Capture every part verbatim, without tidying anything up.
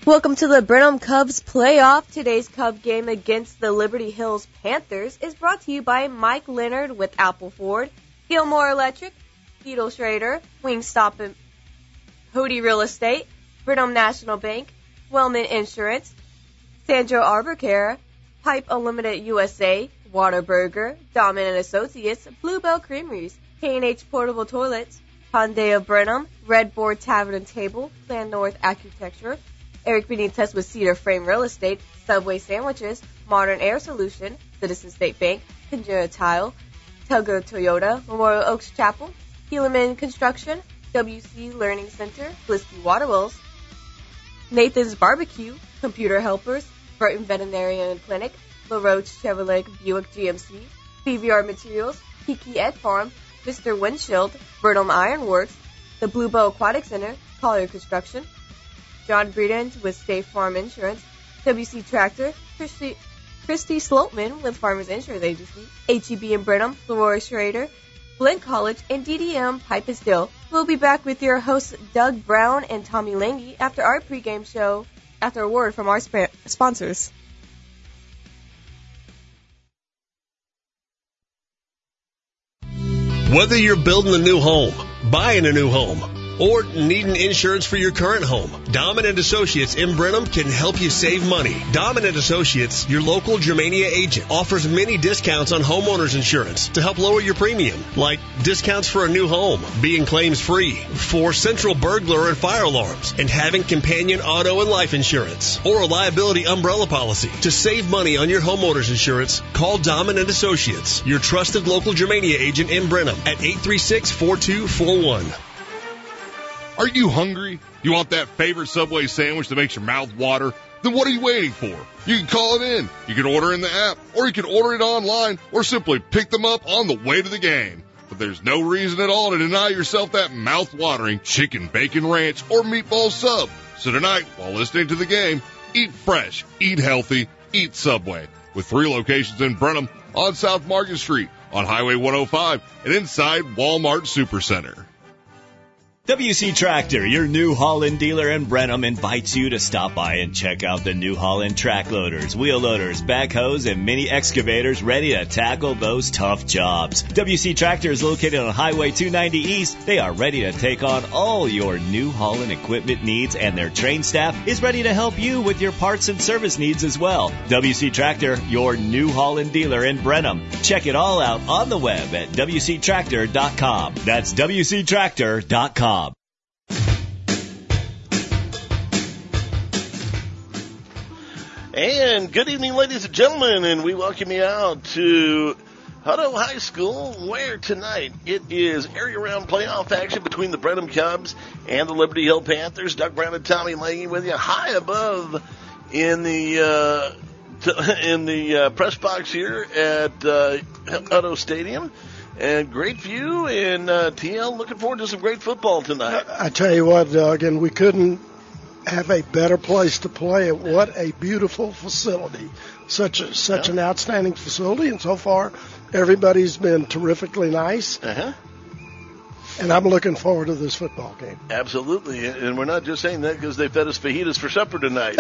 Welcome to the Brenham Cubs playoff. Today's Cub game against the Liberty Hills Panthers is brought to you by Mike Leonard with Apple Ford, Gilmore Electric, Beetle Schrader, Wingstop and Hody Real Estate, Brenham National Bank, Wellman Insurance, Sandro Arbor, Pipe Unlimited U S A, Waterburger, Dahman and Associates, Bluebell Creameries, K and H Portable Toilets, Hyundai of Brenham, Red Board Tavern and Table, Plan North Architecture, Eric Benitez with Cedar Frame Real Estate, Subway Sandwiches, Modern Air Solution, Citizen State Bank, Conjura Tile, Telgo Toyota, Memorial Oaks Chapel, Helaman Construction, W C Learning Center, Glisby Waterwells, Nathan's Barbecue, Computer Helpers, Burton Veterinarian Clinic, LaRoche Chevrolet Buick G M C, P V R Materials, Kiki Egg Farm, Mister Windshield, Burnham Iron Works, the Blue Bow Aquatic Center, Collier Construction, John Breeden with State Farm Insurance, W C Tractor, Christy, Christy Slotman with Farmers Insurance Agency, H E B in Brenham, Leroy Schrader, Blinn College, and D D M Pipe and Steel. We'll be back with your hosts Doug Brown and Tommy Lange after our pregame show, after a word from our sp- sponsors. Whether you're building a new home, buying a new home, or needing insurance for your current home, Dahman and Associates in Brenham can help you save money. Dahman and Associates, your local Germania agent, offers many discounts on homeowners insurance to help lower your premium, like discounts for a new home, being claims free, for central burglar and fire alarms, and having companion auto and life insurance, or a liability umbrella policy. To save money on your homeowners insurance, call Dahman and Associates, your trusted local Germania agent in Brenham at eight three six, four two four one. Are you hungry? You want that favorite Subway sandwich that makes your mouth water? Then what are you waiting for? You can call it in. You can order in the app, or you can order it online, or simply pick them up on the way to the game. But there's no reason at all to deny yourself that mouth-watering chicken, bacon ranch, or meatball sub. So tonight, while listening to the game, eat fresh, eat healthy, eat Subway. With three locations in Brenham, on South Market Street, on Highway one oh five, and inside Walmart Supercenter. W C Tractor, your New Holland dealer in Brenham, invites you to stop by and check out the New Holland track loaders, wheel loaders, backhoes, and mini excavators ready to tackle those tough jobs. W C Tractor is located on Highway two ninety East. They are ready to take on all your New Holland equipment needs, and their trained staff is ready to help you with your parts and service needs as well. W C Tractor, your New Holland dealer in Brenham. Check it all out on the web at W C tractor dot com. That's W C tractor dot com. And good evening, ladies and gentlemen, and we welcome you out to Hutto High School, where tonight it is area round playoff action between the Brenham Cubs and the Liberty Hill Panthers. Doug Brown and Tommy Lange with you high above in the uh, t- in the uh, press box here at uh, Hutto Stadium. And great view, and uh, T L looking forward to some great football tonight. I tell you what, Doug, and we couldn't have a better place to play it. What a beautiful facility. Such a, such yeah. an outstanding facility, and so far everybody's been terrifically nice. Uh-huh. And I'm looking forward to this football game. Absolutely, and we're not just saying that because they fed us fajitas for supper tonight.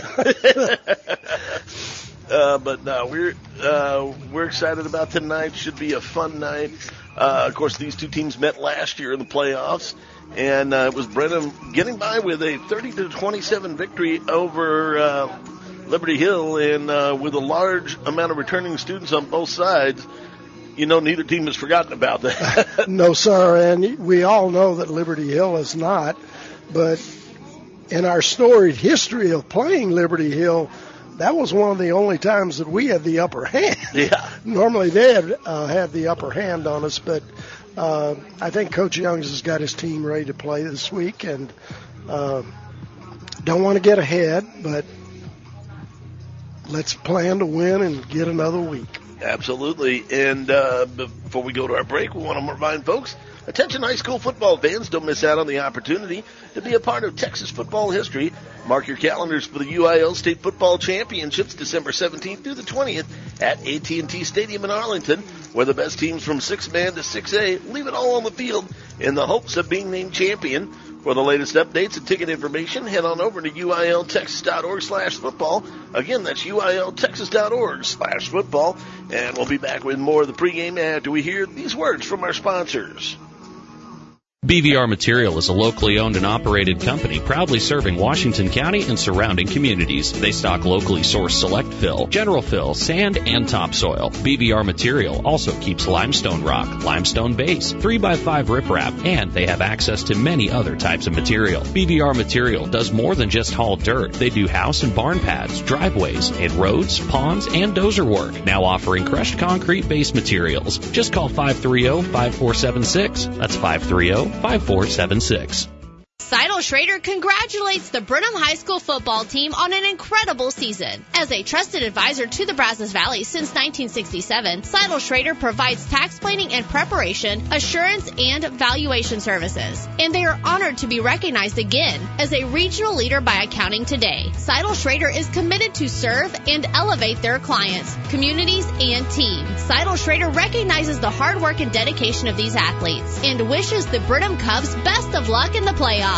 uh, but no, we're uh, we're excited about tonight. Should be a fun night. Uh, of course, these two teams met last year in the playoffs. And uh, it was Brenham getting by with a thirty to twenty-seven victory over uh, Liberty Hill, and uh, with a large amount of returning students on both sides. You know, neither team has forgotten about that. No, sir, and we all know that Liberty Hill is not. But in our storied history of playing Liberty Hill, that was one of the only times that we had the upper hand. Yeah. Normally they had uh, had the upper hand on us, but Uh, I think Coach Youngs has got his team ready to play this week, and uh, don't want to get ahead, but let's plan to win and get another week. Absolutely. And uh, before we go to our break, we want to remind folks, attention high school football fans, don't miss out on the opportunity to be a part of Texas football history. Mark your calendars for the U I L State Football Championships, December seventeenth through the twentieth at A T and T Stadium in Arlington, where the best teams from six man to six A leave it all on the field in the hopes of being named champion. For the latest updates and ticket information, head on over to U I L Texas dot org slash football. Again, that's U I L Texas dot org slash football. And we'll be back with more of the pregame after we hear these words from our sponsors. B V R Material is a locally owned and operated company proudly serving Washington County and surrounding communities. They stock locally sourced select fill, general fill, sand, and topsoil. B V R Material also keeps limestone rock, limestone base, three by five riprap, and they have access to many other types of material. B V R Material does more than just haul dirt. They do house and barn pads, driveways, and roads, ponds, and dozer work. Now offering crushed concrete base materials. Just call five three zero, five four seven six. That's five three zero, five four seven six. Seidel Schrader congratulates the Brenham High School football team on an incredible season. As a trusted advisor to the Brazos Valley since nineteen sixty-seven, Seidel Schrader provides tax planning and preparation, assurance, and valuation services. And they are honored to be recognized again as a regional leader by Accounting Today. Seidel Schrader is committed to serve and elevate their clients, communities, and teams. Seidel Schrader recognizes the hard work and dedication of these athletes and wishes the Brenham Cubs best of luck in the playoffs.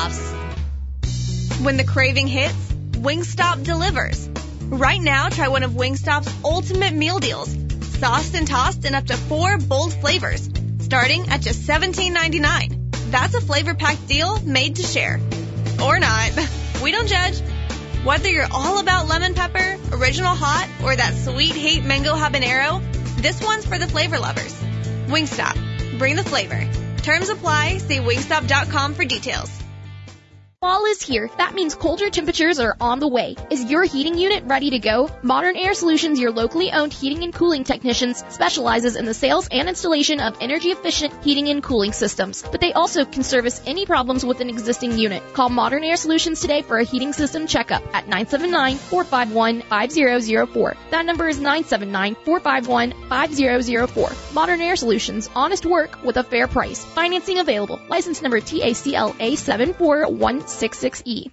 When the craving hits, Wingstop delivers. Right now, try one of Wingstop's ultimate meal deals. Sauced and tossed in up to four bold flavors, starting at just seventeen ninety-nine. That's a flavor-packed deal made to share. Or not. We don't judge. Whether you're all about lemon pepper, original hot, or that sweet heat mango habanero, this one's for the flavor lovers. Wingstop. Bring the flavor. Terms apply. See wingstop dot com for details. Fall is here. That means colder temperatures are on the way. Is your heating unit ready to go? Modern Air Solutions, your locally owned heating and cooling technicians, specializes in the sales and installation of energy-efficient heating and cooling systems. But they also can service any problems with an existing unit. Call Modern Air Solutions today for a heating system checkup at nine seven nine, four five one, five zero zero four. That number is nine seven nine, four five one, five zero zero four. Modern Air Solutions, honest work with a fair price. Financing available. License number T A C L A seven four one six six E.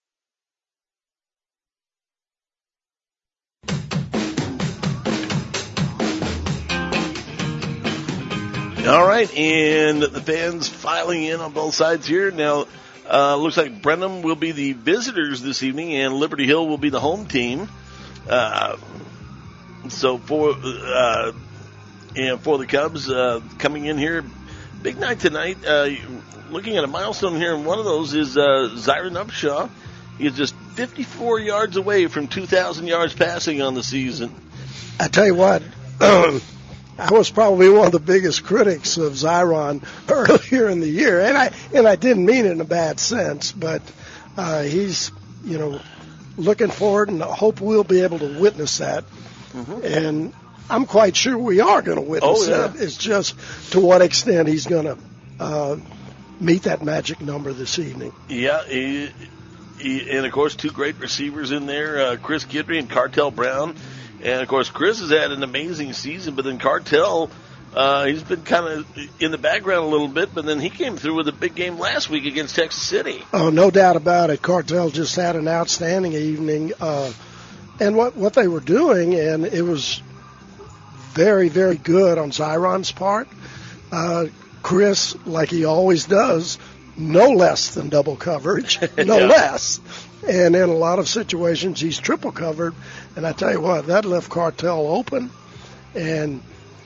All right, and the fans filing in on both sides here. Now, uh, looks like Brenham will be the visitors this evening, and Liberty Hill will be the home team. Uh, so for uh, and for the Cubs uh, coming in here, big night tonight. Uh, looking at a milestone here, and one of those is uh, Zyron Upshaw. He is just fifty-four yards away from two thousand yards passing on the season. I tell you what. I was probably one of the biggest critics of Zyron earlier in the year, and I and I didn't mean it in a bad sense, but uh, he's, you know, looking forward, and I hope we'll be able to witness that. Mm-hmm. And I'm quite sure we are going to witness oh, yeah. that. It's just to what extent he's going to uh, meet that magic number this evening. Yeah, he, he, and of course, two great receivers in there, uh, Chris Kidry and Cartel Brown. And, of course, Chris has had an amazing season, but then Cartel, uh, he's been kind of in the background a little bit, but then he came through with a big game last week against Texas City. Oh, no doubt about it. Cartel just had an outstanding evening. Uh, and what, what they were doing, and it was very, very good on Zyron's part. Uh, Chris, like he always does, no less than double coverage, no yeah. less. And in a lot of situations, he's triple covered. And I tell you what, that left Cartel open. And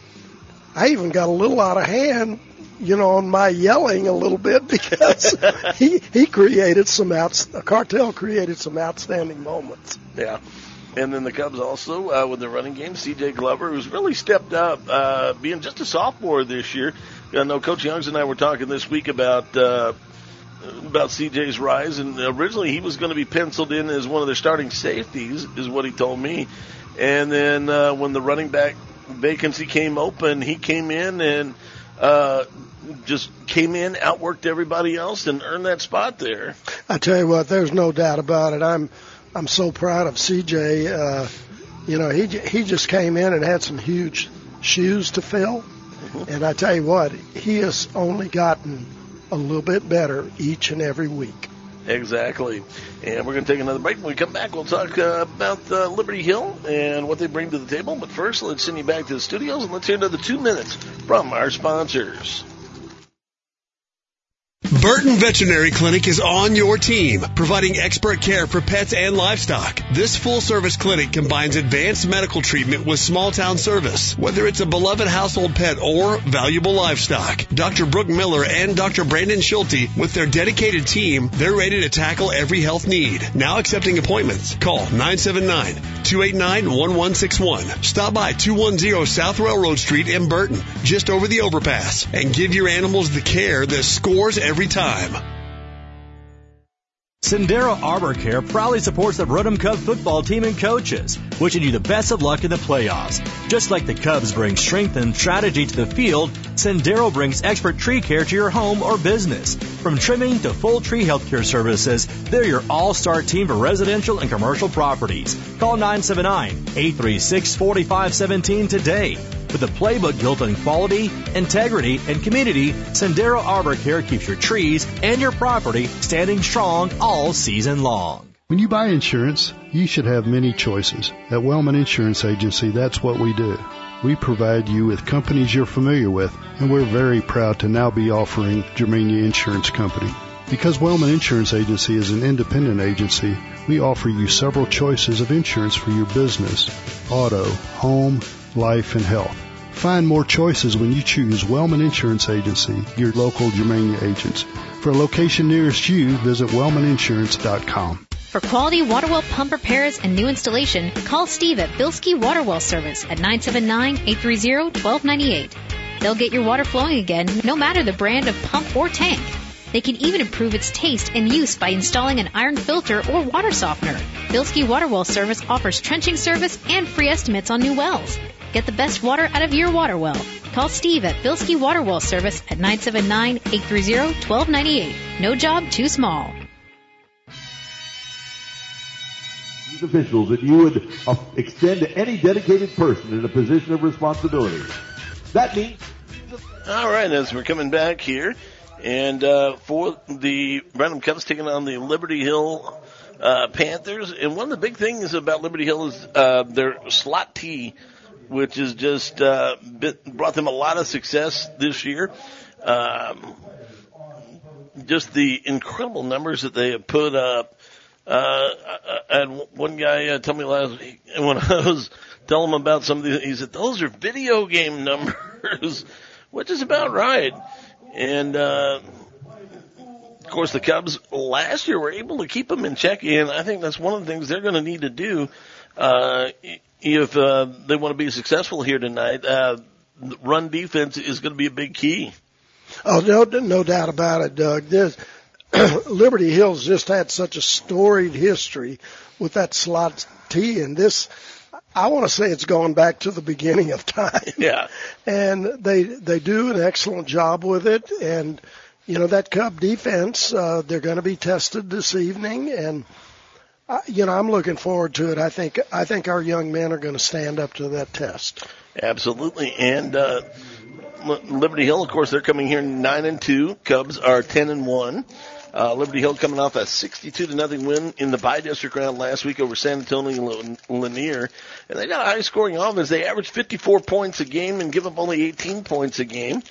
I even got a little out of hand, you know, on my yelling a little bit because he he created some outs. Cartel created some outstanding moments. Yeah. And then the Cubs also, uh, with the running game, C J Glover, who's really stepped up, uh, being just a sophomore this year. I know Coach Youngs and I were talking this week about uh, about C J's rise, and originally he was going to be penciled in as one of their starting safeties, is what he told me. And then uh, when the running back vacancy came open, he came in and uh, just came in, outworked everybody else, and earned that spot there. I tell you what, there's no doubt about it. I'm I'm so proud of C J. Uh, you know, he he just came in and had some huge shoes to fill, mm-hmm. and I tell you what, he has only gotten a little bit better each and every week. Exactly. And we're going to take another break. When we come back, we'll talk uh, about uh, Liberty Hill and what they bring to the table. But first, let's send you back to the studios, and let's hear another two minutes from our sponsors. Burton Veterinary Clinic is on your team, providing expert care for pets and livestock. This full-service clinic combines advanced medical treatment with small-town service. Whether it's a beloved household pet or valuable livestock, Doctor Brooke Miller and Doctor Brandon Schulte, with their dedicated team, they're ready to tackle every health need. Now accepting appointments. Call nine seven nine, two eight nine, one one six one. Stop by two ten South Railroad Street in Burton, just over the overpass, and give your animals the care that scores every time. Sendero Arbor Care proudly supports the Brenham Cubs football team and coaches, wishing you the best of luck in the playoffs. Just like the Cubs bring strength and strategy to the field, Sendero brings expert tree care to your home or business. From trimming to full tree health care services, they're your all-star team for residential and commercial properties. Call nine seven nine, eight three six, four five one seven today. With a playbook built on quality, integrity, and community, Sendero Arbor Care keeps your trees and your property standing strong all season long. When you buy insurance, you should have many choices. At Wellman Insurance Agency, that's what we do. We provide you with companies you're familiar with, and we're very proud to now be offering Germania Insurance Company. Because Wellman Insurance Agency is an independent agency, we offer you several choices of insurance for your business, auto, home, life, and health. Find more choices when you choose Wellman Insurance Agency, your local Germania agents. For a location nearest you, visit wellman insurance dot com. For quality water well pump repairs and new installation, call Steve at Bilski Water Well Service at nine seven nine, eight three zero, one two nine eight. They'll get your water flowing again, no matter the brand of pump or tank. They can even improve its taste and use by installing an iron filter or water softener. Bilski Water Well Service offers trenching service and free estimates on new wells. Get the best water out of your water well. Call Steve at Bilski Water Well Service at nine seven nine, eight three zero, one two nine eight. No job too small. These officials that you would uh, extend to any dedicated person in a position of responsibility. That means... All right, as we're coming back here, and uh, for the Brenham Cubs taking on the Liberty Hill uh, Panthers, and one of the big things about Liberty Hill is uh, their slot T, which has just uh, bit, brought them a lot of success this year. Um, just the incredible numbers that they have put up. Uh, I had one guy uh, tell me last week, and when I was telling him about some of these, he said, those are video game numbers, which is about right. And, uh, of course, the Cubs last year were able to keep them in check, and I think that's one of the things they're going to need to do, uh, if, uh, they want to be successful here tonight. Uh, run defense is going to be a big key. Oh, no, no doubt about it, Doug. There's, Liberty Hill's just had such a storied history with that slot T, and this, I want to say it's going back to the beginning of time. Yeah. And they, they do an excellent job with it, and, you know, that Cub defense, uh, they're going to be tested this evening, and, uh, you know, I'm looking forward to it. I think, I think our young men are going to stand up to that test. Absolutely. And, uh, Liberty Hill, of course, they're coming here nine and two. Cubs are ten and one. Uh, Liberty Hill coming off a sixty-two to nothing win in the bi-district round last week over San Antonio and Lanier. And they got a high scoring offense. They average fifty-four points a game and give up only eighteen points a game.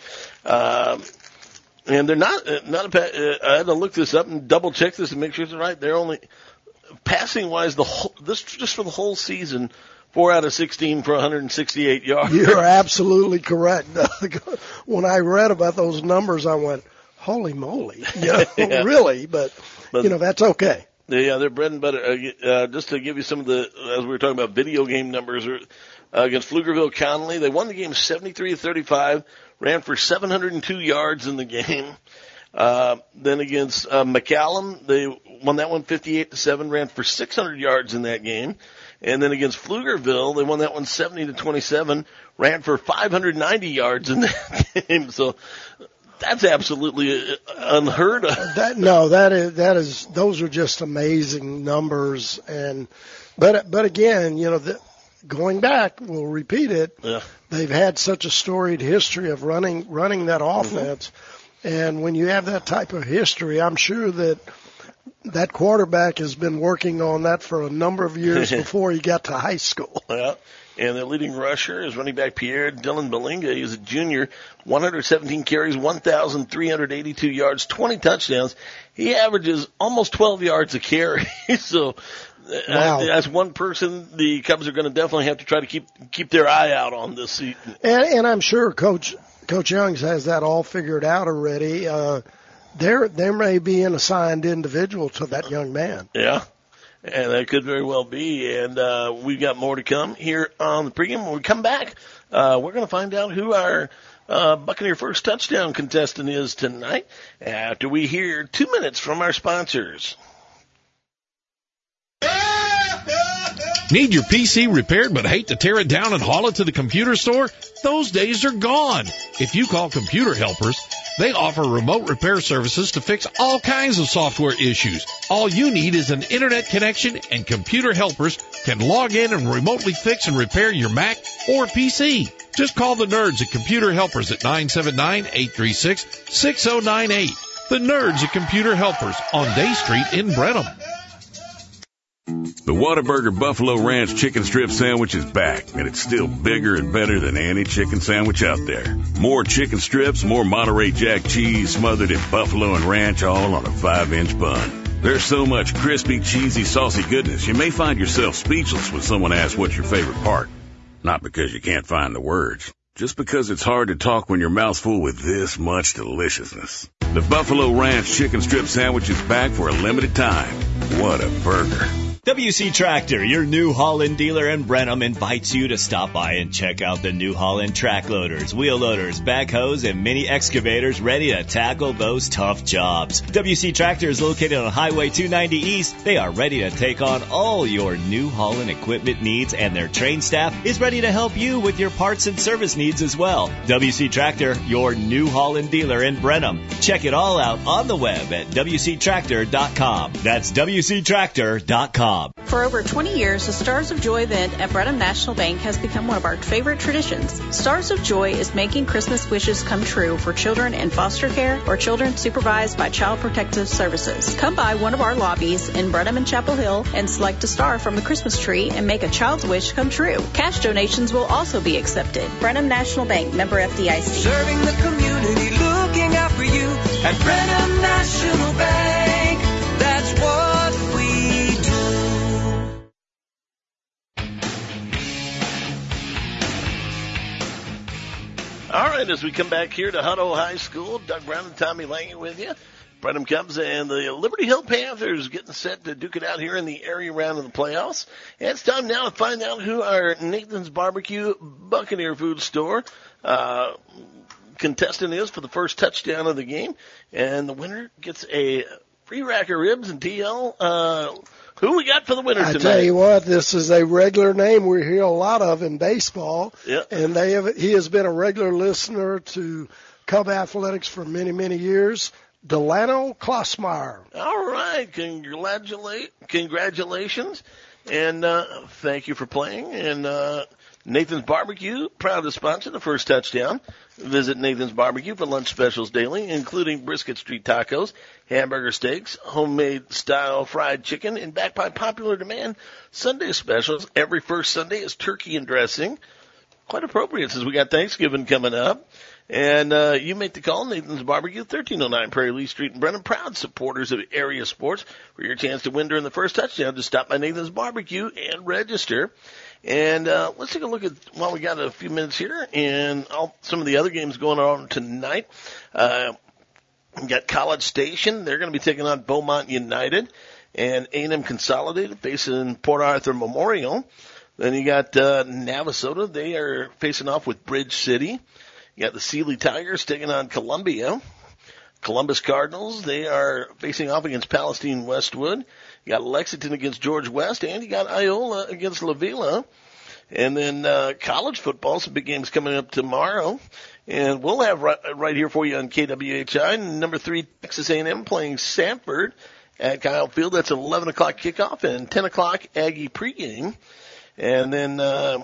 Um, and they're not, not a, uh, I had to look this up and double check this and make sure it's right. They're only, passing wise, the whole, this, just for the whole season, four out of sixteen for one hundred sixty-eight yards. You're absolutely correct, Doug. When I read about those numbers, I went, holy moly, you know, yeah. Really, but, but, you know, that's okay. Yeah, they're bread and butter. Uh, just to give you some of the, as we were talking about video game numbers, uh, against Pflugerville Connolly, they won the game seventy-three to thirty-five, ran for seven hundred two yards in the game. Uh, then against, uh, McCallum, they won that one fifty-eight to seven, ran for six hundred yards in that game. And then against Pflugerville, they won that one seventy to twenty-seven, ran for five hundred ninety yards in that game. So that's absolutely unheard of. That, no, that is, that is, those are just amazing numbers. And, but, but again, you know, the, going back, we'll repeat it. Yeah. They've had such a storied history of running, running that offense. Mm-hmm. And when you have that type of history, I'm sure that that quarterback has been working on that for a number of years before he got to high school. Yeah. And the leading rusher is running back Pierre Dylan Belinga. He's a junior, one hundred seventeen carries, one thousand three hundred eighty-two yards, twenty touchdowns. He averages almost twelve yards a carry. So wow. uh, as one person, the Cubs are going to definitely have to try to keep keep their eye out on this season. And, and I'm sure Coach Coach Youngs has that all figured out already. Uh, there there may be an assigned individual to that young man. Yeah. And that could very well be. And uh, we've got more to come here on the pregame. When we come back, uh, we're going to find out who our uh, Buccaneer first touchdown contestant is tonight after we hear two minutes from our sponsors. Need your P C repaired but hate to tear it down and haul it to the computer store? Those days are gone. If you call Computer Helpers, they offer remote repair services to fix all kinds of software issues. All you need is an internet connection, and Computer Helpers can log in and remotely fix and repair your Mac or P C. Just call the nerds at Computer Helpers at nine seven nine, eight three six, six zero nine eight. The nerds at Computer Helpers on Day Street in Brenham. The Whataburger Buffalo Ranch Chicken Strip Sandwich is back, and it's still bigger and better than any chicken sandwich out there. More chicken strips, more Monterey Jack cheese smothered in buffalo and ranch, all on a five-inch bun. There's so much crispy, cheesy, saucy goodness, you may find yourself speechless when someone asks what's your favorite part. Not because you can't find the words, just because it's hard to talk when your mouth's full with this much deliciousness. The Buffalo Ranch Chicken Strip Sandwich is back for a limited time. What a burger. W C Tractor, your New Holland dealer in Brenham, invites you to stop by and check out the New Holland track loaders, wheel loaders, backhoes, and mini excavators ready to tackle those tough jobs. W C Tractor is located on Highway two ninety East. They are ready to take on all your New Holland equipment needs, and their trained staff is ready to help you with your parts and service needs as well. W C Tractor, your New Holland dealer in Brenham. Check it all out on the web at W C tractor dot com. That's W C tractor dot com. For over twenty years, the Stars of Joy event at Brenham National Bank has become one of our favorite traditions. Stars of Joy is making Christmas wishes come true for children in foster care or children supervised by Child Protective Services. Come by one of our lobbies in Brenham and Chapel Hill and select a star from the Christmas tree and make a child's wish come true. Cash donations will also be accepted. Brenham National Bank, member F D I C. Serving the community, looking out for you at Brenham National Bank. That's what we do. All right, as we come back here to Hutto High School, Doug Brown and Tommy Lange with you. Brenham Cubs and the Liberty Hill Panthers getting set to duke it out here in the area round of the playoffs. And it's time now to find out who our Nathan's Barbecue Buccaneer Food Store uh, contestant is for the first touchdown of the game. And the winner gets a free rack of ribs. And T L, uh, who we got for the winner I tonight? I tell you what, this is a regular name we hear a lot of in baseball. Yep. And they have, he has been a regular listener to Cub Athletics for many, many years. Delano Klossmeyer. All right. Congratulate, congratulations. And uh, thank you for playing. And uh, Nathan's Barbecue, proud to sponsor the first touchdown. Visit Nathan's Barbecue for lunch specials daily, including brisket street tacos, hamburger steaks, homemade style fried chicken, and backed by popular demand, Sunday specials. Every first Sunday is turkey and dressing. Quite appropriate since we got Thanksgiving coming up. And uh, you make the call, Nathan's Barbecue, thirteen oh nine Prairie Lee Street in Brenham. Proud supporters of area sports. For your chance to win during the first touchdown, just stop by Nathan's Barbecue and register. And uh, let's take a look at, while we got a few minutes here, and all, some of the other games going on tonight. Uh, we got College Station. They're going to be taking on Beaumont United. And A and M Consolidated facing Port Arthur Memorial. Then you got uh, Navasota. They are facing off with Bridge City. You got the Sealy Tigers taking on Columbia. Columbus Cardinals, they are facing off against Palestine Westwood. You got Lexington against George West, and you got Iola against La Villa. And then uh, college football, some big games coming up tomorrow. And we'll have right, right here for you on K W H I, number three, Texas A and M playing Sanford at Kyle Field. That's an eleven o'clock kickoff and ten o'clock Aggie pregame. And then uh,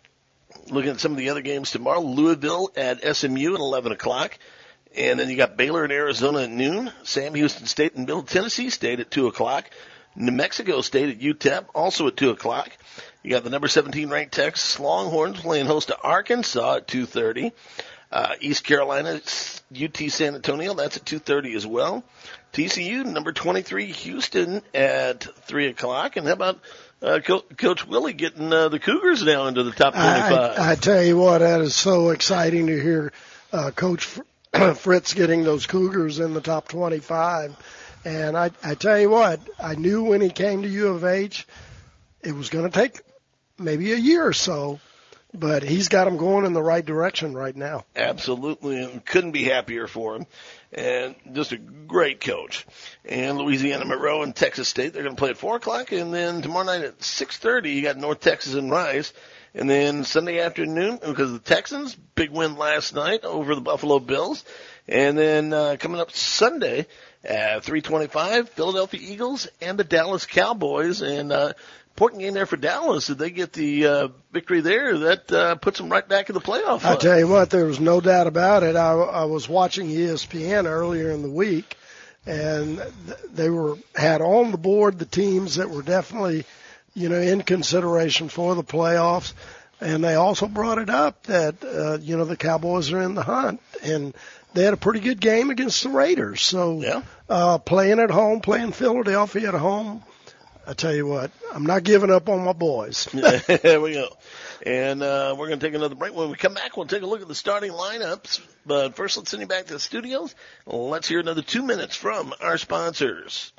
looking at some of the other games tomorrow, Louisville at S M U at eleven o'clock. And then you got Baylor in Arizona at noon, Sam Houston State and Middle Tennessee State at two o'clock, New Mexico State at U T E P also at two o'clock. You got the number seventeen ranked Texas Longhorns playing host to Arkansas at two thirty. Uh, East Carolina, U T San Antonio, that's at two thirty as well. T C U, number twenty-three, Houston at three o'clock. And how about uh, Co- Coach Willie getting uh, the Cougars now into the top twenty-five? I, I tell you what, that is so exciting to hear uh, Coach Fritz getting those Cougars in the top twenty-five. And I, I tell you what, I knew when he came to U of H, it was going to take maybe a year or so. But he's got them going in the right direction right now. Absolutely, and couldn't be happier for him. And just a great coach. And Louisiana Monroe and Texas State, they're going to play at four o'clock. And then tomorrow night at six thirty, you got North Texas and Rice. And then Sunday afternoon, because the Texans, big win last night over the Buffalo Bills. And then uh, coming up Sunday at three twenty-five, Philadelphia Eagles and the Dallas Cowboys. And uh important game there for Dallas. Did they get the uh, victory there? That uh, puts them right back in the playoff. I tell you what, there was no doubt about it. I, I was watching E S P N earlier in the week, and they were had on the board the teams that were definitely, you know, in consideration for the playoffs. And they also brought it up that, uh, you know, the Cowboys are in the hunt. And they had a pretty good game against the Raiders. So yeah. uh, playing at home, playing Philadelphia at home, I tell you what, I'm not giving up on my boys. There we go. And uh, we're going to take another break. When we come back, we'll take a look at the starting lineups. But first, let's send you back to the studios. Let's hear another two minutes from our sponsors.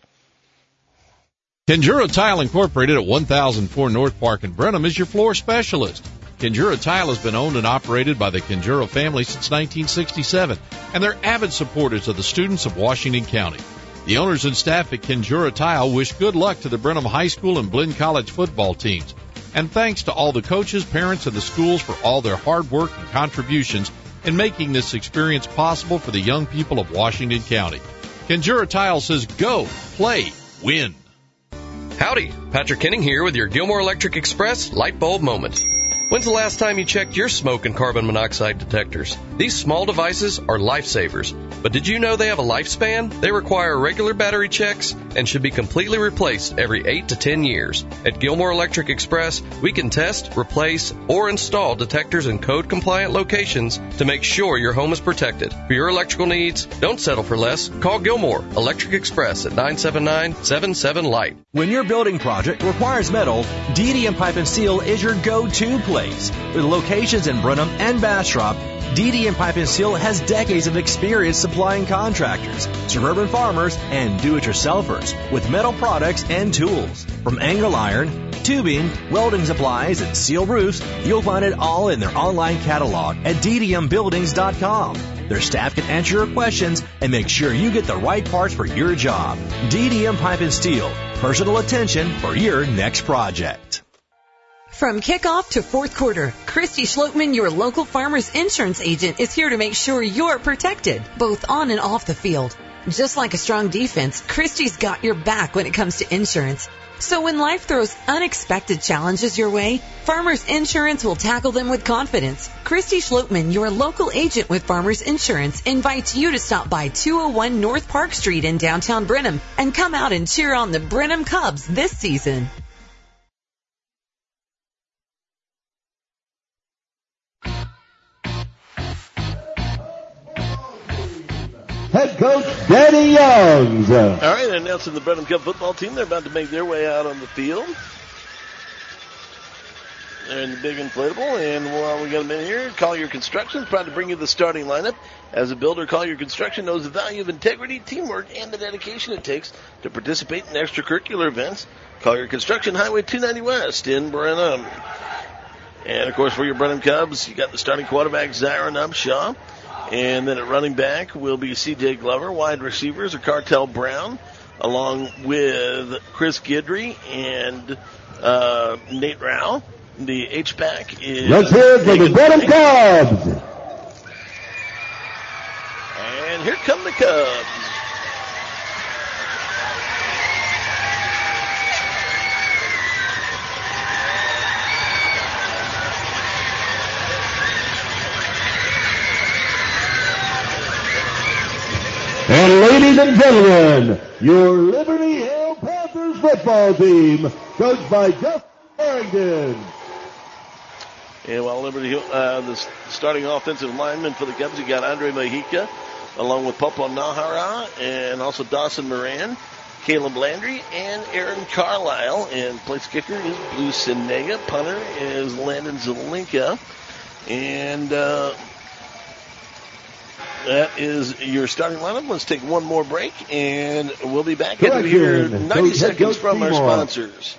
Kenjura Tile Incorporated at one thousand four North Park in Brenham is your floor specialist. Kenjura Tile has been owned and operated by the Kenjura family since nineteen sixty-seven, and they're avid supporters of the students of Washington County. The owners and staff at Kenjura Tile wish good luck to the Brenham High School and Blinn College football teams. And thanks to all the coaches, parents, and the schools for all their hard work and contributions in making this experience possible for the young people of Washington County. Kenjura Tile says go, play, win. Howdy, Patrick Kenning here with your Gilmore Electric Express light bulb moment. When's the last time you checked your smoke and carbon monoxide detectors? These small devices are lifesavers, but did you know they have a lifespan? They require regular battery checks and should be completely replaced every eight to ten years. At Gilmore Electric Express, we can test, replace, or install detectors in code-compliant locations to make sure your home is protected. For your electrical needs, don't settle for less. Call Gilmore Electric Express at nine seven nine, seven seven, light. When your building project requires metal, D D M Pipe and Seal is your go-to place. With locations in Brenham and Bastrop, D D M Pipe and Seal has decades of experience supplying contractors, suburban farmers, and do-it-yourselfers with metal products and tools. From angle iron, tubing, welding supplies, and steel roofs, you'll find it all in their online catalog at d d m buildings dot com. Their staff can answer your questions and make sure you get the right parts for your job. D D M Pipe and Steel, personal attention for your next project. From kickoff to fourth quarter, Christy Schlotman, your local farmer's insurance agent, is here to make sure you're protected, both on and off the field. Just like a strong defense, Christy's got your back when it comes to insurance. So when life throws unexpected challenges your way, Farmers Insurance will tackle them with confidence. Christy Schlotman, your local agent with Farmers Insurance, invites you to stop by two oh one North Park Street in downtown Brenham and come out and cheer on the Brenham Cubs this season. Head coach Danny Youngs. All right, announcing the Brenham Cub football team. They're about to make their way out on the field. They're in the big inflatable, and while we got them in here, Collier Construction is proud to bring you the starting lineup. As a builder, Collier Construction knows the value of integrity, teamwork, and the dedication it takes to participate in extracurricular events. Collier Construction, Highway two ninety West in Brenham. And, of course, for your Brenham Cubs, you got the starting quarterback, Zyron Upshaw. And then at running back will be C J Glover. Wide receivers are Cartel Brown, along with Chris Guidry and uh, Nate Rao. The H-back is... Let's hear it for the Brenham Cubs. And here come the Cubs. And ladies and gentlemen, your Liberty Hill Panthers football team, coached by Justin Harrington. And while Liberty Hill, uh, the starting offensive lineman for the Cubs, you got Andre Majica, along with Popo Nahara, and also Dawson Moran, Caleb Landry, and Aaron Carlisle. And place kicker is Blue Sinega. Punter is Landon Zelinka. And uh, that is your starting lineup. Let's take one more break, and we'll be back after we hear ninety seconds from our sponsors.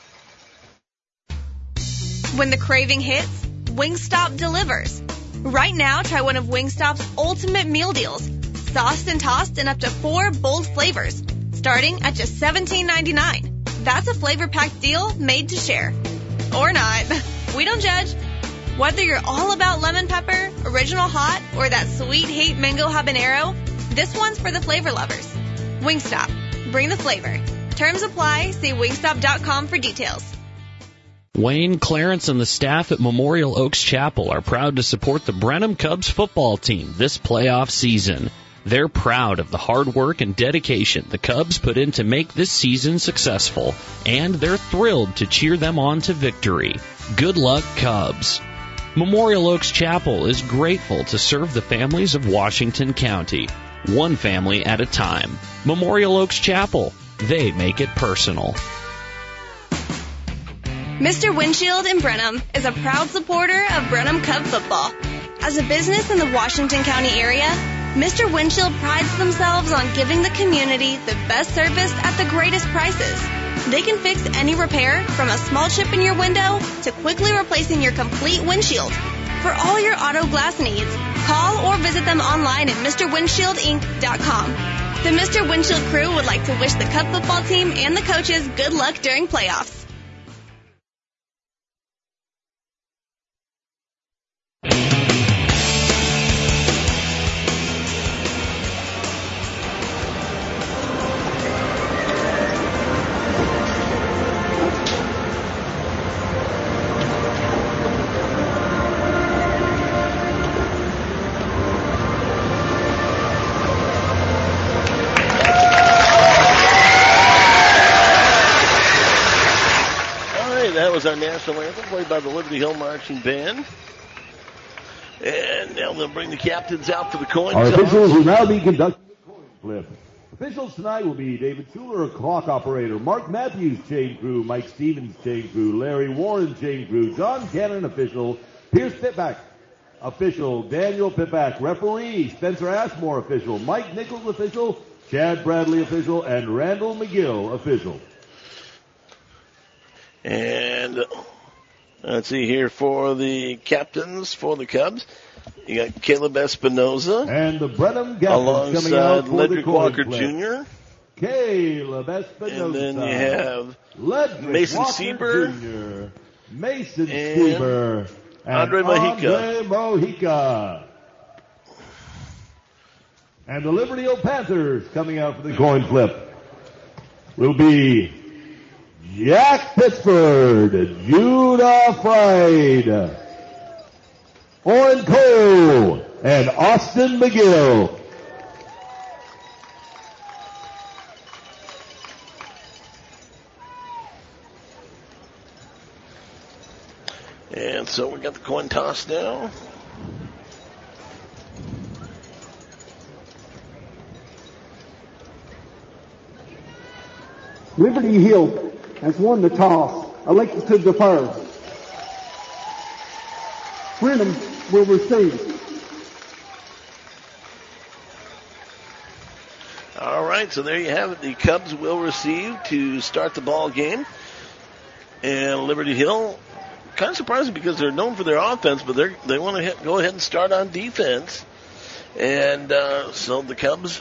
When the craving hits, Wingstop delivers. Right now, try one of Wingstop's ultimate meal deals. Sauced and tossed in up to four bold flavors, starting at just seventeen ninety-nine. That's a flavor-packed deal made to share. Or not. We don't judge. Whether you're all about lemon pepper, original hot, or that sweet heat mango habanero, this one's for the flavor lovers. Wingstop. Bring the flavor. Terms apply. See wingstop dot com for details. Wayne, Clarence, and the staff at Memorial Oaks Chapel are proud to support the Brenham Cubs football team this playoff season. They're proud of the hard work and dedication the Cubs put in to make this season successful, and they're thrilled to cheer them on to victory. Good luck, Cubs. Memorial Oaks Chapel is grateful to serve the families of Washington County, one family at a time. Memorial Oaks Chapel, they make it personal. Mister Windshield in Brenham is a proud supporter of Brenham Cub football. As a business in the Washington County area, Mister Windshield prides themselves on giving the community the best service at the greatest prices. They can fix any repair, from a small chip in your window to quickly replacing your complete windshield. For all your auto glass needs, call or visit them online at Mister Windshield Inc dot com. The Mister Windshield crew would like to wish the Cub football team and the coaches good luck during playoffs. Our national anthem played by the Liberty Hill Marching Band. And now they'll bring the captains out for the coin Our toss. officials will now be conducting the coin flip. Officials tonight will be David Schuler, clock operator, Mark Matthews, chain crew, Mike Stevens, chain crew, Larry Warren, chain crew, John Cannon, official, Pierce Pitback, official, Daniel Pitback, referee, Spencer Ashmore, official, Mike Nichols, official, Chad Bradley, official, and Randall McGill, official. And let's see here for the captains for the Cubs. You got Caleb Espinoza. And the Brenham Captains coming out for Ledrick the Walker flip. Junior Caleb Espinoza. And then you have Ledrick Mason Walker Sieber. Junior Mason And Sieber. And Andre Mojica. Andre Mojica. And the Liberty Hill Panthers coming out for the coin flip will be Jack Pittsford, Judah Fried, Oren Cole, and Austin McGill. And so we got the coin toss now. Liberty Hill has won the toss, elected to defer. Brenham will receive. All right, so there you have it. The Cubs will receive to start the ball game. And Liberty Hill, kind of surprising because they're known for their offense, but they they want to go ahead and start on defense. And uh, so the Cubs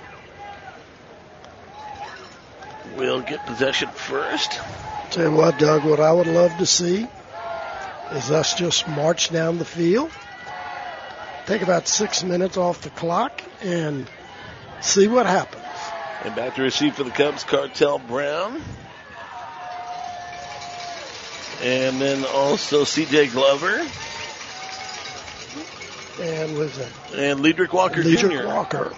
will get possession first. Tell you what, Doug, what I would love to see is us just march down the field, take about six minutes off the clock, and see what happens. And back to receive for the Cubs, Cartel Brown. And then also C J Glover. And was it? And Ledrick Walker Ledrick Junior Walker.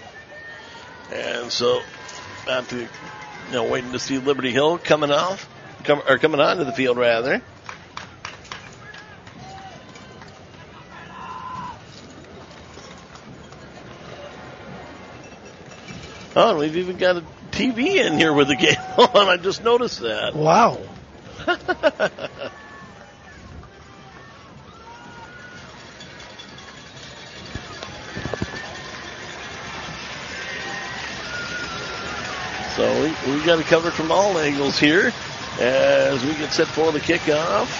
And so, back to, you know, waiting to see Liberty Hill coming off come, or coming onto the field rather. Oh, and we've even got a T V in here with the game on. I just noticed that. Wow. So we, we got it covered from all angles here as we get set for the kickoff.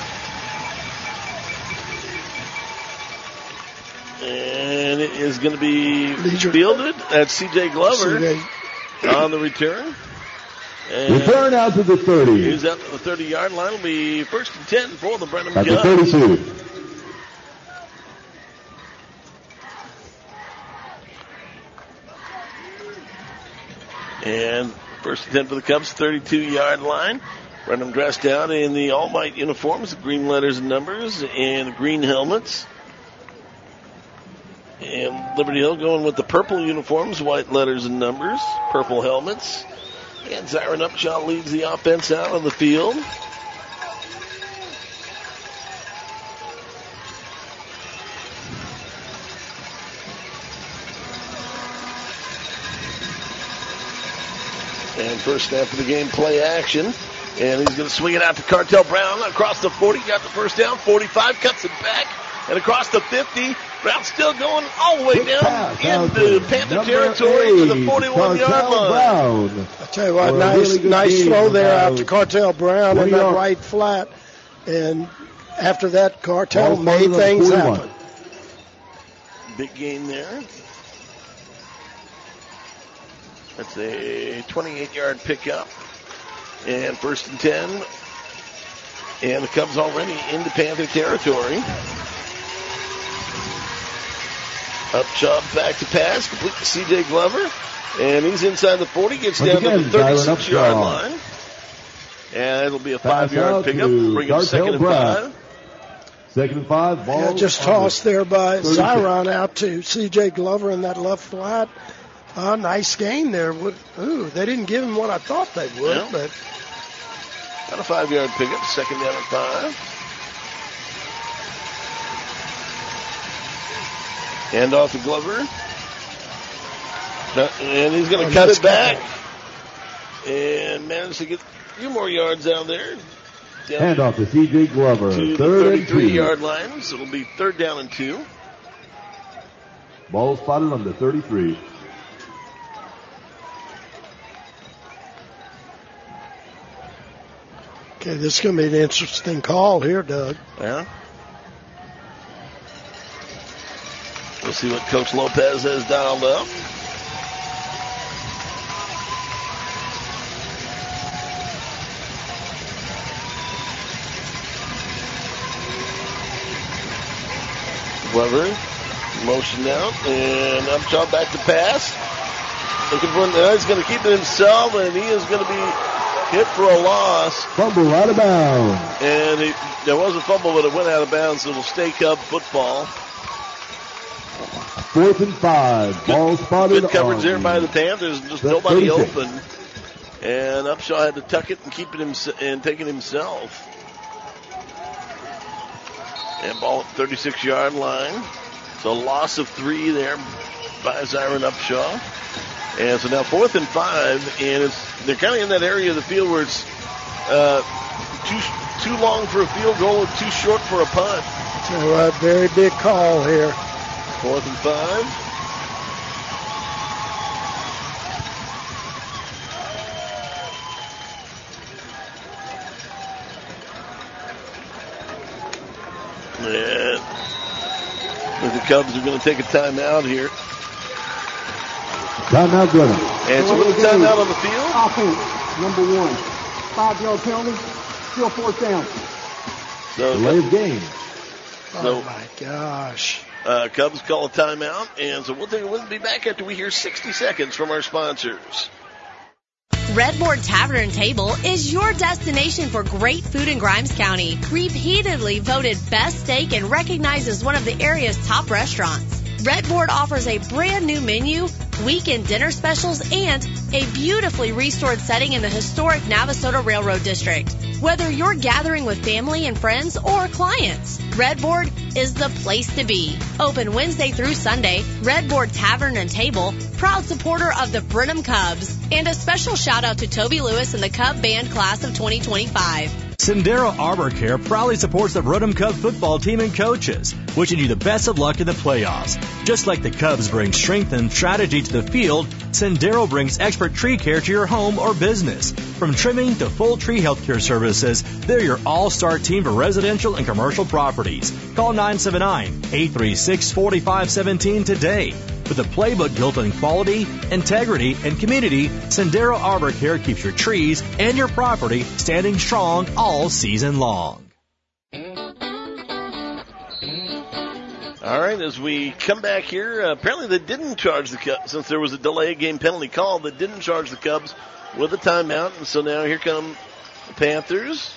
And it is going to be fielded at C J Glover C J on the return. And return out to the thirty. He's out to the thirty-yard line. It'll be first and ten for the Brenham At Cubs. the thirty-two. And first and ten for the Cubs, thirty-two-yard line. Brenham dressed out in the all-white uniforms, green letters and numbers, and green helmets. And Liberty Hill going with the purple uniforms, white letters and numbers, purple helmets. And Zyron Upshaw leads the offense out on the field. And first snap of the game, play action. And he's going to swing it out to Cartel Brown across the forty, got the first down, forty-five, cuts it back, and across the fifty. Brown still going all the way Quick down pass into Panther territory to the forty-one-yard line. Brown. I tell you what, Well, nice, really good nice game throw there about out to Cartel Brown in twenty that yards. right flat. And after that, Cartel Ball made spotted on things forty-one. happen. Big gain there. That's a twenty-eight-yard pickup. And first and ten. And the Cubs already into Panther territory. Upshot back to pass, complete to C J Glover. And he's inside the forty, gets Once down again, to the thirty-six-yard Zyron line. And it'll be a Pass five-yard out pickup. to Bring up second and Gartel five. Second and five, ball. Yeah, just on the tossed there by thirty-six. Zyron out to C J Glover in that left flat. Uh, nice gain there. Ooh, they didn't give him what I thought they would, Yeah. but Got a five-yard pickup, second down and five. Hand off to Glover. And he's going to Oh, cut nice it back. cut. And manage to get a few more yards out there. Down Hand off to C J Glover. to the Third and two. thirty-three-yard line. So it'll be third down and two. Ball spotted on the thirty-three. okay, this is going to be an interesting call here, Doug. Yeah. We'll see what Coach Lopez has dialed up. Glover motioned out, and Upshaw back to pass. Looking for uh, he's going to keep it himself, and he is going to be hit for a loss. Fumble out of bounds. And it, there was a fumble, but it went out of bounds, so it'll stay Cub football. Fourth and five. Ball spotted Good coverage on there by the Panthers, just the nobody thirty-six. open. And Upshaw had to tuck it and keep it himself, and take it himself. And ball at thirty-six-yard line. So loss of three there by Zyron Upshaw. And so now fourth and five, and it's they're kind of in that area of the field where it's uh, too too long for a field goal and too short for a punt. So a very big call here. Fourth and five. And the Cubs are going to take a timeout here. Timeout, Brenham. And so with the timeout on the field. Offense, number one. Five-yard penalty, still fourth down. So, Delay of game. so Oh, my gosh. uh, Cubs call a timeout. And so we'll, take, we'll be back after we hear sixty seconds from our sponsors. Redboard Tavern and Table is your destination for great food in Grimes County. Repeatedly voted best steak and recognized as one of the area's top restaurants. Red Board offers a brand new menu, weekend dinner specials, and a beautifully restored setting in the historic Navasota Railroad District. Whether you're gathering with family and friends or clients, Red Board is the place to be. Open Wednesday through Sunday, Red Board Tavern and Table, proud supporter of the Brenham Cubs. And a special shout out to Toby Lewis and the Cub Band class of twenty twenty-five. Sendero Arbor Care proudly supports the Brenham Cub football team and coaches, wishing you the best of luck in the playoffs. Just like the Cubs bring strength and strategy to the field, Sendero brings expert tree care to your home or business. From trimming to full tree health care services, they're your all-star team for residential and commercial properties. Call nine seven nine, eight three six, four five one seven today. With a playbook built on quality, integrity, and community, Sendero Arbor Care keeps your trees and your property standing strong all season long. All right, as we come back here, uh, apparently they didn't charge the Cubs, since there was a delay game penalty call, they didn't charge the Cubs with a timeout, and so now here come the Panthers.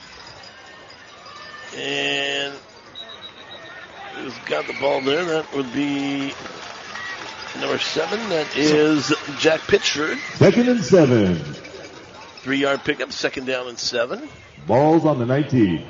And who's got the ball there? That would be number seven. That is Jack Pitchford. Second and seven. Three-yard pickup, second down and seven. Ball's on the nineteen.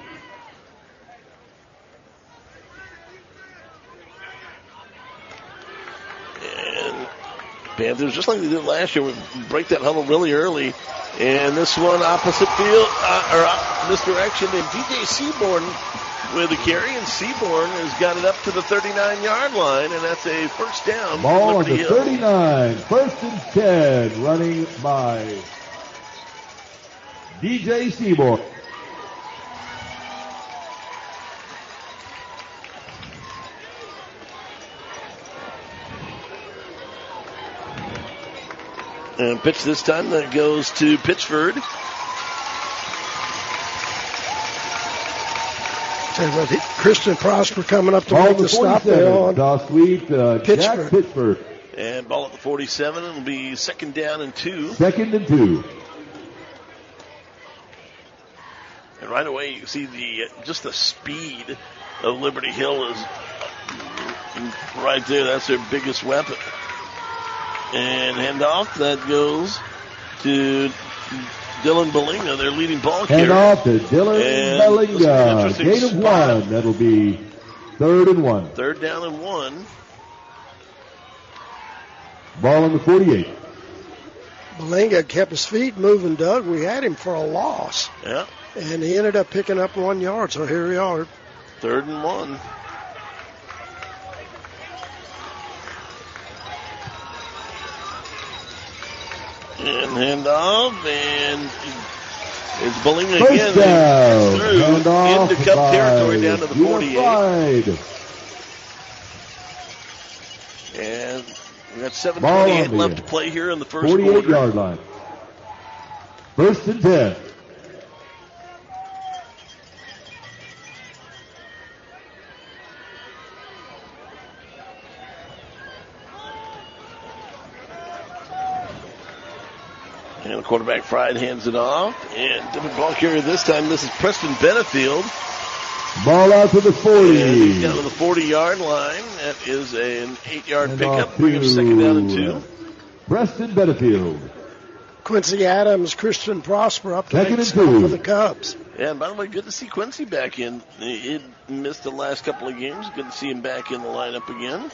And Panthers, just like they did last year, would break that huddle really early. And this one opposite field, uh, or uh, misdirection, and D J Seaborn with the carry, and Seaborn has got it up to the thirty-nine-yard line, and that's a first down. Ball on the thirty-nine, first and ten, running by D J Seaborn. And pitch this time that goes to Pitchford. Tell you what, he, Christian Prosper coming up to Ball make the stop there on sweet, uh, Jack Pitchford. Pitchford. And ball at the forty-seven. It'll be second down and two. Second and two. And right away you see the uh, just the speed of Liberty Hill is right there. That's their biggest weapon. And handoff that goes to Dylan Bellinga, their leading ball carrier. Handoff to Dylan And Bellinga. Gain of one. That'll be third and one. Third down and one. Ball on the forty-eight. Bellinga kept his feet moving, Doug. We had him for a loss. Yeah. And he ended up picking up one yard, so here we are. Third and one. And handoff, and it's Bellinga First again. down. Through Handoff into Cup by territory down to the forty-eight. Unified. And we got seven Ball twenty-eight on left the to play here in the first forty-eight quarter. yard line. First and ten. And the quarterback Fried hands it off. And different ball carrier this time. This is Preston Benefield. Ball out to the forty. And he's down to the forty-yard line. That is an eight-yard And pickup. off Bring him to second down and two. Preston Benefield. Quincy Adams, Christian Prosper up to Second make and stop two. for the Cubs. Yeah, and by the way, good to see Quincy back in. He had missed the last couple of games. Good to see him back in the lineup again.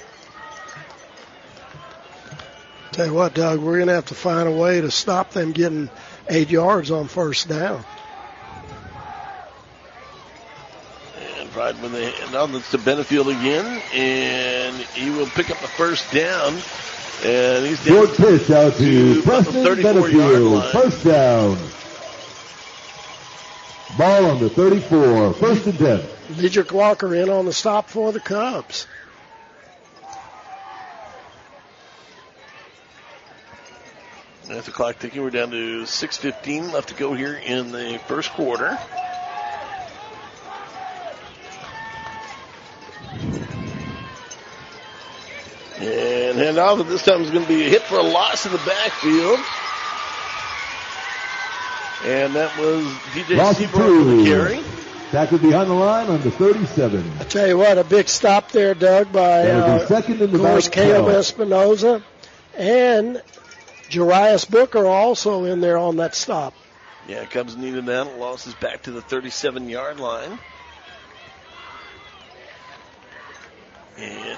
Tell you what, Doug, we're going to have to find a way to stop them getting eight yards on first down. And right when they now that's to Benefield again, and he will pick up the first down. And he's down Short pitch out to to about the Preston thirty-four-yard Benefield. line. First down. Ball on the thirty-four. First and ten. Dedrick Walker in on the stop for the Cubs. That's the clock ticking. We're down to six fifteen left to go here in the first quarter. And handoff, and this time is going to be a hit for a loss in the backfield. And that was D J Loss Seaborn with the carry. Tackled behind the line on the thirty-seven. I tell you what, a big stop there, Doug, by uh, second in the of course, Caleb Espinoza. And Jarius Booker also in there on that stop. Yeah, Cubs needed that. Losses back to the thirty-seven-yard line. And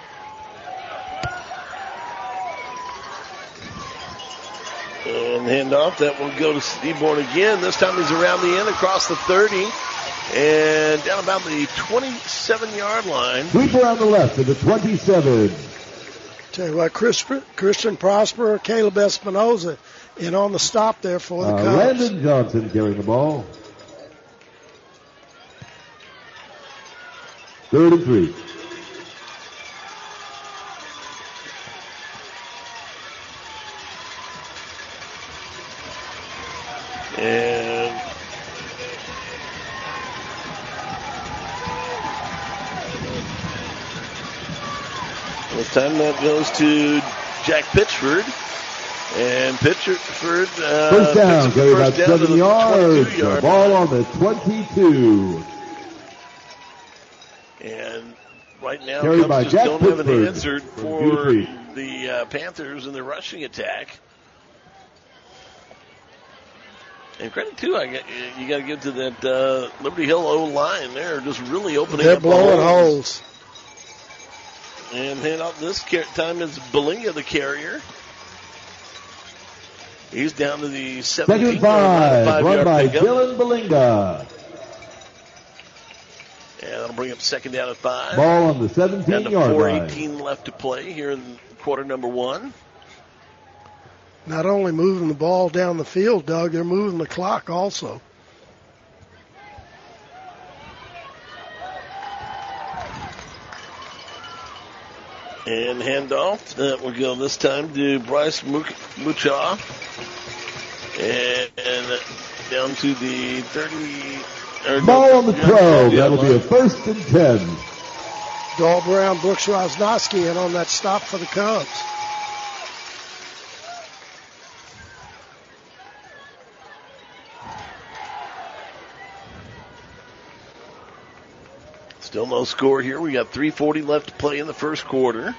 And handoff, that will go to Seaborn again. This time he's around the end, across the thirty, and down about the twenty-seven-yard line. Sweeper on the left to the twenty-seven. Tell you what, Chris, Christian Prosper, Caleb Espinoza in on the stop there for the uh, Cubs. Landon Johnson carrying the ball. Third and three. And this time that goes to Jack Pitchford. And Pitchford uh, first down, picks up carry the about first down to seven the yards. twenty-two-yard The ball line. on the twenty-two. And right now, Carried Cubs by just Jack don't have an Pittsburgh answer from for Beauty the uh, Panthers in their rushing attack. And credit too, I get, you got to give to that uh, Liberty Hill O line there, just really opening They're up blowing holes. holes. And hand off this car- time is Belinga, the carrier. He's down to the Second seventeen. and five, run by pickup. Dylan Belinga. And that'll bring up second down at five. Ball on the Down to seventeen-yard four line. eighteen left to play here in quarter number one. Not only moving the ball down the field, Doug, they're moving the clock also. And handoff, that will go this time to Bryce Mucha. And, and down to the thirty. Or Ball no, on the yeah, twelve. yeah, That'll be a first and ten. Dahl Brown, Brooks Rosnowski in on that stop for the Cubs. Still no score here. We got three forty left to play in the first quarter.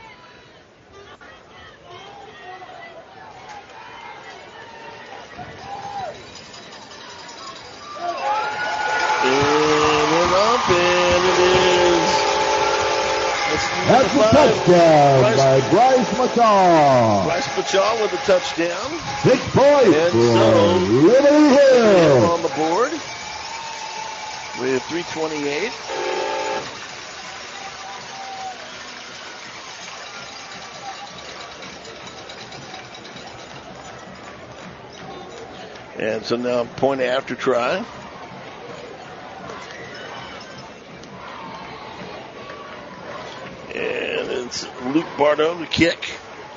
And we're up, and it is. That's a touchdown Bryce, by Bryce Macaw. Bryce Pachaw with a touchdown. Six points And for so, Liberty Hill. on the board with three twenty-eight. And so now point after try. And it's Luke Bardo to kick.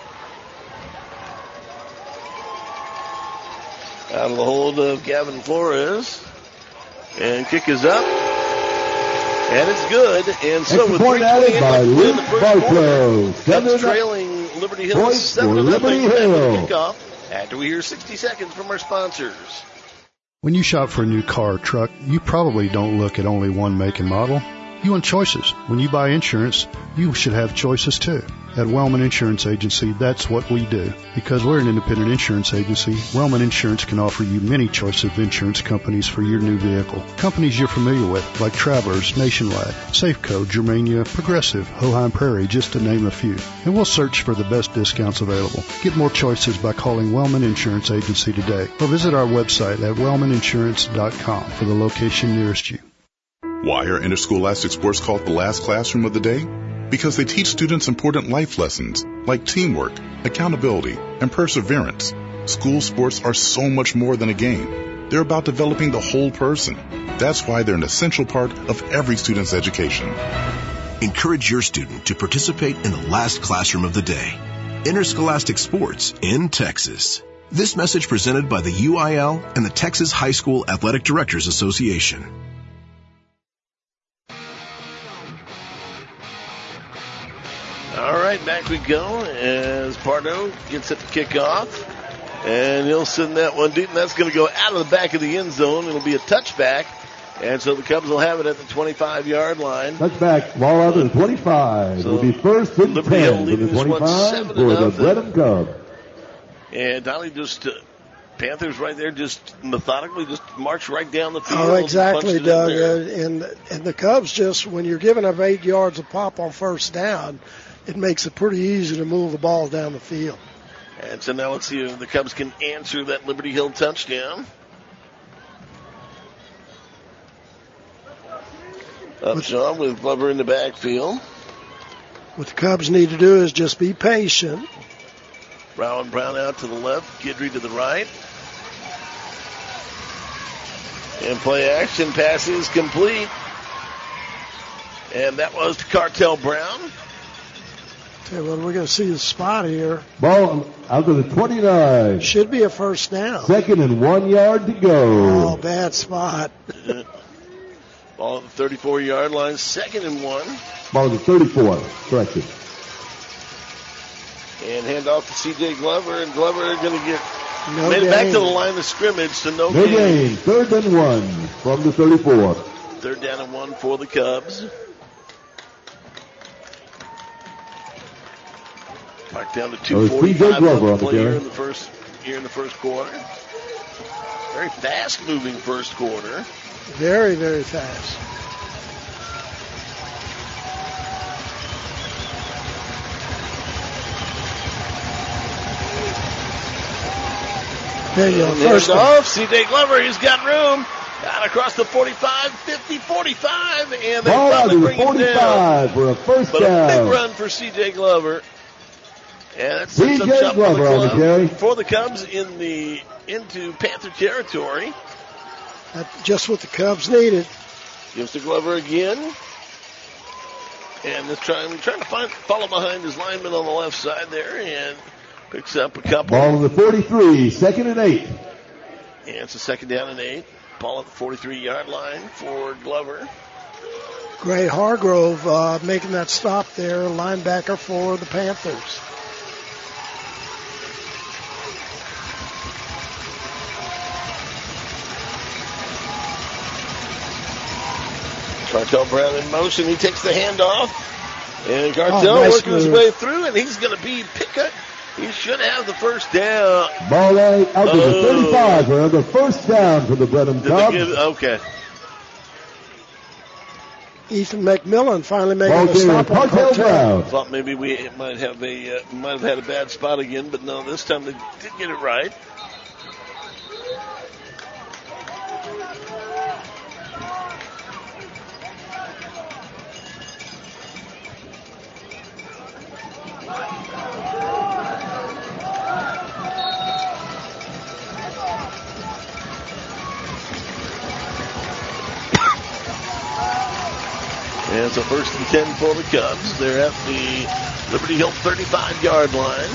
Out of the hold of Gavin Flores. And kick is up. And it's good. And so Extra with point added by in Luke the first Bartow. quarter, Seven Cubs trailing Liberty Hill points seven for to nothing. Liberty Hill. Kickoff after we hear sixty seconds from our sponsors. When you shop for a new car or truck, you probably don't look at only one make and model. You want choices. When you buy insurance, you should have choices too. At Wellman Insurance Agency, that's what we do. Because we're an independent insurance agency, Wellman Insurance can offer you many choices of insurance companies for your new vehicle. Companies you're familiar with, like Travelers, Nationwide, Safeco, Germania, Progressive, Hoheim Prairie, just to name a few. And we'll search for the best discounts available. Get more choices by calling Wellman Insurance Agency today, or visit our website at wellman insurance dot com for the location nearest you. Why are interscholastic sports called the last classroom of the day? Because they teach students important life lessons like teamwork, accountability, and perseverance. School sports are so much more than a game. They're about developing the whole person. That's why they're an essential part of every student's education. Encourage your student to participate in the last classroom of the day. Interscholastic sports in Texas. This message presented by the U I L and the Texas High School Athletic Directors Association. All right, back we go as Pardo gets it to kick off. And he'll send that one deep, and that's going to go out of the back of the end zone. It'll be a touchback And so the Cubs will have it at the twenty-five-yard line. Touchback, ball out to the twenty-five. So Will be first and Liberty Hill ten for leading the this one twenty-five seven for to the nothing. Brenham Cubs. And Dolly just, uh, Panthers right there just methodically just march right down the field. Oh, exactly, and Doug. punched it in there. Uh, and, and the Cubs just, when you're giving up eight yards a pop on first down, it makes it pretty easy to move the ball down the field. And so now let's see if the Cubs can answer that Liberty Hill touchdown. Upshaw with Glover in the backfield. What the Cubs need to do is just be patient. Brown and Brown out to the left, Guidry to the right. And play action, pass is complete. And that was to Cartel Brown. Tell you what, we're going to see the spot here. Ball out to the twenty-nine. Should be a first down. Second and one yard to go. Oh, bad spot. Ball at the thirty-four-yard line, second and one. Ball at the thirty-four. Correction. And hand off to C J Glover, and Glover going to get no made gain. it back to the line of scrimmage to no, No gain. gain. Third and one from the thirty-four. Third down and one for the Cubs. Back down to two forty-five left to play here in the first here in the first quarter. Very fast-moving first quarter. Very, very fast. There you go. And First hands down. off. C J Glover, he's got room. Out across the forty-five, fifty, forty-five, and they Ball out probably to the bring him down. forty-five for a first But down. a big run for C J Glover. And that sets C up J shop for the, Glover on the club, carry. for the Cubs in the into Panther territory. That's just what the Cubs needed. Gives to Glover again. And is trying, trying to find, follow behind his lineman on the left side there and picks up a couple. Ball to the forty-three. Second and eight. And it's a second down and eight. Ball at the forty-three-yard line for Glover. Gray Hargrove uh, making that stop there, linebacker for the Panthers. Cartel Brown in motion. He takes the handoff. And Cartel Oh, nice working his move. way through, and he's going to be pick up. He should have the first down. Ball out out to the Oh. thirty-five for another first down for the Brenham Did they Cubs. give- okay. Ethan McMillan finally making Ball a carrier stop on Cartel Cartel. Brown. Thought maybe we might have a uh, might have had a bad spot again, but no, this time they did get it right. And it's a first and ten for the Cubs. They're at the Liberty Hill thirty-five-yard line.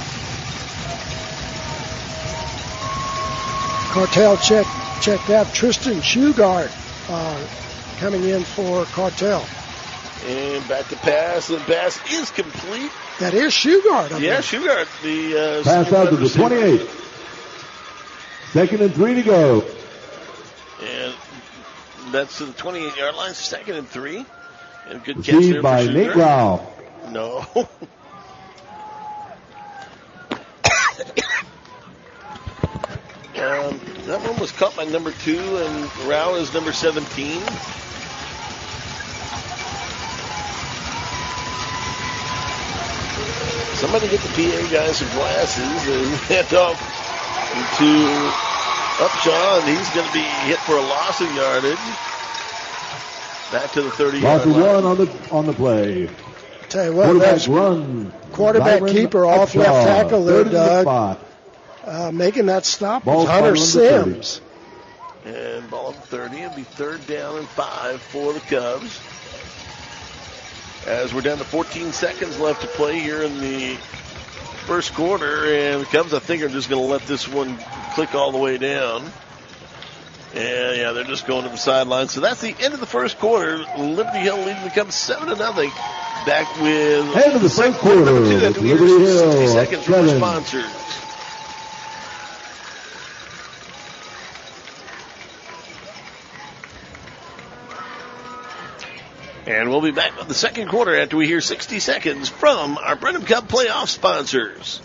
Cartel check, checked out Tristan Shugart uh, coming in for Cartel. And back to pass, and pass is complete. That is Shugart. up Yeah, there. Shugart, the uh, Pass senior out to wide the receiver. twenty-eight. Second and three to go. And that's to the twenty-eight-yard line, second and three. And good catch there Received for by Shugart. Nate Rao. No. um, that one was caught by number two, and Rao is number seventeen. Somebody get the P A guy some glasses and hand off to Upshaw, and he's going to be hit for a loss of yardage. Back to the thirty-yard Loss of line. one on the on the play. Tell you what, Quarterback that's run. quarterback Byron keeper off Upshaw, left tackle there, third in the Doug. spot. Uh, making that stop Ball was Hunter final on the Sims. And ball at the thirty. It'll be third down and five for the Cubs. As we're down to fourteen seconds left to play here in the first quarter. And the Cubs, I think, are just going to let this one click all the way down. And, yeah, they're just going to the sideline. So that's the end of the first quarter. Liberty Hill leading the Cubs seven to nothing. Back with End of the second first quarter number two with after we Liberty hear Hill sixty at seconds from our seven. sponsors. And we'll be back with the second quarter after we hear sixty seconds from our Brenham Cup playoff sponsors.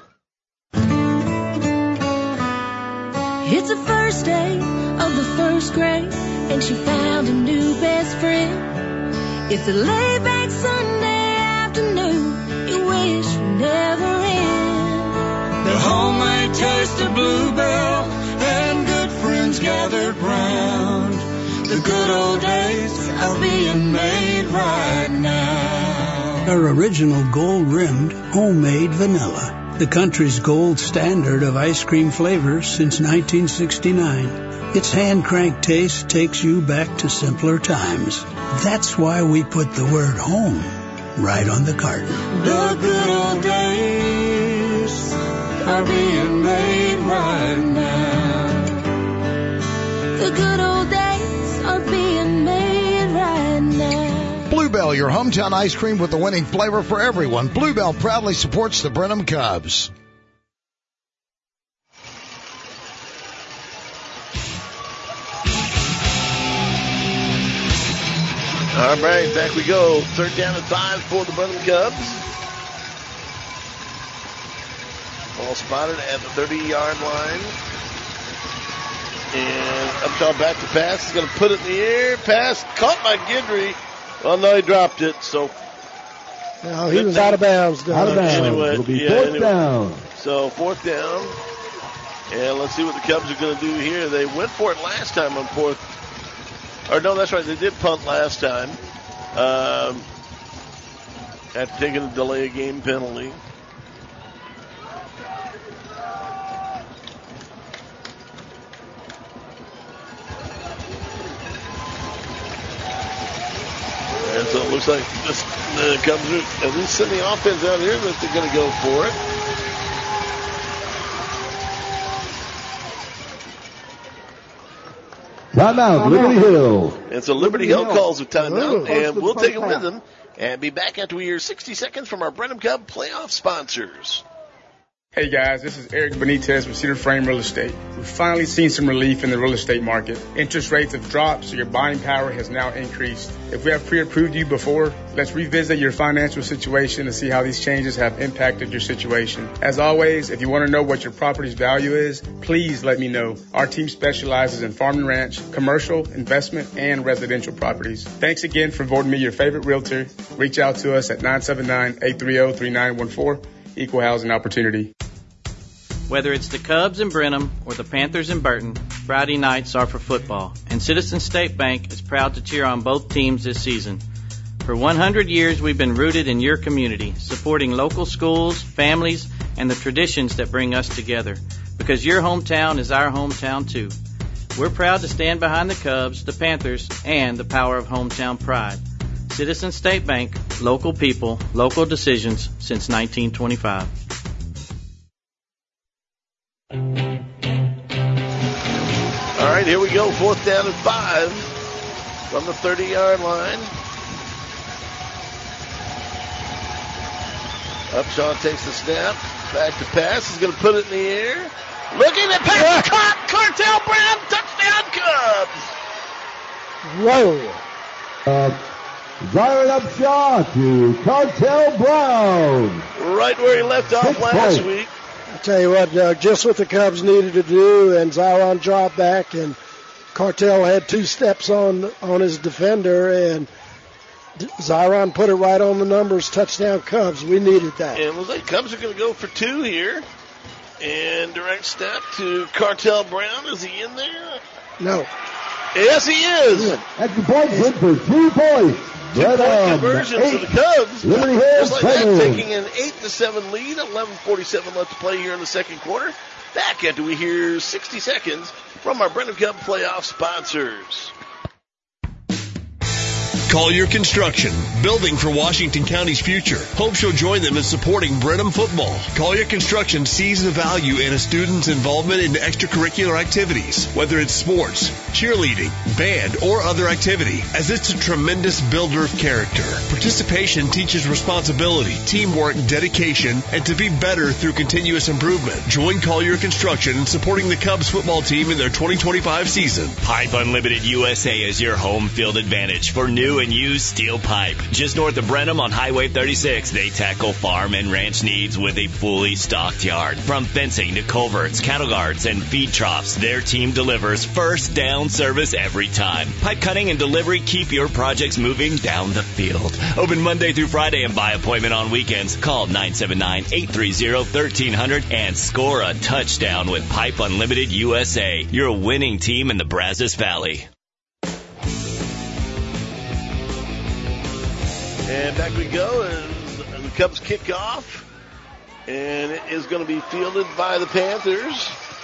It's the first day of the first grade, and she found a new best friend. It's a laid-back Sunday afternoon you wish would never end. The homemade taste of Bluebell and good friends gathered round. The good old days are being made right now. Our original gold-rimmed homemade vanilla. The country's gold standard of ice cream flavors since nineteen sixty-nine. Its hand-crank taste takes you back to simpler times. That's why we put the word home right on the carton. The good old days are being made right now. The good old days are being made right now. Bluebell, your hometown ice cream with the winning flavor for everyone. Bluebell proudly supports the Brenham Cubs. All right, back we go. Third down and five for the Brenham Cubs. Ball spotted at the thirty-yard line. And Upshaw back to pass. He's going to put it in the air. Pass caught by Guidry. Well, no, he dropped it, so. No, he was out of bounds. Out of bounds. Anyway, It'll be yeah, fourth anyway. down. So, fourth down. And let's see what the Cubs are going to do here. They went for it last time on fourth. Or, no, that's right. They did punt last time. Um, after taking a delay of game penalty. And so it looks like this, the Cubs are at least sending the offense out here that they're going to go for it. Timeout, Liberty Hill. And so Liberty Hill calls a timeout, Oh, and we'll take it with them and be back after we hear sixty seconds from our Brenham Cup playoff sponsors. Hey guys, this is Eric Benitez from Cedar Frame Real Estate. We've finally seen some relief in the real estate market. Interest rates have dropped, so your buying power has now increased. If we have pre-approved you before, let's revisit your financial situation to see how these changes have impacted your situation. As always, if you want to know what your property's value is, please let me know. Our team specializes in farm and ranch, commercial, investment, and residential properties. Thanks again for voting me your favorite realtor. Reach out to us at nine seven nine, eight three zero, three nine one four. Equal housing opportunity. Whether it's the Cubs in Brenham or the Panthers in Burton, Friday nights are for football, and Citizens State Bank is proud to cheer on both teams this season. For one hundred years, we've been rooted in your community, supporting local schools, families, and the traditions that bring us together, because your hometown is our hometown too. We're proud to stand behind the Cubs, the Panthers, and the power of hometown pride. Citizens State Bank, local people, local decisions since nineteen twenty-five. All right, here we go. Fourth down and five from the thirty-yard line. Upshaw takes the snap. Back to pass. He's going to put it in the air. Looking at pass. Caught. Cartel Brown. Touchdown Cubs. Uh, Zyron Upshaw to Cartel Brown. Right where he left off Six last points. week. I tell you what, Doug, just what the Cubs needed to do, and Zyron dropped back, and Cartel had two steps on on his defender, and Zyron put it right on the numbers. Touchdown Cubs. We needed that. And it looks like Cubs are going to go for two here. And direct step to Cartel Brown. Is he in there? No. Yes, he is. That's the point good for two points. Two-point conversion for the Cubs. Liberty Hill Just like that, seven. taking an eight to seven lead. eleven forty-seven left to play here in the second quarter. Back after we hear sixty seconds from our Brenham Cup playoff sponsors. Collier Construction, building for Washington County's future. Hope you'll join them in supporting Brenham football. Collier Construction sees the value in a student's involvement in extracurricular activities, whether it's sports, cheerleading, band, or other activity, as it's a tremendous builder of character. Participation teaches responsibility, teamwork, dedication, and to be better through continuous improvement. Join Collier Construction in supporting the Cubs football team in their twenty twenty-five season. Pipe Unlimited U S A is your home field advantage for new and used steel pipe. Just north of Brenham on Highway thirty-six, they tackle farm and ranch needs with a fully stocked yard. From fencing to culverts, cattle guards, and feed troughs, their team delivers first down service every time. Pipe cutting and delivery keep your projects moving down the field. Open Monday through Friday and by appointment on weekends. Call nine seven nine, eight three zero, one three zero zero and score a touchdown with Pipe Unlimited U S A, your winning team in the Brazos Valley. And back we go as the Cubs kick off. And it is going to be fielded by the Panthers.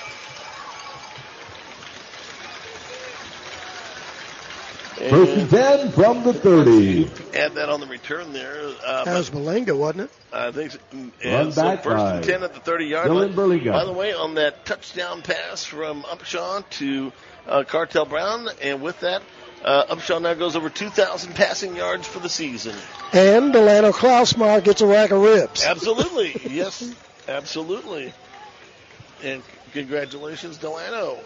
First and ten from the thirty. Add that on the return there. Uh, that was Berlinga, wasn't it? I think so. Run And so back first by and ten at the thirty-yard Dylan line. Berlinga. By the way, on that touchdown pass from Upshaw to uh, Cartel Brown, and with that, uh, Upshaw now goes over two thousand passing yards for the season. And Delano Klausmar gets a rack of ribs. Absolutely. Yes, absolutely. And congratulations, Delano.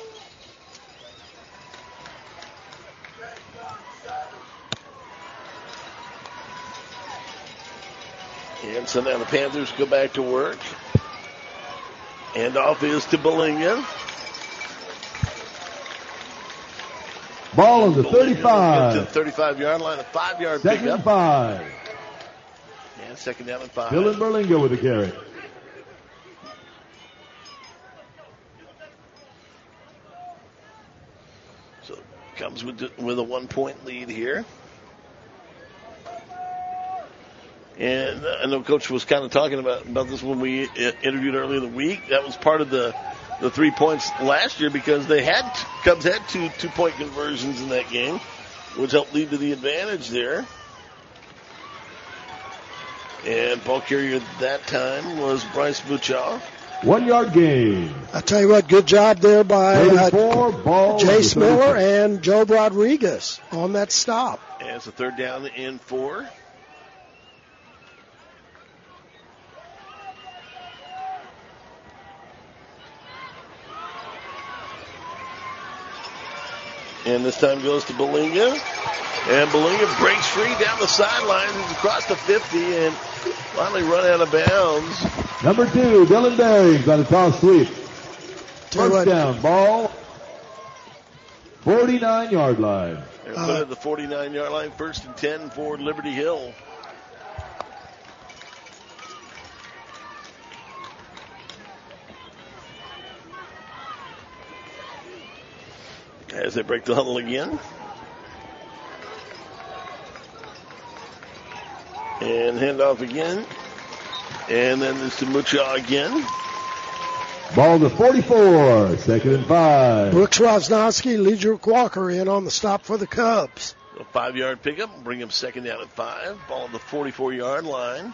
And so now the Panthers go back to work. And off is to Belinga. Ball on the Belinga thirty-five. to the thirty-five-yard line, a five-yard Second pickup. and five. And second down and five. Dylan Berlinga with the carry. So comes with with a one-point lead here. And I know Coach was kind of talking about, about this when we interviewed earlier in the week. That was part of the, the three points last year because they had Cubs had two two-point conversions in that game, which helped lead to the advantage there. And ball carrier that time was Bryce Buchaw. One-yard gain. I tell you what, good job there by uh, ball Jace Miller and Joe Rodriguez on that stop. And it's a third down and four. And this time goes to Belinga. And Belinga breaks free down the sideline. He's across the fifty and finally run out of bounds. Number two, Dylan Barings on a toss sweep. First down, ball. forty-nine-yard line. And put it at the forty-nine-yard line. First and ten for Liberty Hill. As they break the huddle again. And handoff again. And then it's to Mucha again. Ball to forty-four. Second and five. Brooks Rosnowski, Ledrick Walker in on the stop for the Cubs. A five-yard pickup. Bring him second down at five. Ball on the forty-four-yard line.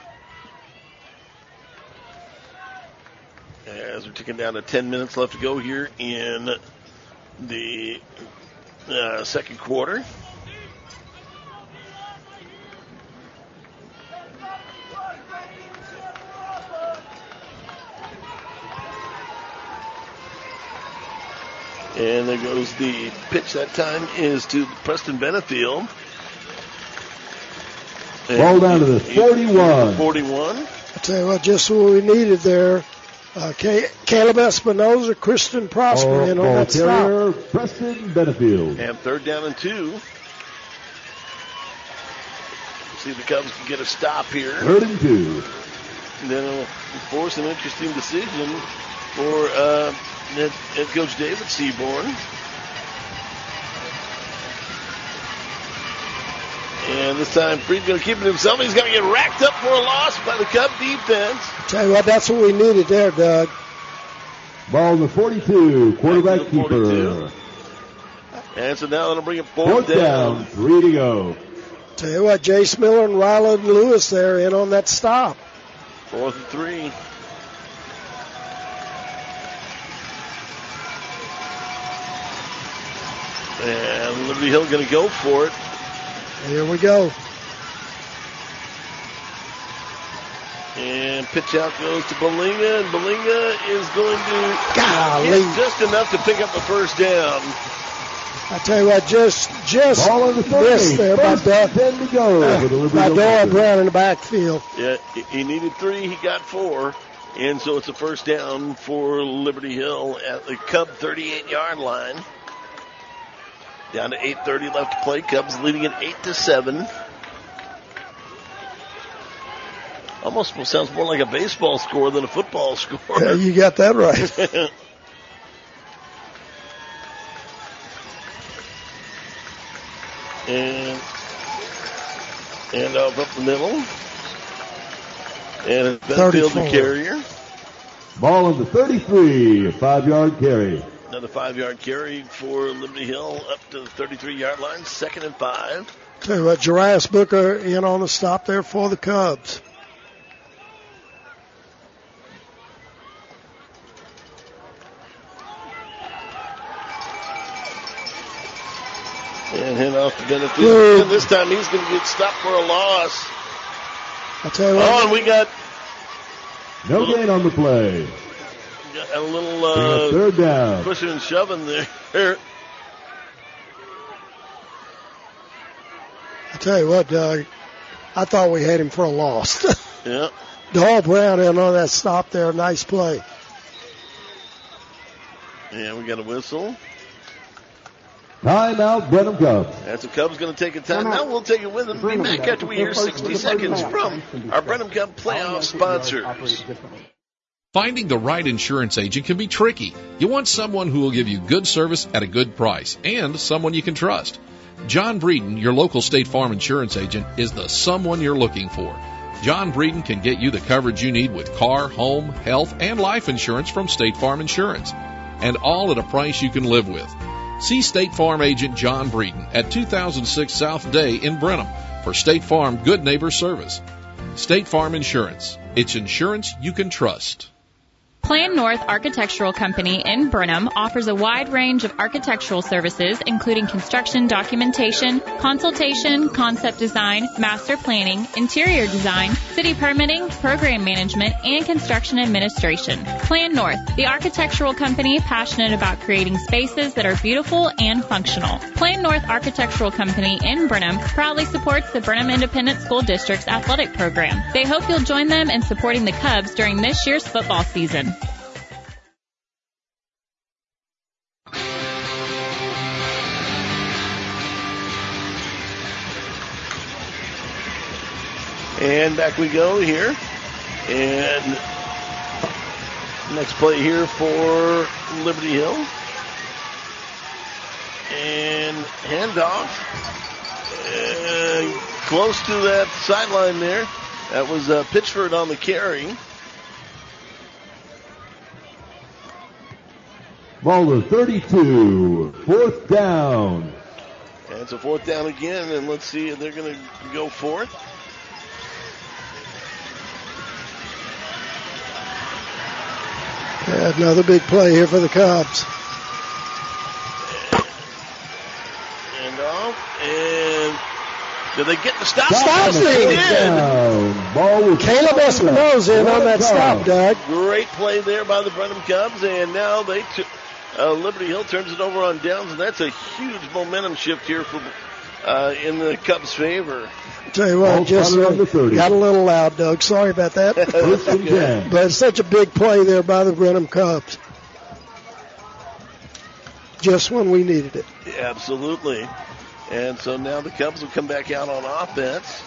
As we're ticking down to ten minutes left to go here in the uh, second quarter. And there goes the pitch that time is to Preston Benefield. Ball down to the forty-one. forty-one. I tell you what, just what we needed there. Uh, Caleb Espinoza, Kristen Prosper Oh, in on ball that carrier, stop. Preston Benefield. And third down and two. See if the Cubs can get a stop here. Third and two. And then it'll force an interesting decision for uh, head, head coach David Seaborn. And this time, Freed's going to keep it himself. He's going to get racked up for a loss by the Cub defense. Tell you what, that's what we needed there, Doug. Ball to forty-two. Quarterback keeper. forty-two. And so now it'll bring it fourth, Fourth down. down. Three to go. Tell you what, Jace Miller and Ryland Lewis there in on that stop. Fourth and three. And Liberty Hill going to go for it. Here we go. And pitch out goes to Belinga, and Belinga is going to Golly. hit just enough to pick up the first down. I tell you what, just just Ball on the missed there by Doyle, ten to go uh, for the Liberty by Hill Doyle Panthers. Brown in the backfield. Yeah, he needed three. He got four. And so it's a first down for Liberty Hill at the Cub thirty-eight-yard line. Down to eight thirty left to play. Cubs leading it eight to seven. Almost sounds more like a baseball score than a football score. Yeah, you got that right. and and off up the middle. And it's Benfield the carrier. Ball on the thirty-three, a five-yard carry. Another five-yard carry for Liberty Hill up to the thirty-three-yard line, second and five. Tell you what, Jarius Booker in on the stop there for the Cubs. And hand off to Benefield. And this time he's going to get stopped for a loss. I tell you what. Oh, and we got no little, gain on the play. Got a little uh, third down. Pushing and shoving there. I tell you what, Doug, I thought we had him for a loss. Yeah. Doyle Brown in on that stop there. Nice play. Yeah, we got a whistle. Timeout, Brenham Cubs. That's the Cubs going to take a time. Now we'll take it with them. Be back after we hear sixty seconds from our Brenham Cub playoff sponsors. Finding the right insurance agent can be tricky. You want someone who will give you good service at a good price and someone you can trust. John Breeden, your local State Farm insurance agent, is the someone you're looking for. John Breeden can get you the coverage you need with car, home, health, and life insurance from State Farm Insurance, and all at a price you can live with. See State Farm agent John Breeden at two thousand six South Day in Brenham for State Farm Good Neighbor Service. State Farm Insurance. It's insurance you can trust. Plan North Architectural Company in Brenham offers a wide range of architectural services, including construction documentation, consultation, concept design, master planning, interior design, city permitting, program management, and construction administration. Plan North, the architectural company passionate about creating spaces that are beautiful and functional. Plan North Architectural Company in Brenham proudly supports the Brenham Independent School District's athletic program. They hope you'll join them in supporting the Cubs during this year's football season. And back we go here. And next play here for Liberty Hill. And handoff. And close to that sideline there. That was uh, Pitchford on the carry. Ball to thirty-two. Fourth down. And it's a fourth down again. And let's see if they're going to go for it. Yeah, another big play here for the Cubs. And off. And did they get the stop? Stop They did. Ball Caleb Espinosa in on that stop, Doug. Great play there by the Brenham Cubs. And now they t- uh, Liberty Hill turns it over on downs. And that's a huge momentum shift here for uh, in the Cubs' favor. Tell you what, just uh, got a little loud, Doug. Sorry about that. But it's such a big play there by the Brenham Cubs. Just when we needed it. Absolutely. And so now the Cubs will come back out on offense.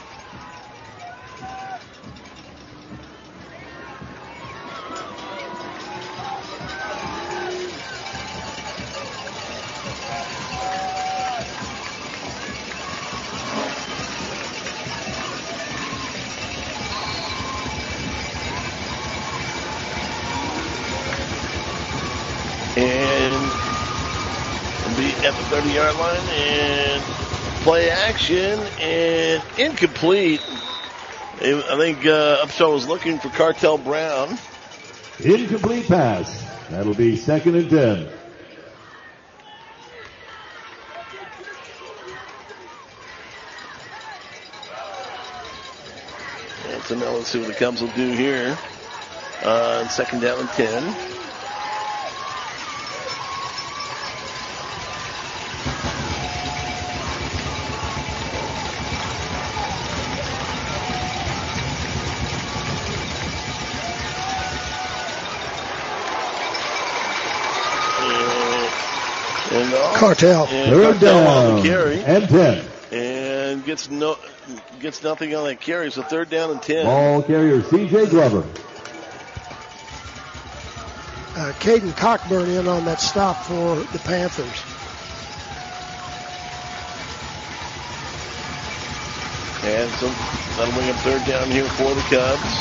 And be at the thirty-yard line and play action and incomplete. I think uh, Upshaw was looking for Cartel Brown. Incomplete pass. That'll be second and ten. And so now let's see what the Cubs will do here. Uh, second down and ten. Handoff. Cartel. And Third Cartel on down the carry. and ten. And gets no gets nothing on that carry, so third down and ten. Ball carrier C J Glover. Uh, Caden Cockburn in on that stop for the Panthers. And so that'll bring up third down here for the Cubs.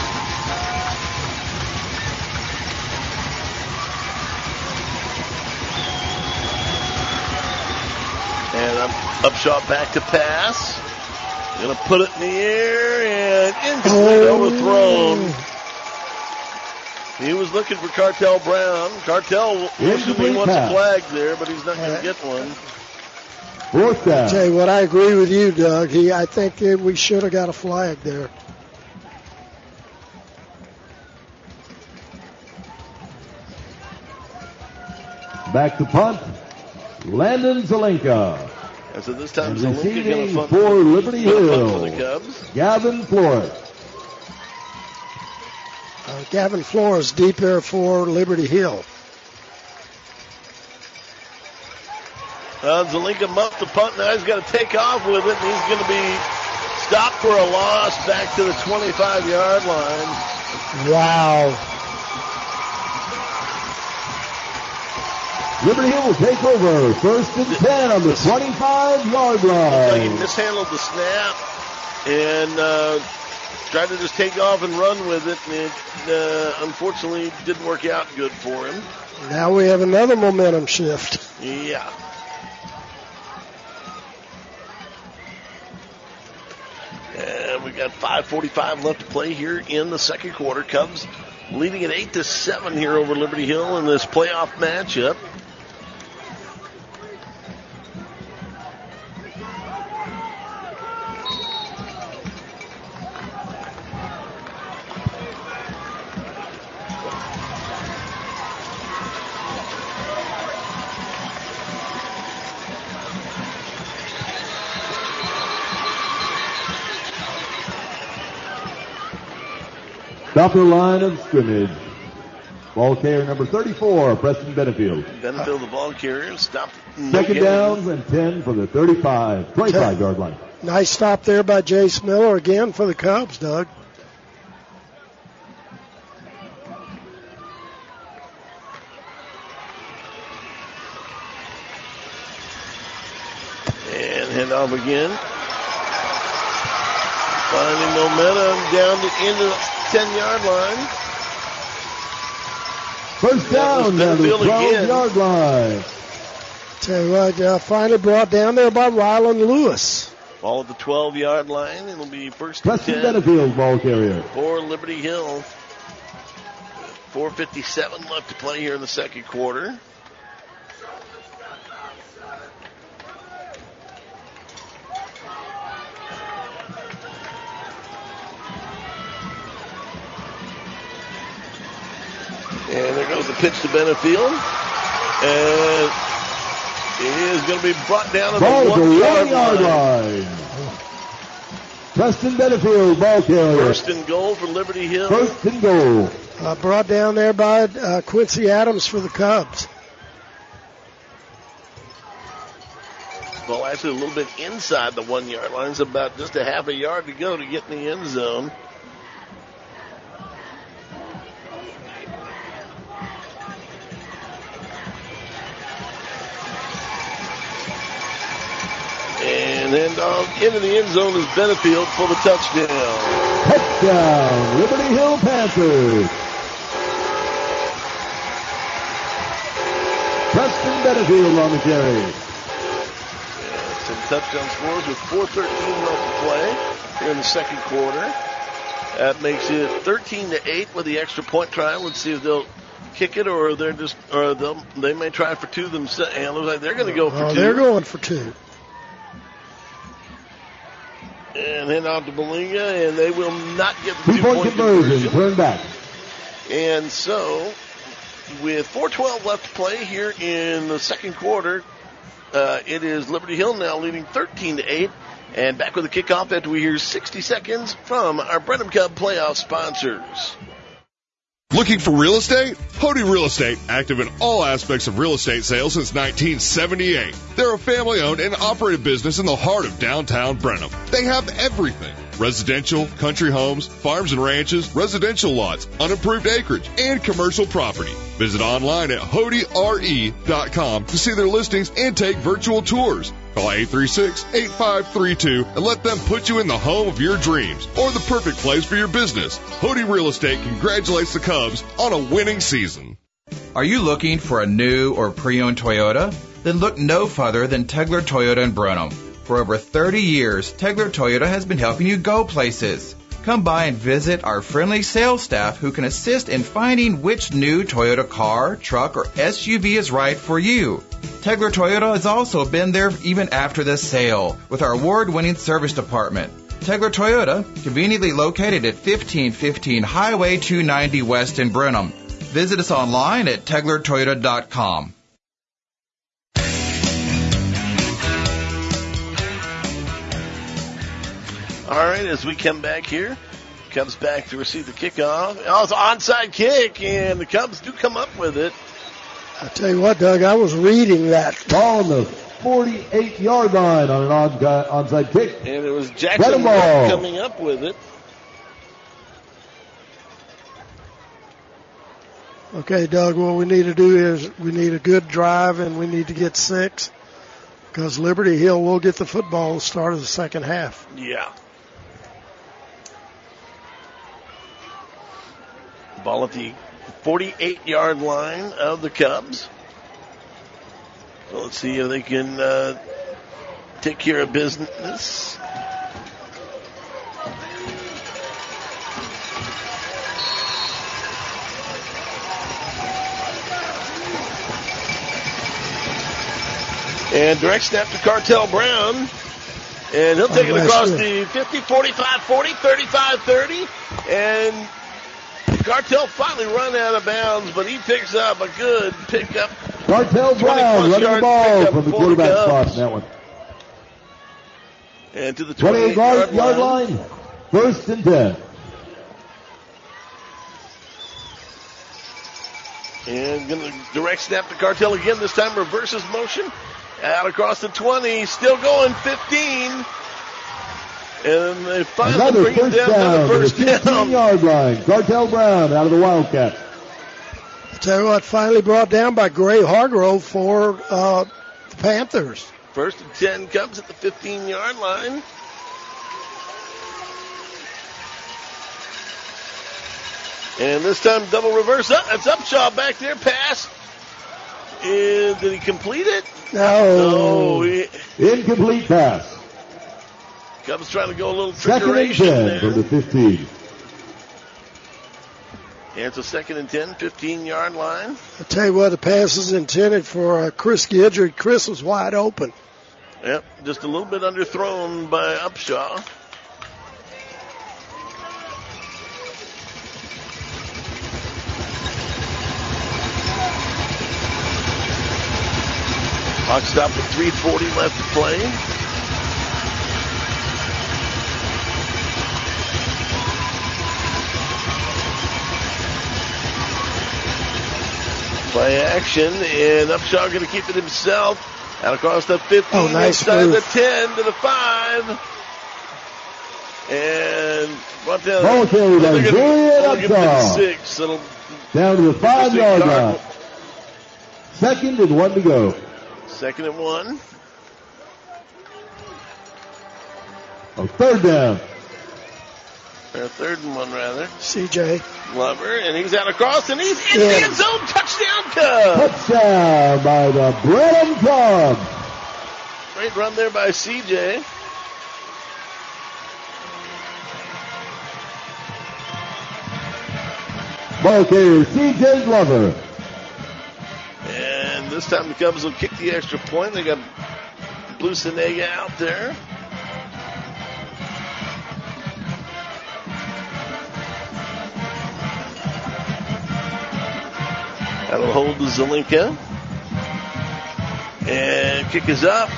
And up, Upshaw back to pass. Gonna put it in the air and incomplete, oh. overthrown. He was looking for Cartel Brown. Cartel usually wants a flag there, but he's not going to get one. Fourth down. I'll tell you what, I agree with you, Doug. He, I think uh, we should have got a flag there. Back to punt. Landon Zelenka. And so this time, And Zelenka going to receiving punt for Liberty Hill. for the Cubs. Gavin Flores. Uh, Gavin Flores deep there for Liberty Hill. Uh, Zelenka muffed the punt. Now he's got to take off with it, and he's going to be stopped for a loss back to the twenty-five yard line. Wow. Liberty Hill will take over. First and ten on the twenty-five yard line. Like he mishandled the snap and uh, tried to just take off and run with it, and it uh, unfortunately didn't work out good for him. Now we have another momentum shift. Yeah. And we got five forty-five left to play here in the second quarter. Cubs leading at eight to seven here over Liberty Hill in this playoff matchup. Upper line of scrimmage. Ball carrier number thirty-four, Preston Benefield. Benefield, the ball carrier, stopped. Second downs and ten for the thirty-five, twenty-five yard line. Nice stop there by Jace Miller again for the Cubs, Doug. And hand off again. Finding momentum down to into the ten yard line. First down down to the twelve yard line. Tell you what, uh, finally brought down there by Rylan Lewis. Ball at the twelve yard line. It'll be first and Preston ten. Benefield, ball carrier. For Liberty Hill. four fifty-seven left to play here in the second quarter. And there goes the pitch to Benefield. And it is going to be brought down to Ball the to one one yard line. Preston Benefield, ball carrier. First and goal for Liberty Hill. First and goal. Uh, brought down there by uh, Quincy Adams for the Cubs. Ball actually a little bit inside the one yard line. It's about just a half a yard to go to get in the end zone. And then uh, into the end zone is Benefield for the touchdown. Touchdown, Liberty Hill Panthers. Preston Benefield on the carry. Yeah, some touchdown scores with four thirteen left to play here in the second quarter. That makes it thirteen to eight with the extra point try. Let's see if they'll kick it or they're just, or they'll, they may try for two themselves. And it looks like they're going to go for oh, two. They're going for two. And then out to Belinga, and they will not get the Two-point two-point conversion, conversion. turn back. And so, with four twelve left to play here in the second quarter, uh, it is Liberty Hill now leading thirteen to eight. And back with the kickoff after we hear sixty seconds from our Brenham Cub playoff sponsors. Looking for real estate? Hody Real Estate, active in all aspects of real estate sales since nineteen seventy-eight. They're a family-owned and operated business in the heart of downtown Brenham. They have everything. Residential, country homes, farms and ranches, residential lots, unimproved acreage, and commercial property. Visit online at hody r e dot com to see their listings and take virtual tours. Call eight three six, eight five three two and let them put you in the home of your dreams or the perfect place for your business. Hody Real Estate congratulates the Cubs on a winning season. Are you looking for a new or pre-owned Toyota? Then look no further than Tegler Toyota in Brenham. For over thirty years, Tegler Toyota has been helping you go places. Come by and visit our friendly sales staff who can assist in finding which new Toyota car, truck, or S U V is right for you. Tegler Toyota has also been there even after the sale with our award-winning service department. Tegler Toyota, conveniently located at fifteen fifteen Highway two ninety West in Brenham. Visit us online at tegler toyota dot com. All right, as we come back here, Cubs back to receive the kickoff. Oh, it's an onside kick, and the Cubs do come up with it. I tell you what, Doug, I was reading that. Ball on the forty-eight-yard line on an on, onside kick. And it was Jackson Webb coming up with it. Okay, Doug, what we need to do is we need a good drive, and we need to get six because Liberty Hill will get the football at the start of the second half. Yeah. Ball at the forty-eight-yard line of the Cubs. So let's see if they can uh, take care of business. And direct snap to Cartel Brown. And he'll take it across the fifty, forty-five, forty, thirty-five, thirty. And Cartel finally run out of bounds, but he picks up a good pickup. Cartel Brown running the ball from the quarterback spot in that one. And to the twenty-eight yard line. line. First and ten. And going to direct snap to Cartel again. This time reverses motion. Out across the twenty. Still going fifteen. And they finally another bring first it down, down another first to the fifteen-yard line. Cartel Brown out of the Wildcat. I tell you what, finally brought down by Gray Hargrove for uh, the Panthers. First and ten Cubs at the fifteen-yard line. And this time double reverse up. That's Upshaw back there. Pass. And did he complete it? No. No. He, Incomplete pass. Cubs trying to go a little Second and trickeration ten there. from the fifteen. And it's a second and ten, fifteen-yard line. I tell you what, the pass is intended for uh, Chris Guidry. Chris was wide open. Yep, just a little bit underthrown by Upshaw. Clock stopped at three forty left to play. Play action, and Upshaw going to keep it himself. Out across the fifteen, oh, nice inside move. the ten to the five. And brought down. Ball carried by Julian Upshaw. Six. It'll down to the five-yard line. Second and one to go. Second and one. Oh, third down. Or third and one, rather. C J Glover, and he's out across, and he's in yeah. the end zone. Touchdown, Cubs! Touchdown by the Brenham Cubs. Great run there by C J. Ball carrier C J Glover. And this time the Cubs will kick the extra point. They got Blucenega out there. That'll hold the Zelinka. And kick is up.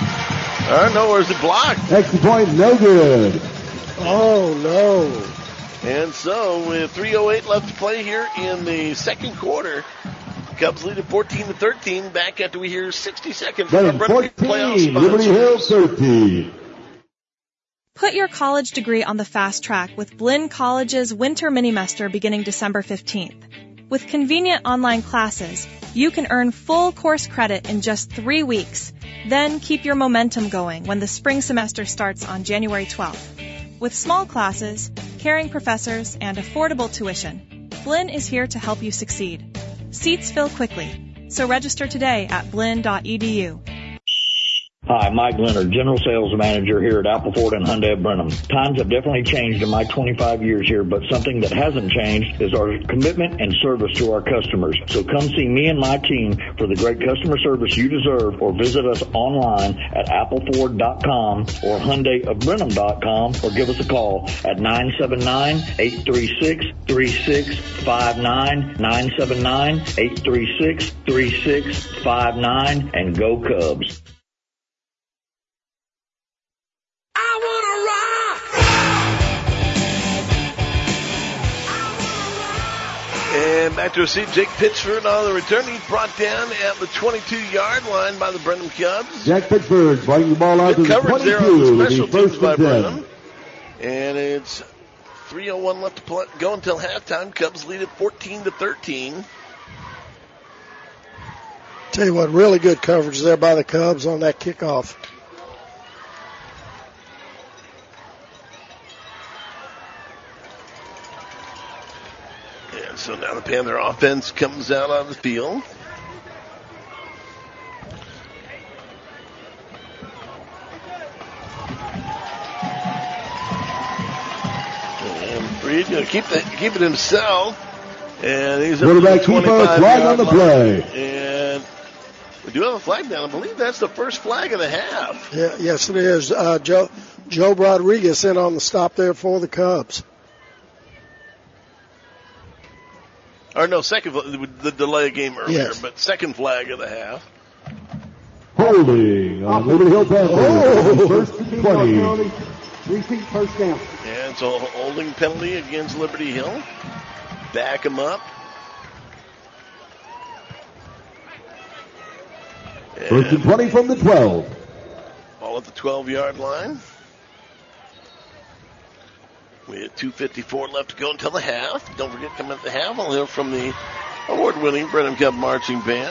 All right, no, where's it blocked? Extra point, no good. Oh, no. And so with three oh eight left to play here in the second quarter, Cubs lead at fourteen to thirteen. Back after we hear sixty seconds from our Brenham playoff Liberty Hill sponsors. thirteen. Put your college degree on the fast track with Blinn College's Winter Minimester beginning December fifteenth. With convenient online classes, you can earn full course credit in just three weeks. Then keep your momentum going when the spring semester starts on January twelfth. With small classes, caring professors, and affordable tuition, Blinn is here to help you succeed. Seats fill quickly, so register today at blinn dot e d u. Hi, Mike Leonard, General Sales Manager here at Apple Ford and Hyundai of Brenham. Times have definitely changed in my twenty-five years here, but something that hasn't changed is our commitment and service to our customers. So come see me and my team for the great customer service you deserve, or visit us online at apple ford dot com or hyundai of brenham dot com, or give us a call at nine seven nine, eight three six, three six five nine, nine seven nine, eight three six, three six five nine, and go Cubs. And back to a seat, Jake Pitchford on the return. He's brought down at the twenty-two-yard line by the Brenham Cubs. Jack Pitchford playing the ball out Good to the coverage there on the twenty-two. special teams by and ten. Brenham. And it's three oh one left to play, go until halftime. Cubs lead at fourteen to thirteen. Tell you what, really good coverage there by the Cubs on that kickoff. And so now the Panther offense comes out on the field. And Reed going to keep, the, keep it himself. And he's up to the Quarterback keeper, twenty-five flag on the yard play. line. And we do have a flag down. I believe that's the first flag of the half. Yeah, yes, it is. Uh, Joe, Joe Rodriguez in on the stop there for the Cubs. Or no, second, the delay game earlier, Yes. but second flag of the half. Holding on Liberty Hill Panthers. Oh. First and twenty. Repeat first down. And so a holding penalty against Liberty Hill. Back him up. First and twenty from the twelve. Ball at the twelve-yard line. With two fifty-four left to go until the half. Don't forget, coming at the half, we'll hear from the award-winning Brenham Cub Marching Band.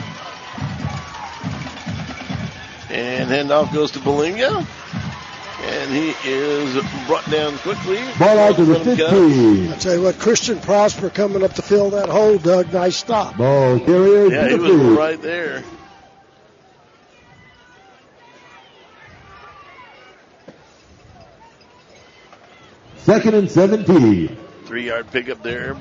And handoff goes to Belinga. And he is brought down quickly. Ball out to the fifteen. I tell you what, Christian Prosper coming up to fill that hole, Doug. Nice stop. Ball carrier Yeah, to he the was field. right there. Second and seventeen. Three-yard pickup there.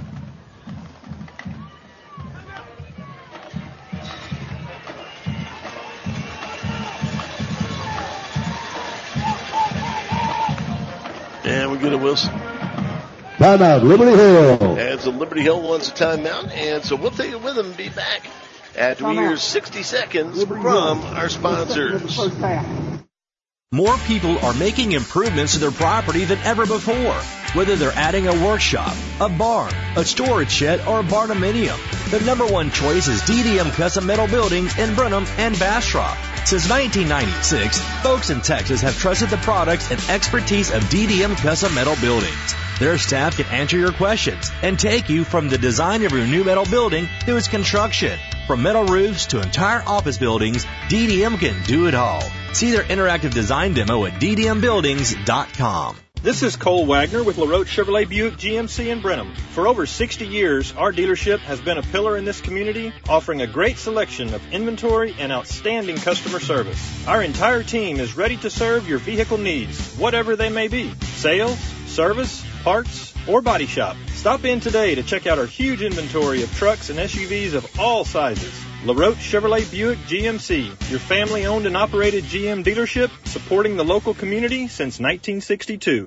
And we get a whistle. Timeout, Liberty Hill. And so Liberty Hill wants a timeout. And so we'll take it with them and be back after we hear sixty seconds from our sponsors. More people are making improvements to their property than ever before. Whether they're adding a workshop, a barn, a storage shed, or a barndominium, the number one choice is D D M Custom Metal Buildings in Brenham and Bastrop. Since nineteen ninety-six, folks in Texas have trusted the products and expertise of D D M Custom Metal Buildings. Their staff can answer your questions and take you from the design of your new metal building to its construction. From metal roofs to entire office buildings, D D M can do it all. See their interactive design demo at d d m buildings dot com. This is Cole Wagner with LaRoche Chevrolet Buick G M C in Brenham. For over sixty years, our dealership has been a pillar in this community, offering a great selection of inventory and outstanding customer service. Our entire team is ready to serve your vehicle needs, whatever they may be. Sales, service, parts, or body shop. Stop in today to check out our huge inventory of trucks and S U Vs of all sizes. LaRoche Chevrolet Buick G M C, your family-owned and operated G M dealership, supporting the local community since nineteen sixty-two.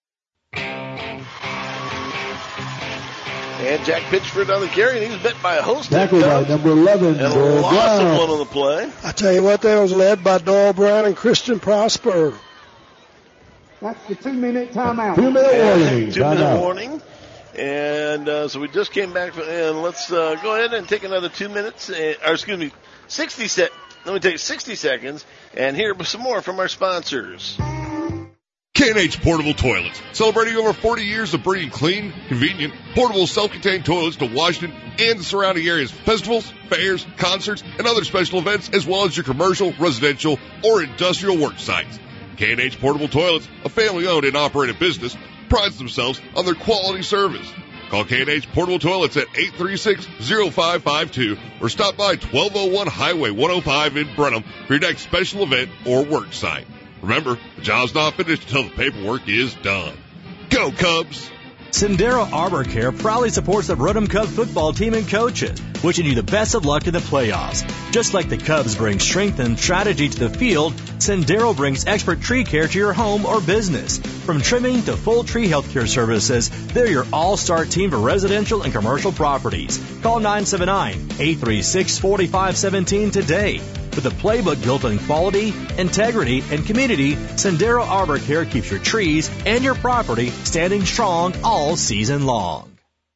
And Jack Pitchford on the carry, and he's met by a host of Tackled by Cubs. number eleven, And Doyle lots Brown. of one on the play. I tell you what, that was led by Doyle Brown and Christian Prosper. That's the two-minute timeout. Two-minute warning. Two-minute warning. And uh, so we just came back, from, and let's uh, go ahead and take another two minutes, uh, or excuse me, sixty sec. Let me take sixty seconds, and hear some more from our sponsors. K and H Portable Toilets, celebrating over forty years of bringing clean, convenient, portable, self-contained toilets to Washington and the surrounding areas, festivals, fairs, concerts, and other special events, as well as your commercial, residential, or industrial work sites. K and H Portable Toilets, a family-owned and operated business, prides themselves on their quality service. Call K and H Portable Toilets at eight three six, zero five five two or stop by twelve oh one Highway one oh five in Brenham for your next special event or work site. Remember, the job's not finished until the paperwork is done. Go Cubs! Sendero Arbor Care proudly supports the Brenham Cubs football team and coaches, wishing you the best of luck in the playoffs. Just like the Cubs bring strength and strategy to the field, Sendero brings expert tree care to your home or business. From trimming to full tree health care services, they're your all-star team for residential and commercial properties. Call nine seven nine, eight three six, four five one seven today. With a playbook built on quality, integrity, and community, Sendero Arbor Care keeps your trees and your property standing strong all season long.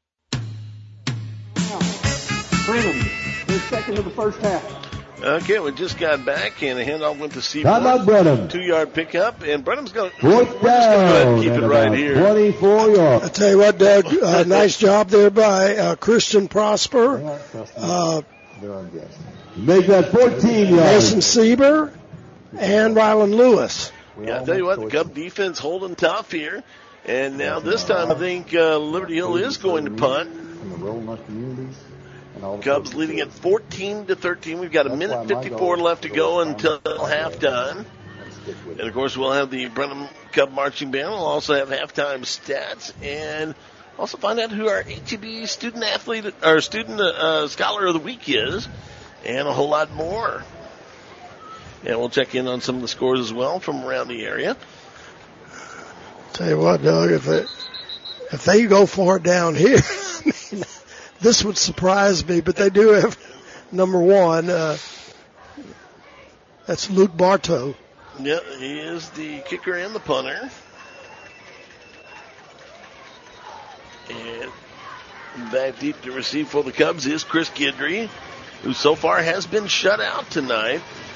Brenham, the second of the first half. Okay, we just got back, and the handoff went to Seaborn. Time out, Brenham. Two-yard pickup, and Brenham's going to Fourth down. keep it right here. twenty-four yards. I tell you what, Doug, uh, nice job there by uh, Christian Prosper. Uh, Make that fourteen yards. Mason Sieber and Rylan Lewis. Yeah, I tell you what, the Cub defense holding tough here. And now this time I think uh, Liberty Hill is going to punt. Cubs leading at fourteen to thirteen. We've got a minute fifty-four left to go until halftime. And, of course, we'll have the Brenham Cub Marching Band. We'll also have halftime stats and also find out who our H E B student athlete or student uh, scholar of the week is, and a whole lot more. And we'll check in on some of the scores as well from around the area. Tell you what, Doug, if it, if they go far down here, I mean, this would surprise me, but they do have number one. Uh, that's Luke Bartow. Yeah, he is the kicker and the punter. And back deep to receive for the Cubs is Chris Guidry, who so far has been shut out tonight.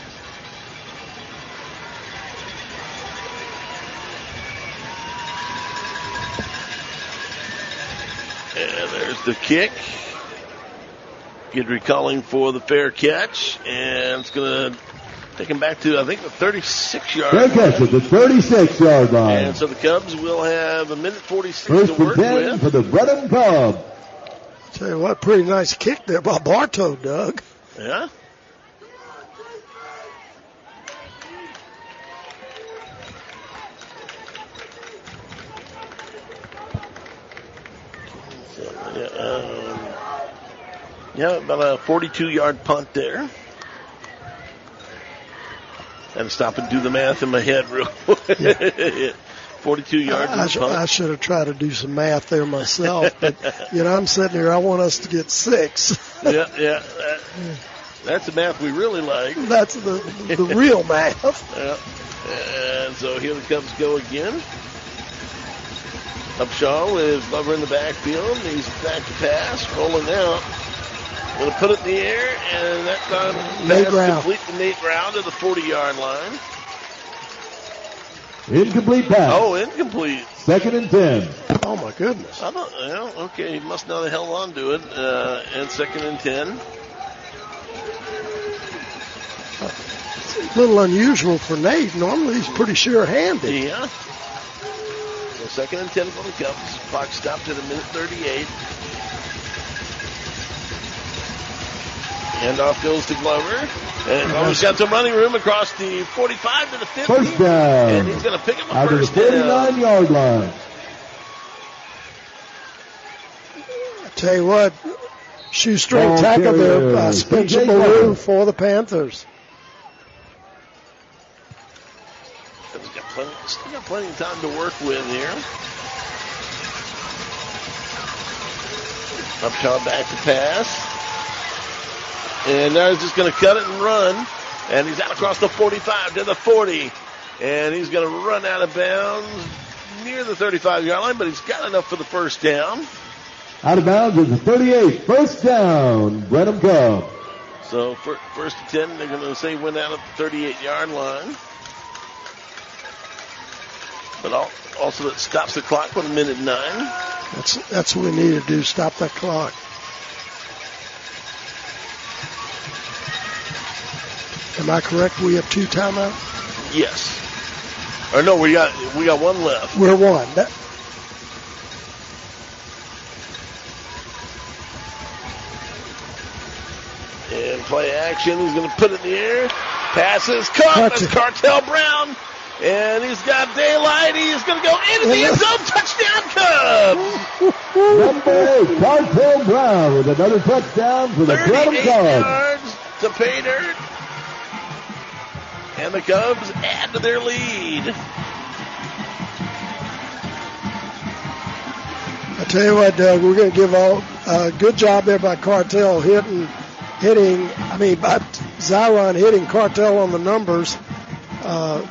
And there's the kick. Guidry calling for the fair catch, and it's going to take him back to, I think, the thirty-six yard line. Fair catch at the thirty-six yard line. And so the Cubs will have a minute forty-six First to work and ten with. for the Brenham Cubs. Tell you what, pretty nice kick there by Bartow, Doug. Yeah. So, yeah, um, yeah, about a forty-two yard punt there. And stop and do the math in my head real quick. Yeah. forty-two yards I, I, sh- I should have tried to do some math there myself, but, you know, I'm sitting here, I want us to get six. yeah, yeah. That, that's the math we really like. That's the the real math. Yeah. And so here the Cubs go again. Upshaw with Glover in the backfield. He's back to pass, rolling out. Going to put it in the air, and that time Nate pass Rao. complete to Nate Rao to the forty yard line. Incomplete pass. Oh, incomplete. Second and ten. Oh, my goodness. I thought, well, okay, he must not have held on to it. Uh, and second and ten. It's a little unusual for Nate. Normally he's pretty sure-handed. Yeah. So second and ten for the Cubs. Clock stopped at a minute thirty-eight. Handoff goes to Glover. And Glover's got some running room across the forty-five to the fifty. First down. And he's going to pick up a Out of the first down. forty-nine yard line. I tell you what, shoestring Ball tackle there carrier, by Spencer T J Maru Glover. for the Panthers. Cubs got plenty, still got plenty of time to work with here. Upshaw back to pass. And now he's just going to cut it and run. And he's out across the forty-five to the forty. And he's going to run out of bounds near the thirty-five-yard line, but he's got enough for the first down. Out of bounds is the thirty-eight. First down, Brenham Cubs. So for, first and ten, they're going to say went out at the thirty-eight-yard line. But also that stops the clock with a minute nine. That's that's what we need to do, stop that clock. Am I correct? We have two timeouts? Yes. Or no, we got we got one left. We're one. That, and play action. He's going to put it in the air. Passes. Caught. That's Cartel Brown. And he's got daylight. He's going to go into the end zone. Touchdown, Cubs. Number eight, Cartel Brown with another touchdown for the Brenham Cubs. thirty-eight yards to pay dirt. And the Cubs add to their lead. I tell you what, Doug, we're going to give all a uh, good job there by Cartel hitting, hitting. I mean, by Zion hitting Cartel on the numbers. Uh,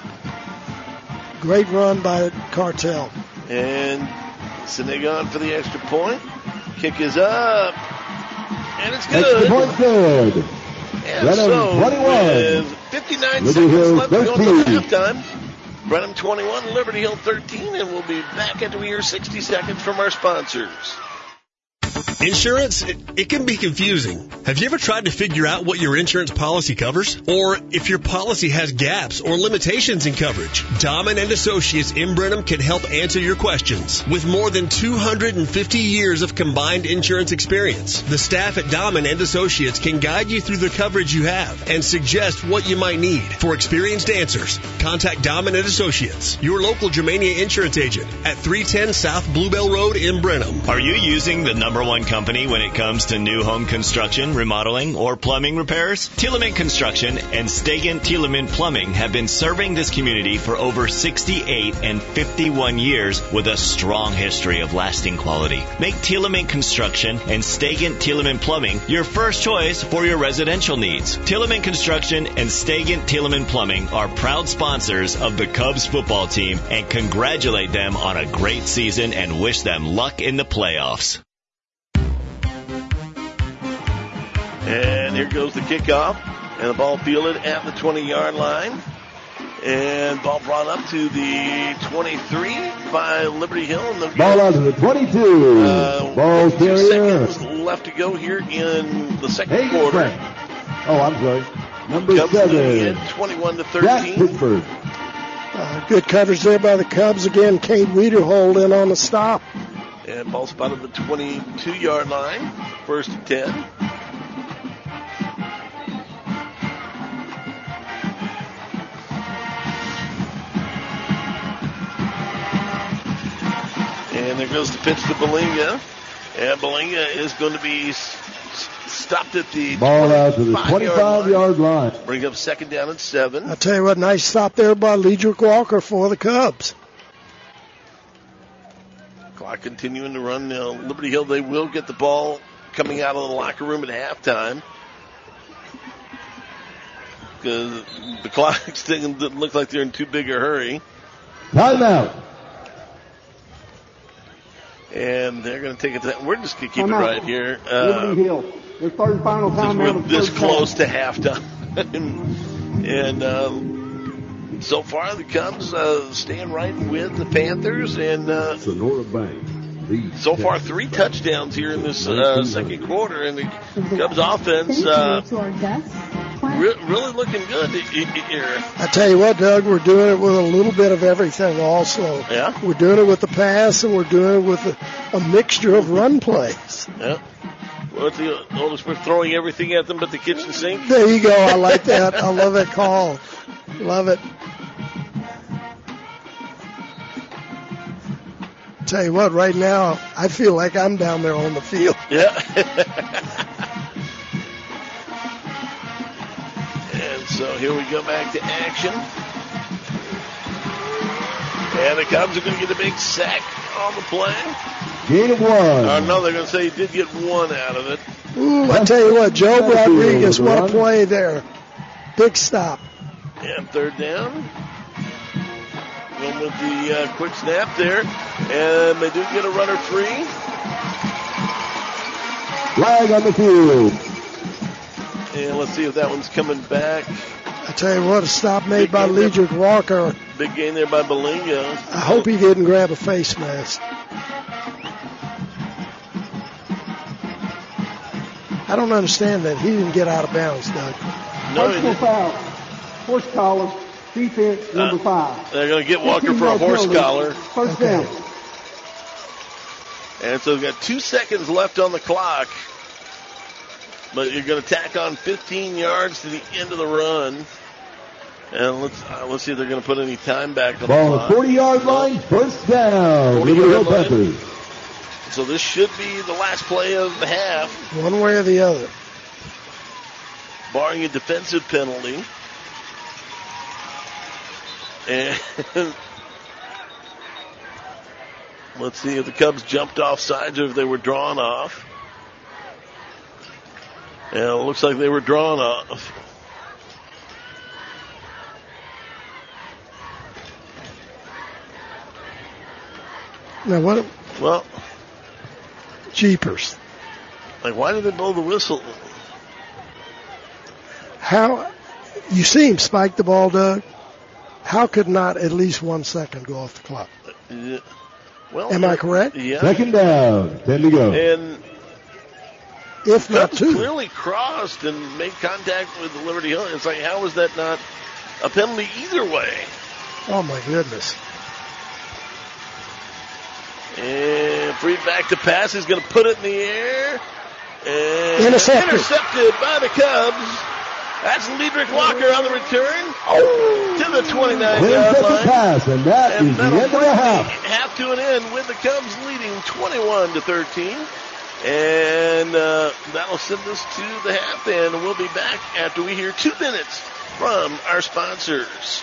great run by Cartel. And Sinegon for the extra point. Kick is up, and it's good. Extra point good. And so, with fifty-nine seconds left to go until halftime, Brenham twenty-one, Liberty Hill thirteen, and we'll be back after we hear sixty seconds from our sponsors. Insurance, it, it can be confusing. Have you ever tried to figure out what your insurance policy covers? Or if your policy has gaps or limitations in coverage? Dahman and Associates in Brenham can help answer your questions. With more than two hundred fifty years of combined insurance experience, the staff at Dahman and Associates can guide you through the coverage you have and suggest what you might need. For experienced answers, contact Dahman and Associates, your local Germania insurance agent at three ten South Bluebell Road in Brenham. Are you using the number one company when it comes to new home construction, remodeling, or plumbing repairs? Tielemans Construction and Stagen Tielemans Plumbing have been serving this community for over sixty-eight and fifty-one years with a strong history of lasting quality. Make Tielemans Construction and Stagen Tielemans Plumbing your first choice for your residential needs. Tielemans Construction and Stagen Tielemans Plumbing are proud sponsors of the Cubs football team and congratulate them on a great season and wish them luck in the playoffs. And here goes the kickoff, and the ball fielded at the twenty-yard line. And ball brought up to the twenty-three by Liberty Hill. And the ball out to the twenty-two. Uh, ball carrier. Seconds left to go here in the second hey, quarter. Frank. Oh, I'm sorry. Number Cubs seven. twenty-one to thirteen. Jack Pittsburgh. Uh, good coverage there by the Cubs. Again, Cade Wiederhold in on the stop. And ball spotted the twenty-two-yard line. First and ten. And there goes the pitch to Belinga. And Belinga is going to be s- stopped at the ball out to the twenty-five-yard line. line. Bring up second down and seven. I tell you what, nice stop there by Ledrick Walker for the Cubs. Clock continuing to run now. Liberty Hill, they will get the ball coming out of the locker room at halftime. Because the clock's taking, doesn't look like they're in too big a hurry. Timeout. And they're going to take it to that. We're just going to keep Time it out. right here. Liberty Uh, Hill. Their third and final time we're out of this first close half. to halftime. and um, so far, the Cubs uh, stand right with the Panthers. And uh, Sonora Bank. so far, three touchdowns here in this uh, second quarter. And the Cubs offense uh, re- really looking good here. I tell you what, Doug, we're doing it with a little bit of everything also. Yeah. We're doing it with the pass, and we're doing it with a, a mixture of run plays. Yeah. What's the oldest? We're throwing everything at them but the kitchen sink. There you go. I like that. I love that call. Love it. Tell you what, right now, I feel like I'm down there on the field. Yeah. And so here we go back to action. And the Cubs are going to get a big sack on the play. Gain of one. Uh, no, they're going to say he did get one out of it. Ooh, I tell you what, Joe Rodriguez, what a play there. Big stop. And third down. going with the uh, quick snap there, and they do get a runner free. Flag on the field. And let's see if that one's coming back. I tell you what, a stop made by Ledrick Walker. Big gain there by Belinga. I hope he didn't grab a face mask. I don't understand that. He didn't get out of bounds, Doug. No, Personal foul. Horse collar. Defense number uh, five. They're going to get Walker for a horse collar. First down. And so we've got two seconds left on the clock. But you're going to tack on fifteen yards to the end of the run. And let's uh, let's see if they're going to put any time back on Ball the clock. forty-yard line, first down. forty-yard line. So this should be the last play of the half. One way or the other. Barring a defensive penalty. And let's see if the Cubs jumped off sides or if they were drawn off. And it looks like they were drawn off. Now what? Well, jeepers. Like, why did they blow the whistle? How? You see him spike the ball, Doug. How could not at least one second go off the clock? Yeah. Well, am I correct? Yeah. Second down, ten to go. And if not Cubs two, clearly crossed and made contact with the Liberty Hill. It's like, how is that not a penalty either way? Oh my goodness! And free back to pass. He's going to put it in the air. And intercepted. intercepted by the Cubs. That's Ledrick Walker on the return oh. to the twenty-nine-yard line. Pass, and that and is the end of the half. Half to an end with the Cubs leading twenty-one to thirteen. And uh, that'll send us to the half, and we'll be back after we hear two minutes from our sponsors.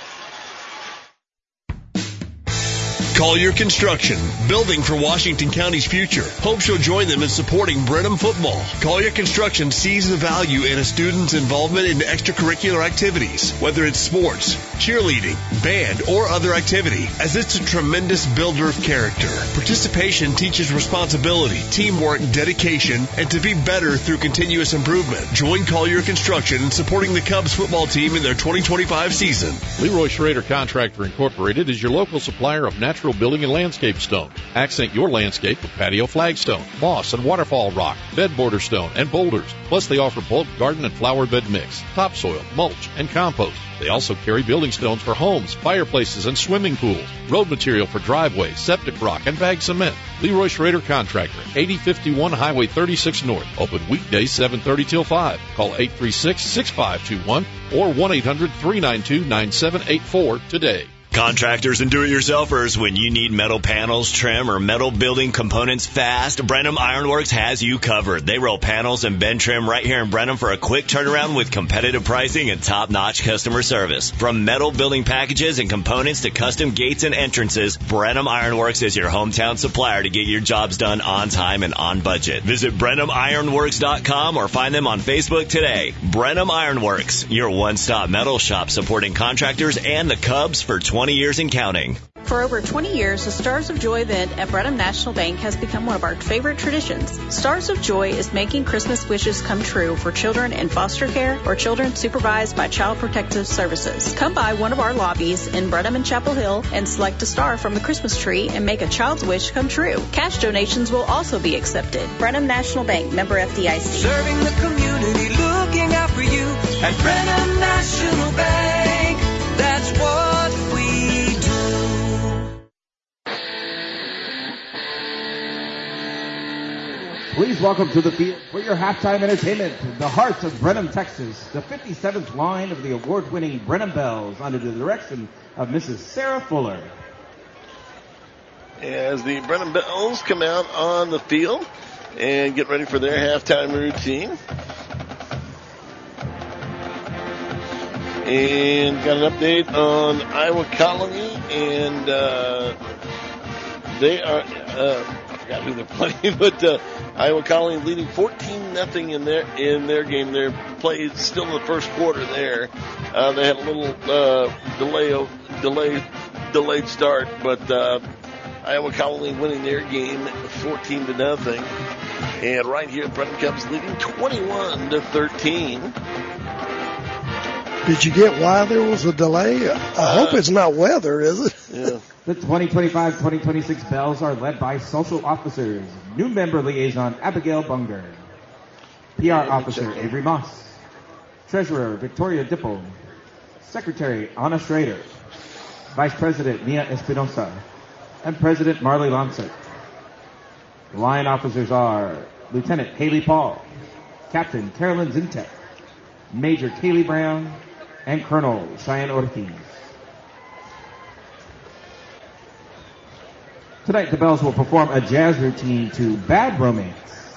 Collier Construction, building for Washington County's future. Hope she'll join them in supporting Brenham football. Collier Construction sees the value in a student's involvement in extracurricular activities, whether it's sports, cheerleading, band, or other activity, as it's a tremendous builder of character. Participation teaches responsibility, teamwork, dedication, and to be better through continuous improvement. Join Collier Construction in supporting the Cubs football team in their twenty twenty-five season. Leroy Schrader Contractor Incorporated is your local supplier of natural building and landscape stone. Accent your landscape with patio flagstone, moss and waterfall rock, bed border stone, and boulders. Plus, they offer bulk garden and flower bed mix, topsoil, mulch, and compost. They also carry building stones for homes, fireplaces, and swimming pools, road material for driveways, septic rock, and bagged cement. Leroy Schrader Contractor, eighty fifty-one Highway thirty-six North. Open weekdays seven thirty till five. Call eight three six, six five two one or one eight hundred, three nine two, nine seven eight four today. Contractors and do-it-yourselfers, when you need metal panels, trim, or metal building components fast, Brenham Ironworks has you covered. They roll panels and bend trim right here in Brenham for a quick turnaround with competitive pricing and top-notch customer service. From metal building packages and components to custom gates and entrances, Brenham Ironworks is your hometown supplier to get your jobs done on time and on budget. Visit Brenham Ironworks dot com or find them on Facebook today. Brenham Ironworks, your one-stop metal shop supporting contractors and the Cubs for twenty years and counting. For over twenty years, the Stars of Joy event at Brenham National Bank has become one of our favorite traditions. Stars of Joy is making Christmas wishes come true for children in foster care or children supervised by Child Protective Services. Come by one of our lobbies in Brenham and Chapel Hill and select a star from the Christmas tree and make a child's wish come true. Cash donations will also be accepted. Brenham National Bank, member F D I C. Serving the community, looking out for you at Brenham National Bank. That's what we Please welcome to the field for your halftime entertainment, the heart of Brenham, Texas, the fifty-seventh line of the award-winning Brenham Bells under the direction of Missus Sarah Fuller. As the Brenham Bells come out on the field and get ready for their halftime routine. And got an update on Iowa Colony, and uh, they are, uh, I forgot who they're playing, but uh, Iowa Colony leading fourteen nothing in their in their game. They're played still in the first quarter there. Uh, they had a little uh, delay delay delayed start, but uh, Iowa Colony winning their game fourteen to nothing. And right here, Brenham Cubs leading twenty-one to thirteen. Did you get why there was a delay? I uh, hope it's not weather, is it? Yeah. The twenty twenty-five twenty twenty-six Bells are led by social officers. New member liaison Abigail Bunger. P R officer Avery Moss. Treasurer Victoria Dipple. Secretary Anna Schrader. Vice President Mia Espinosa. And President Marley Lancet. Line officers are Lieutenant Haley Paul, Captain Carolyn Zintek, Major Kaylee Brown, and Colonel Cheyenne Ortiz. Tonight, the Bells will perform a jazz routine to Bad Romance.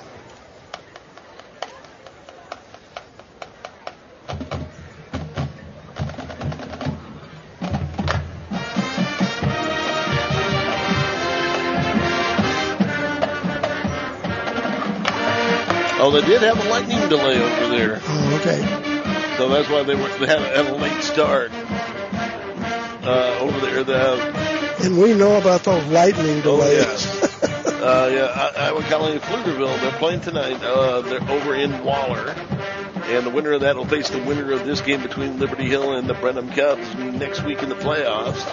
Oh, they did have a lightning delay over there. Oh, okay. So that's why they were they had, had a late start uh, over there. The, and we know about those lightning delays. Oh, yeah. uh, yeah, Iowa Colony Pflugerville, they're playing tonight. Uh, they're over in Waller. And the winner of that will face the winner of this game between Liberty Hill and the Brenham Cubs next week in the playoffs.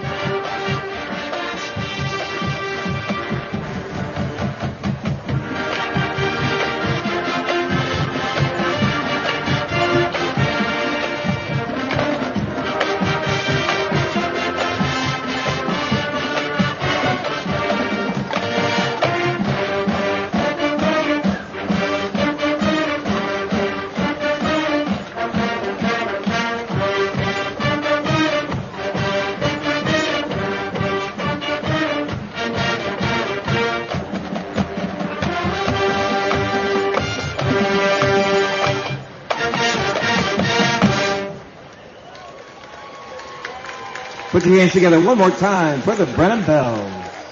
Put your hands together one more time for the Brenham Bells.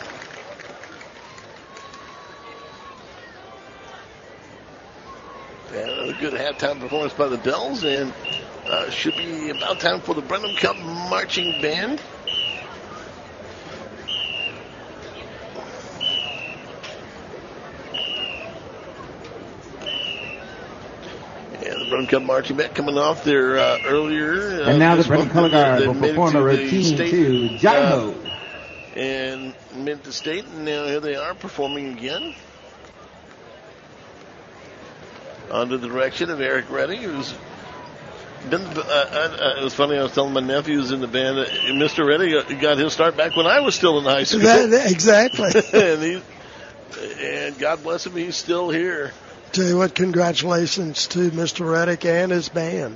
Yeah, a good halftime performance by the Bells, and uh, should be about time for the Brenham Cup marching band. Brenham Cup marching band coming off their uh, earlier. Uh, and now the Brenham Color Guard will perform a routine to Jiho. Uh, and made it to state, and now here they are performing again. Under the direction of Eric Reddy, who's been. Uh, uh, it was funny, I was telling my nephew who's in the band, uh, Mister Reddy got his start back when I was still in high school. That, exactly. and, he, and God bless him, he's still here. Tell you what, congratulations to Mister Reddick and his band.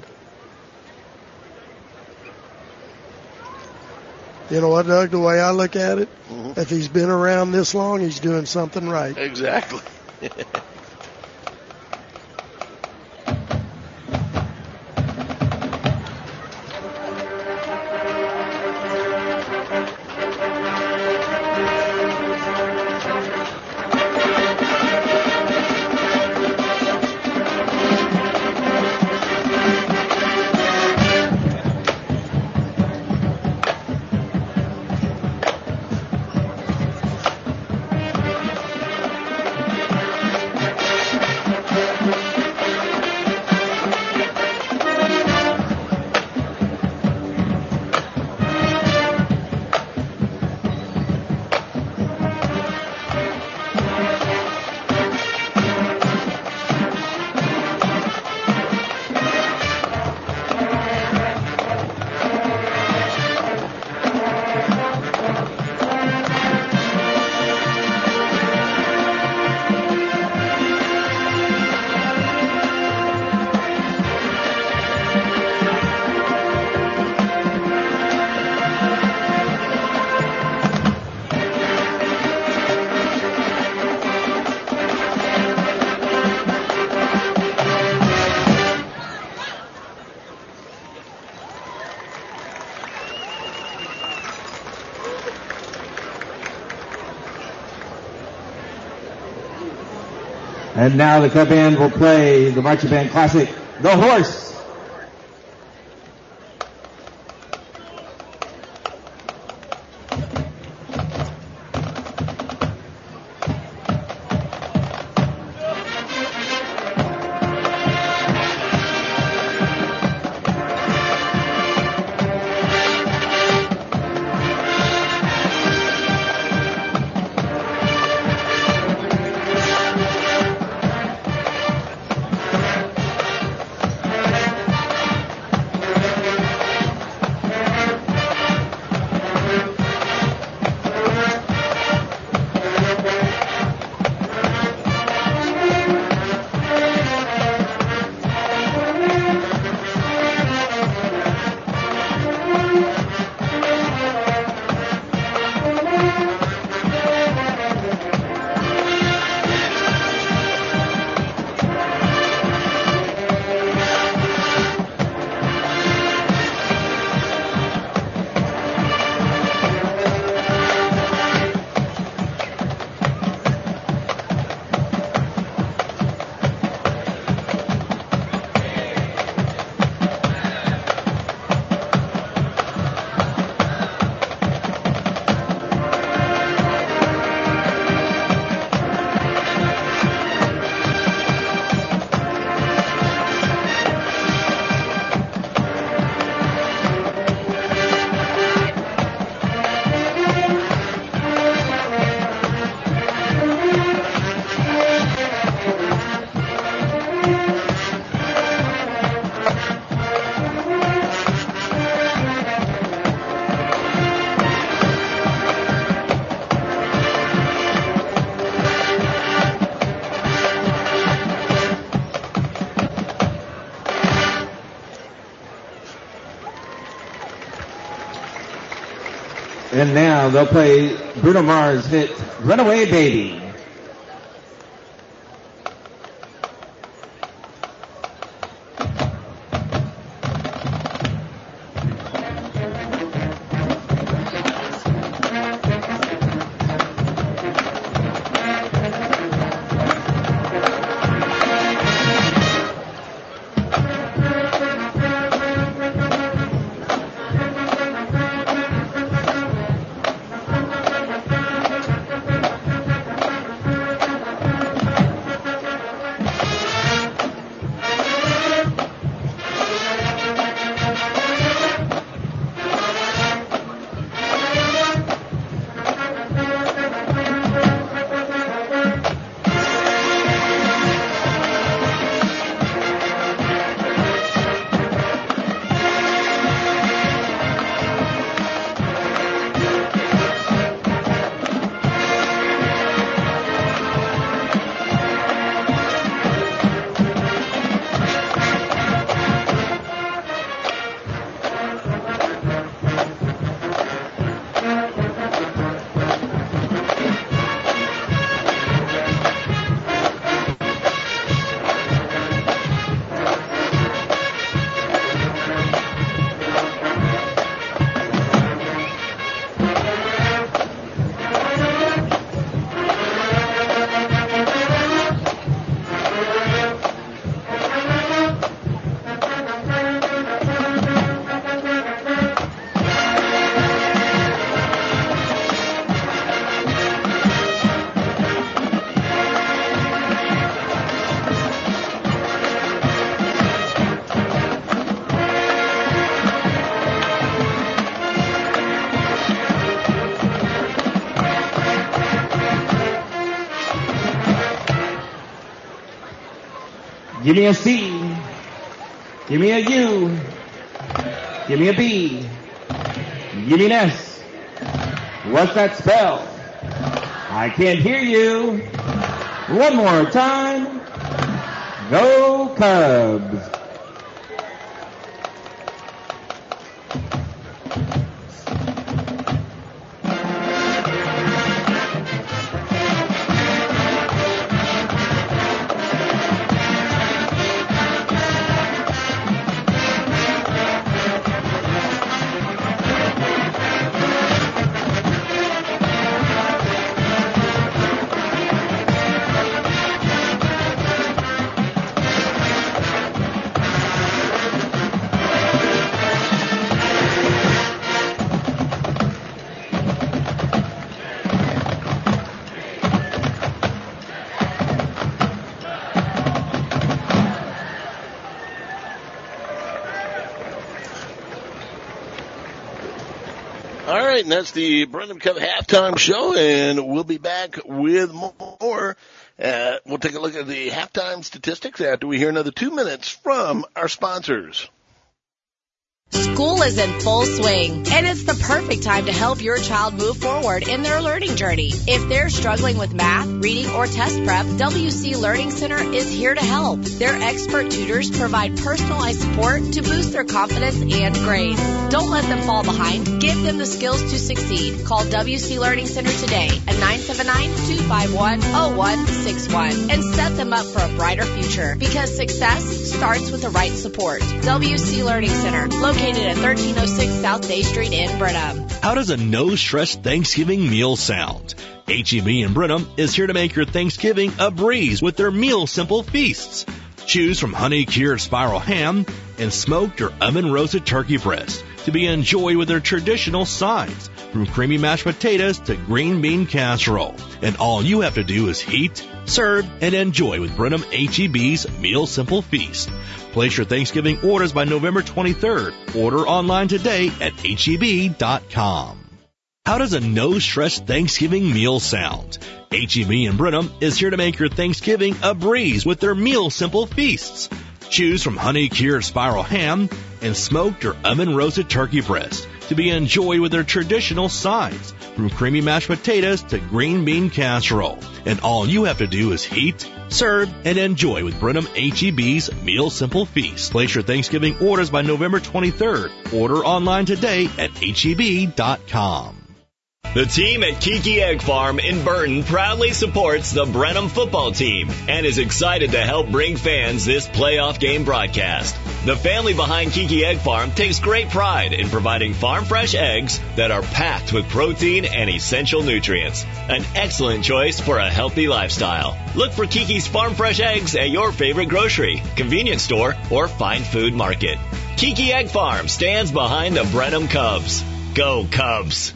You know what, Doug, the way I look at it, mm-hmm. if he's been around this long, he's doing something right. Exactly. And now the Cub Band will play the marching band classic, The Horse. And now they'll play Bruno Mars' hit, Runaway Baby. Give me a C. Give me a U. Give me a B. Give me an S. What's that spell? I can't hear you. One more time. Go Cubs. And that's the Brenham Cup halftime show, and we'll be back with more. Uh, we'll take a look at the halftime statistics after we hear another two minutes from our sponsors. School is in full swing, and it's the perfect time to help your child move forward in their learning journey. If they're struggling with math, reading, or test prep, W C Learning Center is here to help. Their expert tutors provide personalized support to boost their confidence and grades. Don't let them fall behind. Give them the skills to succeed. Call W C Learning Center today at nine seven nine, two five one, zero one six one and set them up for a brighter future, because success starts with the right support. W C Learning Center, located at thirteen oh six South Day Street in Brenham. How does a no-stress Thanksgiving meal sound? H E B in Brenham is here to make your Thanksgiving a breeze with their Meal Simple Feasts. Choose from honey-cured spiral ham and smoked or oven-roasted turkey breast to be enjoyed with their traditional sides, from creamy mashed potatoes to green bean casserole. And all you have to do is heat, serve, and enjoy with Brenham H E B's Meal Simple Feast. Place your Thanksgiving orders by November twenty-third. Order online today at H E B dot com. How does a no-stress Thanksgiving meal sound? H E B in Brenham is here to make your Thanksgiving a breeze with their Meal Simple Feasts. Choose from honey-cured spiral ham and smoked or oven-roasted turkey breast to be enjoyed with their traditional sides, from creamy mashed potatoes to green bean casserole. And all you have to do is heat, serve, and enjoy with Brenham H E B's Meal Simple Feast. Place your Thanksgiving orders by November twenty-third. Order online today at H E B dot com. The team at Kiki Egg Farm in Burton proudly supports the Brenham football team and is excited to help bring fans this playoff game broadcast. The family behind Kiki Egg Farm takes great pride in providing farm-fresh eggs that are packed with protein and essential nutrients. An excellent choice for a healthy lifestyle. Look for Kiki's farm-fresh eggs at your favorite grocery, convenience store, or fine food market. Kiki Egg Farm stands behind the Brenham Cubs. Go Cubs!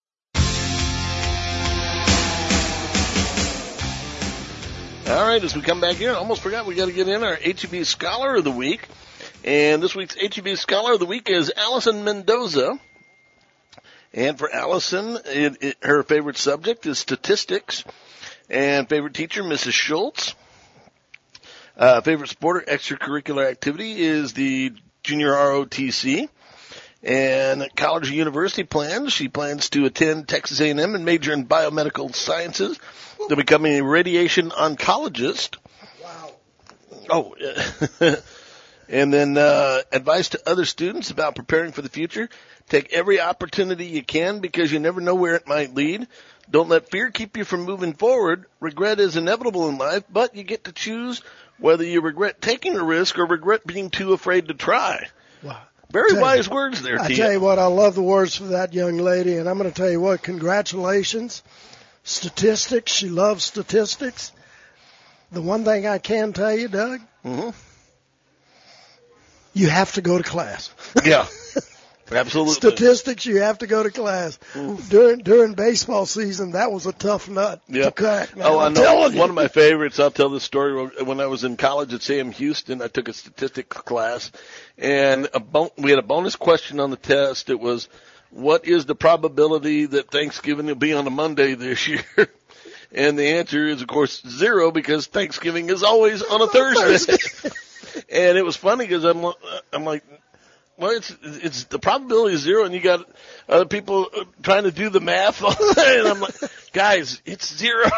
All right, as we come back here, I almost forgot we got to get in our H E B Scholar of the Week. And this week's H E B Scholar of the Week is Allison Mendoza. And for Allison, it, it, her favorite subject is statistics. And favorite teacher, Missus Schultz. Uh, favorite sport or extracurricular activity is the Junior R O T C. And college or university plans, she plans to attend Texas A and M and major in biomedical sciences to become a radiation oncologist. Wow. Oh, and then uh, advice to other students about preparing for the future. Take every opportunity you can because you never know where it might lead. Don't let fear keep you from moving forward. Regret is inevitable in life, but you get to choose whether you regret taking a risk or regret being too afraid to try. Wow. Very tell wise you, words there, I Tia. tell you what, I love the words for that young lady, and I'm going to tell you what, congratulations. Statistics, she loves statistics. The one thing I can tell you, Doug, mm-hmm. you have to go to class. Yeah, absolutely. Statistics, you have to go to class. Mm. During during baseball season, that was a tough nut yeah. to crack. Man. Oh, I I'm know. telling you. One of my favorites, I'll tell this story. When I was in college at Sam Houston, I took a statistics class, and a bon- we had a bonus question on the test. It was, what is the probability that Thanksgiving will be on a Monday this year? And the answer is, of course, zero, because Thanksgiving is always on a Thursday. And it was funny because I'm, I'm like, well, it's, it's, the probability is zero, and you got other people trying to do the math. And I'm like, guys, it's zero.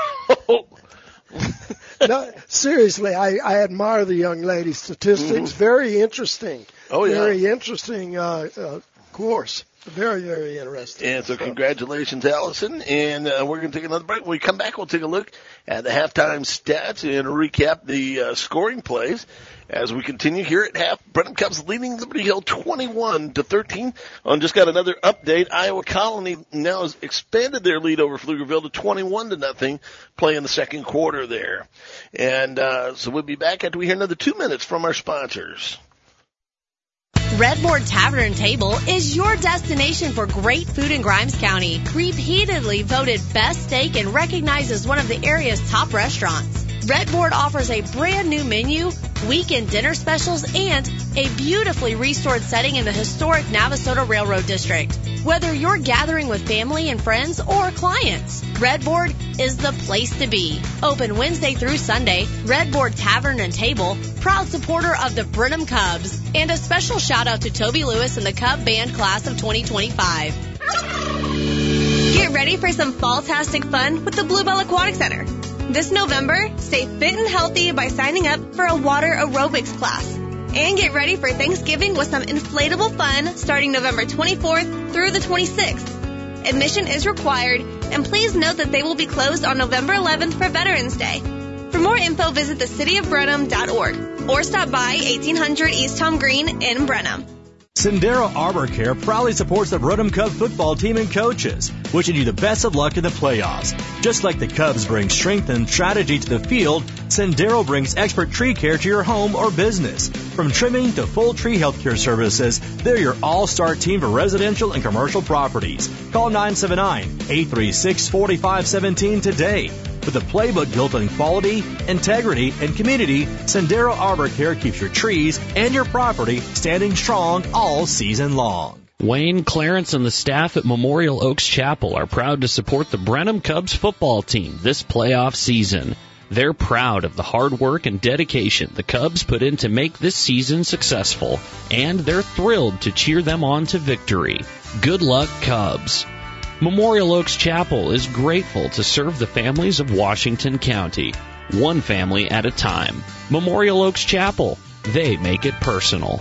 No, seriously, I, I admire the young lady's statistics. Mm-hmm. Very interesting. Oh, yeah. Very interesting, uh, uh, course. Very, very interesting. And so congratulations, Allison. And uh, we're going to take another break. When we come back, we'll take a look at the halftime stats and recap the uh, scoring plays as we continue here at half. Brenham Cubs leading Liberty Hill twenty-one to thirteen. On just got another update. Iowa Colony now has expanded their lead over Pflugerville to twenty-one to nothing, playing the second quarter there. And uh, so we'll be back after we hear another two minutes from our sponsors. Redboard Tavern and Table is your destination for great food in Grimes County. Repeatedly voted best steak and recognized as one of the area's top restaurants. Redboard offers a brand new menu, weekend dinner specials, and a beautifully restored setting in the historic Navasota Railroad District. Whether you're gathering with family and friends or clients, Redboard is the place to be. Open Wednesday through Sunday, Redboard Tavern and Table, proud supporter of the Brenham Cubs. And a special shout out to Toby Lewis and the Cub Band class of twenty twenty-five. Get ready for some fall-tastic fun with the Bluebell Aquatic Center. This November, stay fit and healthy by signing up for a water aerobics class. And get ready for Thanksgiving with some inflatable fun starting November twenty-fourth through the twenty-sixth. Admission is required, and please note that they will be closed on November eleventh for Veterans Day. For more info, visit the city of brenham dot org or stop by eighteen hundred East Tom Green in Brenham. Sendero Arbor Care proudly supports the Brenham Cub football team and coaches, wishing you the best of luck in the playoffs. Just like the Cubs bring strength and strategy to the field, Sendero brings expert tree care to your home or business. From trimming to full tree health care services, they're your all-star team for residential and commercial properties. Call nine seven nine, eight three six, four five one seven today. With a playbook built on quality, integrity, and community, Sendero Arbor Care keeps your trees and your property standing strong all season long. Wayne, Clarence, and the staff at Memorial Oaks Chapel are proud to support the Brenham Cubs football team this playoff season. They're proud of the hard work and dedication the Cubs put in to make this season successful, and they're thrilled to cheer them on to victory. Good luck, Cubs. Memorial Oaks Chapel is grateful to serve the families of Washington County, one family at a time. Memorial Oaks Chapel, they make it personal.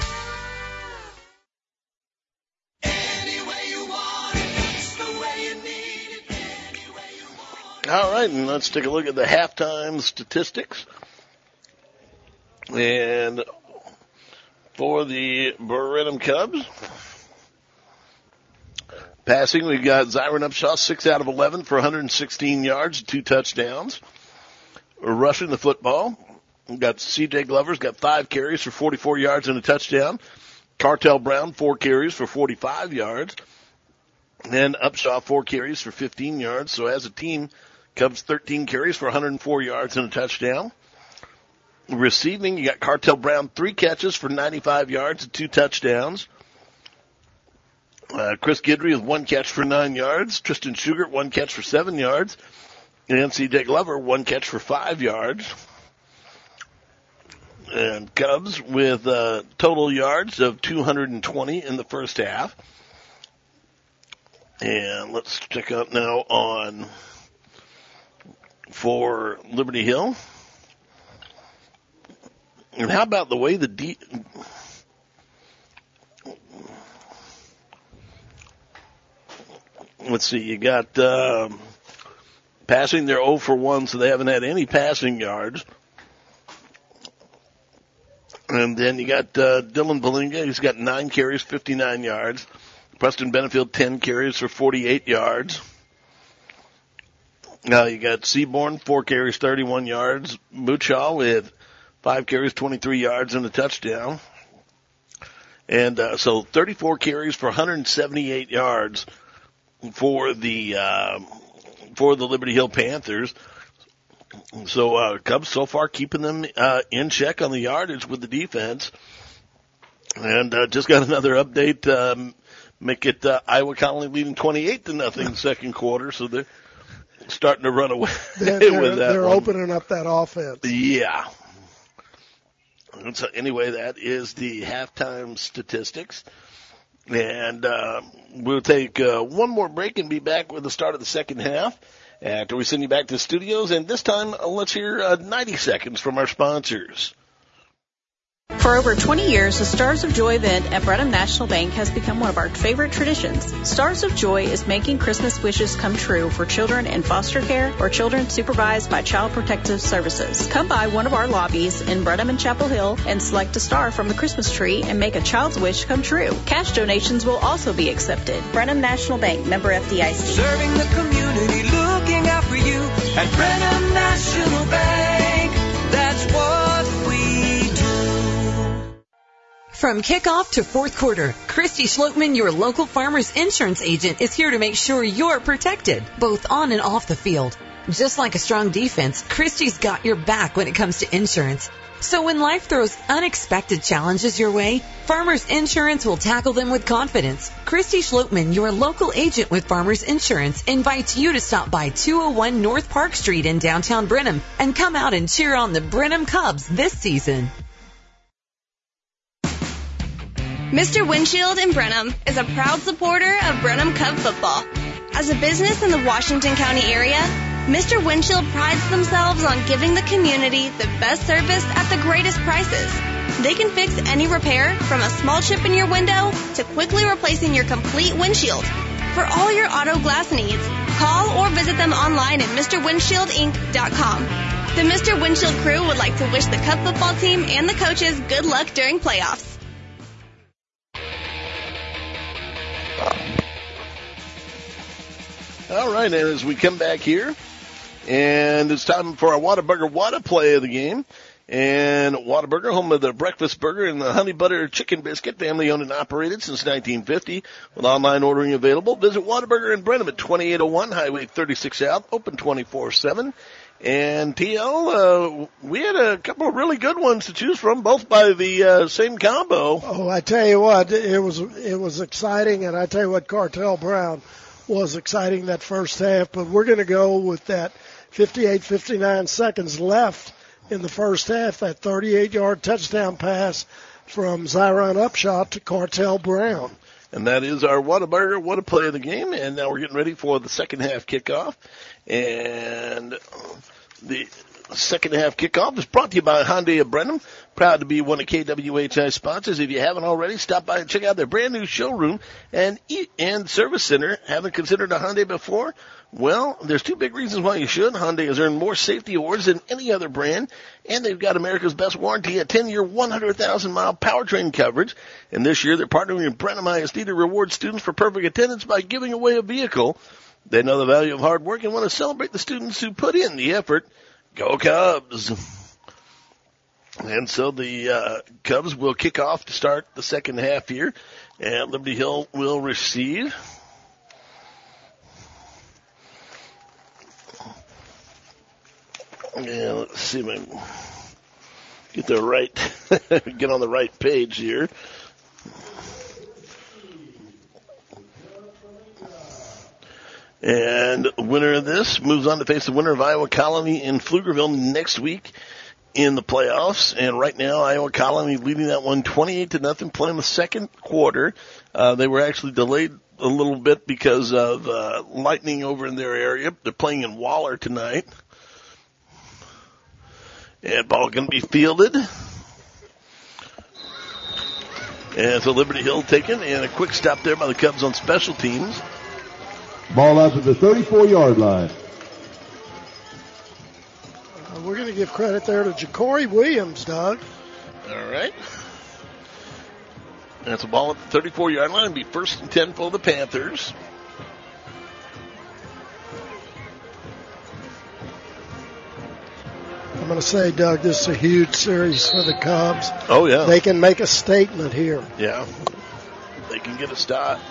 All right, and let's take a look at the halftime statistics. And for the Brenham Cubs, passing, we've got Zyron Upshaw, six out of eleven for one hundred sixteen yards, two touchdowns. Rushing the football, we've got C J Glover's got five carries for forty-four yards and a touchdown. Cartel Brown, four carries for forty-five yards. And Upshaw, four carries for fifteen yards. So as a team, Cubs thirteen carries for one hundred four yards and a touchdown. Receiving, you got Cartel Brown, three catches for ninety-five yards and two touchdowns. Uh, Chris Guidry with one catch for nine yards. Tristan Schugert, one catch for seven yards. And C J Glover, one catch for five yards. And Cubs with uh, total yards of two hundred twenty in the first half. And let's check out now on for Liberty Hill. And how about the way the de- let's see, you got uh, passing, they're zero for one, so they haven't had any passing yards. And then you got uh, Dylan Belinga, he's got nine carries, fifty-nine yards. Preston Benefield, ten carries for forty-eight yards. Now you got Seaborn, four carries, thirty-one yards. Muchaw with five carries, twenty-three yards and a touchdown. And uh, so thirty-four carries for one hundred seventy-eight yards for the uh, for the Liberty Hill Panthers. So uh, Cubs so far keeping them uh, in check on the yardage with the defense. And uh, just got another update. Um, make it uh, Iowa Colony leading twenty-eight to nothing second quarter. So they're starting to run away they're, they're, with that. They're one. opening up that offense. Yeah. And so anyway, that is the halftime statistics. And uh, we'll take uh, one more break and be back with the start of the second half after we send you back to the studios. And this time, uh, let's hear uh, ninety seconds from our sponsors. For over twenty years, the Stars of Joy event at Brenham National Bank has become one of our favorite traditions. Stars of Joy is making Christmas wishes come true for children in foster care or children supervised by Child Protective Services. Come by one of our lobbies in Brenham and Chapel Hill and select a star from the Christmas tree and make a child's wish come true. Cash donations will also be accepted. Brenham National Bank, member F D I C. Serving the community, looking out for you at Brenham National Bank. That's what we do. From kickoff to fourth quarter, Christy Schlotman, your local Farmers Insurance agent, is here to make sure you're protected, both on and off the field. Just like a strong defense, Christy's got your back when it comes to insurance. So when life throws unexpected challenges your way, Farmers Insurance will tackle them with confidence. Christy Schlotman, your local agent with Farmers Insurance, invites you to stop by two oh one North Park Street in downtown Brenham and come out and cheer on the Brenham Cubs this season. Mister Windshield in Brenham is a proud supporter of Brenham Cub football. As a business in the Washington County area, Mister Windshield prides themselves on giving the community the best service at the greatest prices. They can fix any repair from a small chip in your window to quickly replacing your complete windshield. For all your auto glass needs, call or visit them online at Mister Windshield Inc dot com. The Mister Windshield crew would like to wish the Cub football team and the coaches good luck during playoffs. All right, and as we come back here, and it's time for our Whataburger Whata play of the game. And Whataburger, home of the breakfast burger and the honey butter chicken biscuit, family owned and operated since nineteen fifty, with online ordering available. Visit Whataburger in Brenham at twenty-eight oh one Highway thirty-six South, open twenty-four seven. And T L, uh, we had a couple of really good ones to choose from, both by the uh, same combo. Oh, I tell you what, it was it was exciting, and I tell you what, Cartel Brown was exciting that first half, but we're going to go with that fifty-eight fifty-nine seconds left in the first half, that thirty-eight-yard touchdown pass from Zyron Upshaw to Cartel Brown. And that is our Whataburger, Whata play of the game. And now we're getting ready for the second half kickoff. And the second half kickoff is brought to you by Hyundai of Brenham. Proud to be one of K W H I's sponsors. If you haven't already, stop by and check out their brand new showroom and and service center. Haven't considered a Hyundai before? Well, there's two big reasons why you should. Hyundai has earned more safety awards than any other brand, and they've got America's best warranty, a ten-year, one hundred thousand mile powertrain coverage. And this year, they're partnering with Brenham I S D to reward students for perfect attendance by giving away a vehicle. They know the value of hard work and want to celebrate the students who put in the effort. Go Cubs! And so the uh, Cubs will kick off to start the second half here, and Liberty Hill will receive. Yeah, let's see if I can get the right, get on the right page here. And the winner of this moves on to face the winner of Iowa Colony in Pflugerville next week in the playoffs. And right now, Iowa Colony leading that one twenty-eight to nothing, playing the second quarter. Uh, they were actually delayed a little bit because of uh, lightning over in their area. They're playing in Waller tonight. And ball going to be fielded. And so Liberty Hill taken, and a quick stop there by the Cubs on special teams. Ball out to the thirty-four yard line. Uh, we're going to give credit there to Ja'Cory Williams, Doug. All right. That's a ball at the thirty-four yard line. It'll be first and ten for the Panthers. I'm going to say, Doug, this is a huge series for the Cubs. Oh, yeah. They can make a statement here. Yeah. They can get a start.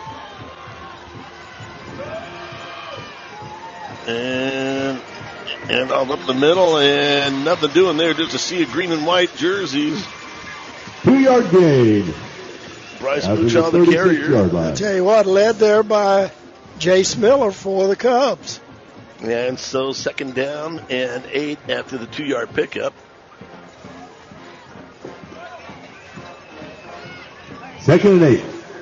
And and off up the middle, and nothing doing there. Just a sea of green and white jerseys. Two-yard gain. Bryce Muchaw, the carrier. I tell you what, led there by Jace Miller for the Cubs. And so second down and eight after the two-yard pickup. Second and eight.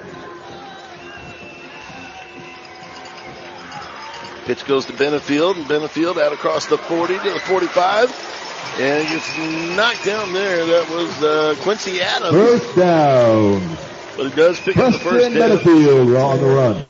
Pitch goes to Benefield, and Benefield out across the forty to the forty-five. And gets knocked down there. That was uh, Quincy Adams. First down. But he does pick Preston up the first down. Benefield on the run.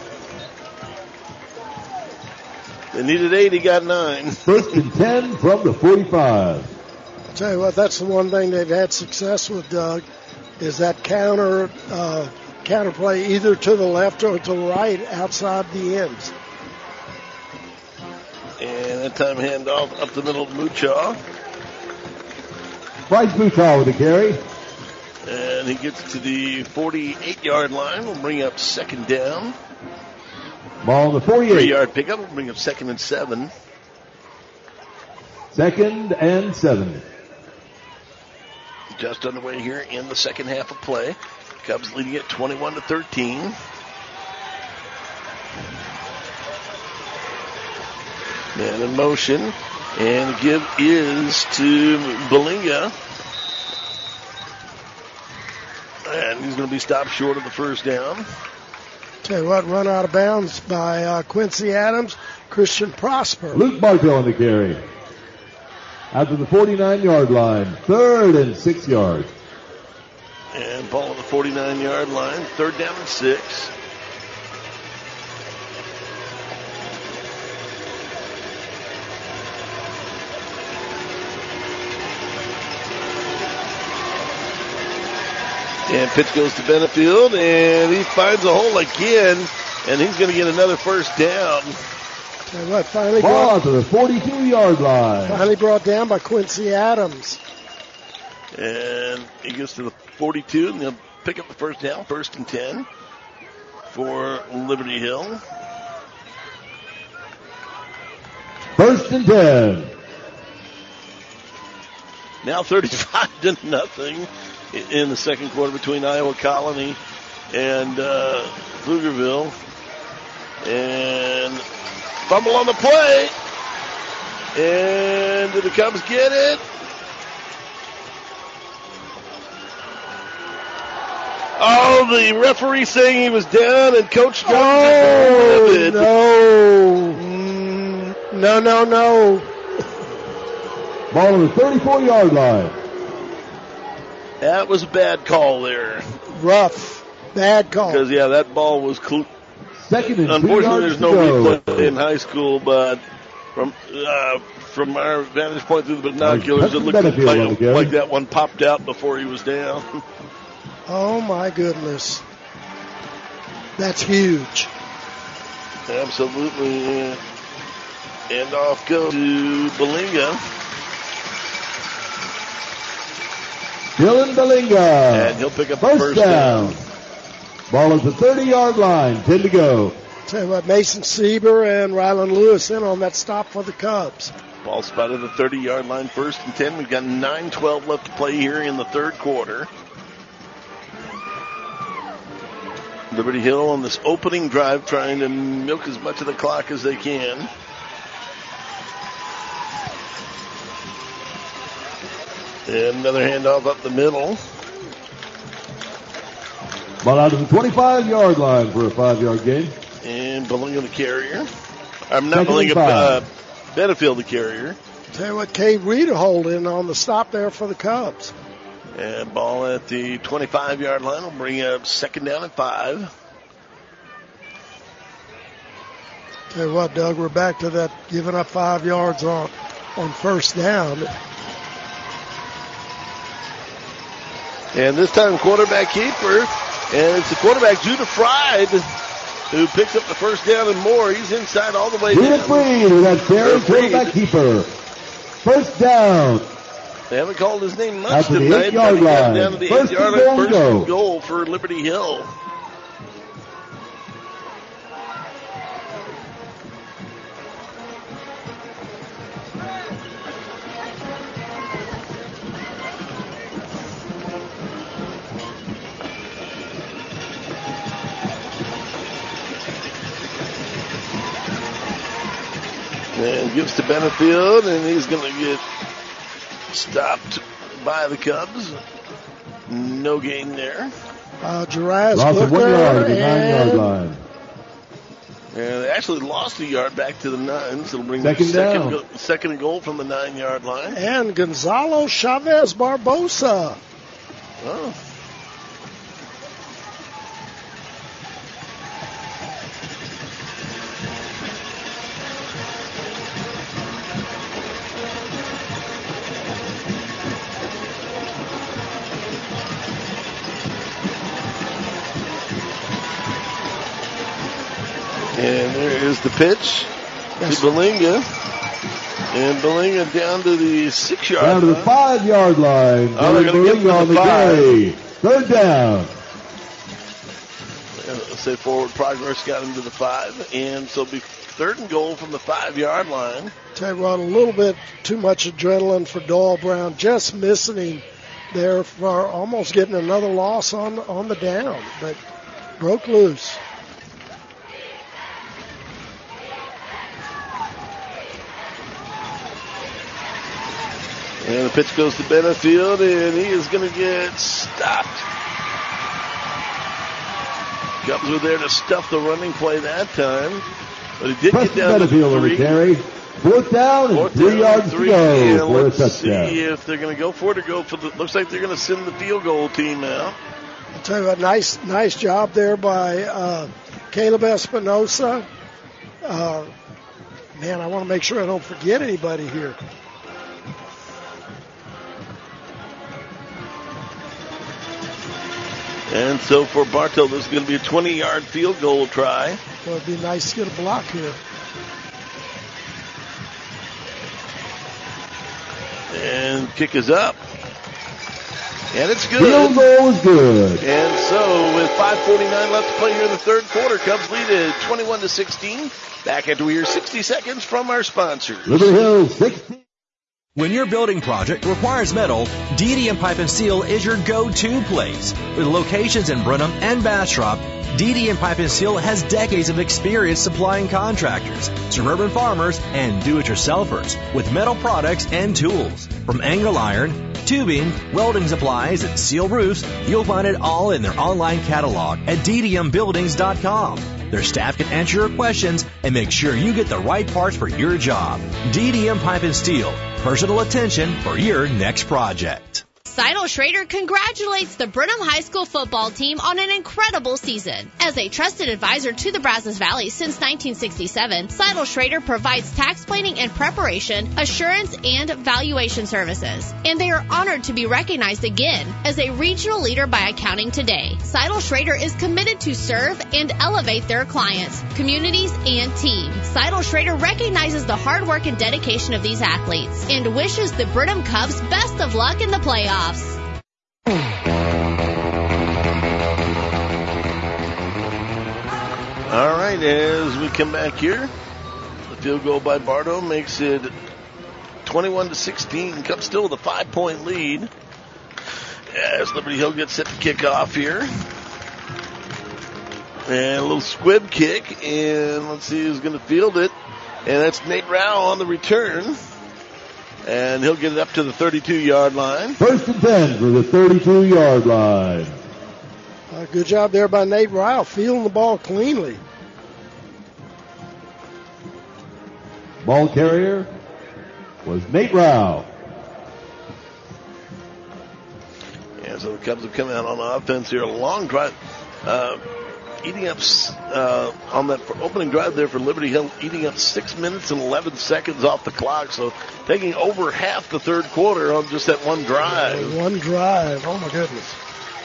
They needed eight, he got nine. First and ten from the forty-five. I'll tell you what, that's the one thing they've had success with, Doug, is that counter uh, counterplay either to the left or to the right outside the ends. And that time handoff up the middle of Muchaw. Bryce Muchaw with the carry. And he gets to the forty-eight yard line. We'll bring up second down. Ball on the forty-eight. Three-yard pickup. We'll bring up second and seven. Second and seven. Just underway here in the second half of play. Cubs leading it twenty-one to thirteen. Man in motion. And the give is to Belinga. And he's going to be stopped short of the first down. Tell you what, run out of bounds by uh, Quincy Adams, Christian Prosper. Luke Bartow on the carry. Out to the forty-nine yard line. Third and six yards. And ball on the forty-nine yard line. Third down and six. And pitch goes to Benefield, and he finds a hole again, and he's going to get another first down. Tell you what, finally Ball brought, to the forty-two yard line. Finally brought down by Quincy Adams. And he gets to the forty-two, and they'll pick up the first down, first and ten for Liberty Hill. First and ten. Now thirty-five to nothing in the second quarter between Iowa Colony and uh, Pflugerville. And fumble on the play. And did the Cubs get it? Oh, the referee saying he was down, and Coach Jones oh, no. Mm, no, no, no. Ball on the thirty-four-yard line. That was a bad call there. Rough. Bad call. Because, yeah, that ball was cl- Second and Unfortunately, there's no go. replay in high school, but from uh, from our vantage point through the binoculars, it looked like, like that one popped out before he was down. Oh, my goodness. That's huge. Absolutely. And off goes to Belinga. Dylan Belinga. And he'll pick up first, the first down. down. Ball at the thirty-yard line. ten to go. Tell you what, Mason Sieber and Rylan Lewis in on that stop for the Cubs. Ball spotted the thirty-yard line, first and ten. We've got nine twelve left to play here in the third quarter. Liberty Hill on this opening drive trying to milk as much of the clock as they can. And another handoff up the middle. Ball out to the twenty-five-yard line for a five-yard gain. And Belinga the carrier. I'm not Belinga, uh, Benefield the carrier. Tell you what, Cade Reeder holding on the stop there for the Cubs. And ball at the twenty-five-yard line will bring up second down and five. Tell you what, Doug, we're back to that giving up five yards on, on first down. And this time quarterback keeper. And it's the quarterback, Judah Fried, who picks up the first down and more. He's inside all the way Judah down. Fried with that carry, quarterback keeper. First down. They haven't called his name much Out to the tonight. eight-yard but he got line. down to the First eight-yard and line. First goal. and goal for Liberty Hill. And gives to Benefield, and he's going to get stopped by the Cubs. No gain there. Uh, Jaraz Lost of one Booker yard at the and, nine-yard line. And they actually lost a yard back to the nine, so it'll bring Second second, down. go, second and goal from the nine-yard line. and Gonzalo Chavez Barbosa. Oh. And there is the pitch Yes. to Belinga. And Belinga down to the six-yard Down to the line. five-yard line. Oh, they're gonna get Belinga to on the the five. carry. Third down. And let's say forward progress got him to the five. And so it'll be third and goal from the five-yard line. Tell you what, a little bit too much adrenaline for Doyle Brown. Just missing him there for almost getting another loss on, on the down. But broke loose. And the pitch goes to Benefield, and he is going to get stopped. Cubs were there to stuff the running play that time. But he did Preston get down Benefield to on the three. carry. Fourth down and Fourth three down, yards three, to go and for a let's touchdown. see if they're going to go for it or go for the. Looks like they're going to send the field goal team out. I'll tell you what, nice, nice job there by uh, Caleb Espinosa. Uh, man, I want to make sure I don't forget anybody here. And so for Bartow, this is going to be a twenty-yard field goal try. Well, it'd be nice to get a block here. And kick is up. And it's good. Field goal is good. And so with five forty-nine left to play here in the third quarter, Cubs lead at twenty-one to sixteen. Back after we hear sixty seconds from our sponsors. Liberty Hill sixteen. When your building project requires metal, D D M Pipe and Steel is your go-to place. With locations in Brenham and Bastrop, D D M Pipe and Steel has decades of experience supplying contractors, suburban farmers, and do-it-yourselfers with metal products and tools. From angle iron, tubing, welding supplies, and steel roofs, you'll find it all in their online catalog at d d m buildings dot com. Their staff can answer your questions and make sure you get the right parts for your job. D D M Pipe and Steel, personal attention for your next project. Seidel Schrader congratulates the Brenham High School football team on an incredible season. As a trusted advisor to the Brazos Valley since nineteen sixty-seven, Seidel Schrader provides tax planning and preparation, assurance, and valuation services. And they are honored to be recognized again as a regional leader by Accounting Today. Seidel Schrader is committed to serve and elevate their clients, communities, and team. Seidel Schrader recognizes the hard work and dedication of these athletes and wishes the Brenham Cubs best of luck in the playoffs. All right, as we come back here, the field goal by Bardo makes it twenty-one to sixteen. Cubs still with a five-point lead as Liberty Hill gets set to kick off here. And a little squib kick, and let's see who's going to field it. And that's Nate Rao on the return. And he'll get it up to the thirty-two-yard line. First and ten for the thirty-two-yard line. Uh, good job there by Nate Ryle, fielding the ball cleanly. Ball carrier was Nate Rao. Yeah, so the Cubs have come out on offense here. A long drive. Uh, eating up uh, on that opening drive there for Liberty Hill, eating up six minutes and eleven seconds off the clock. So taking over half the third quarter on just that one drive. One drive. Oh, my goodness.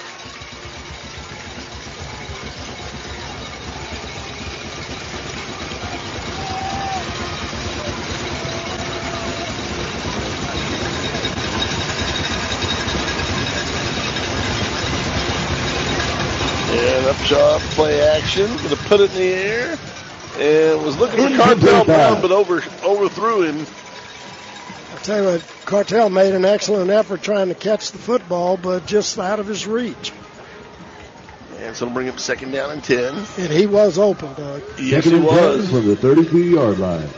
And Upshaw, play action, going to put it in the air, and was looking for Cartel Brown, but over overthrew him. I'll tell you what, Cartel made an excellent effort trying to catch the football, but just out of his reach. And so it'll bring up second down and ten. And he was open, Doug. Yes, Second he and ten was. from the thirty-two-yard line.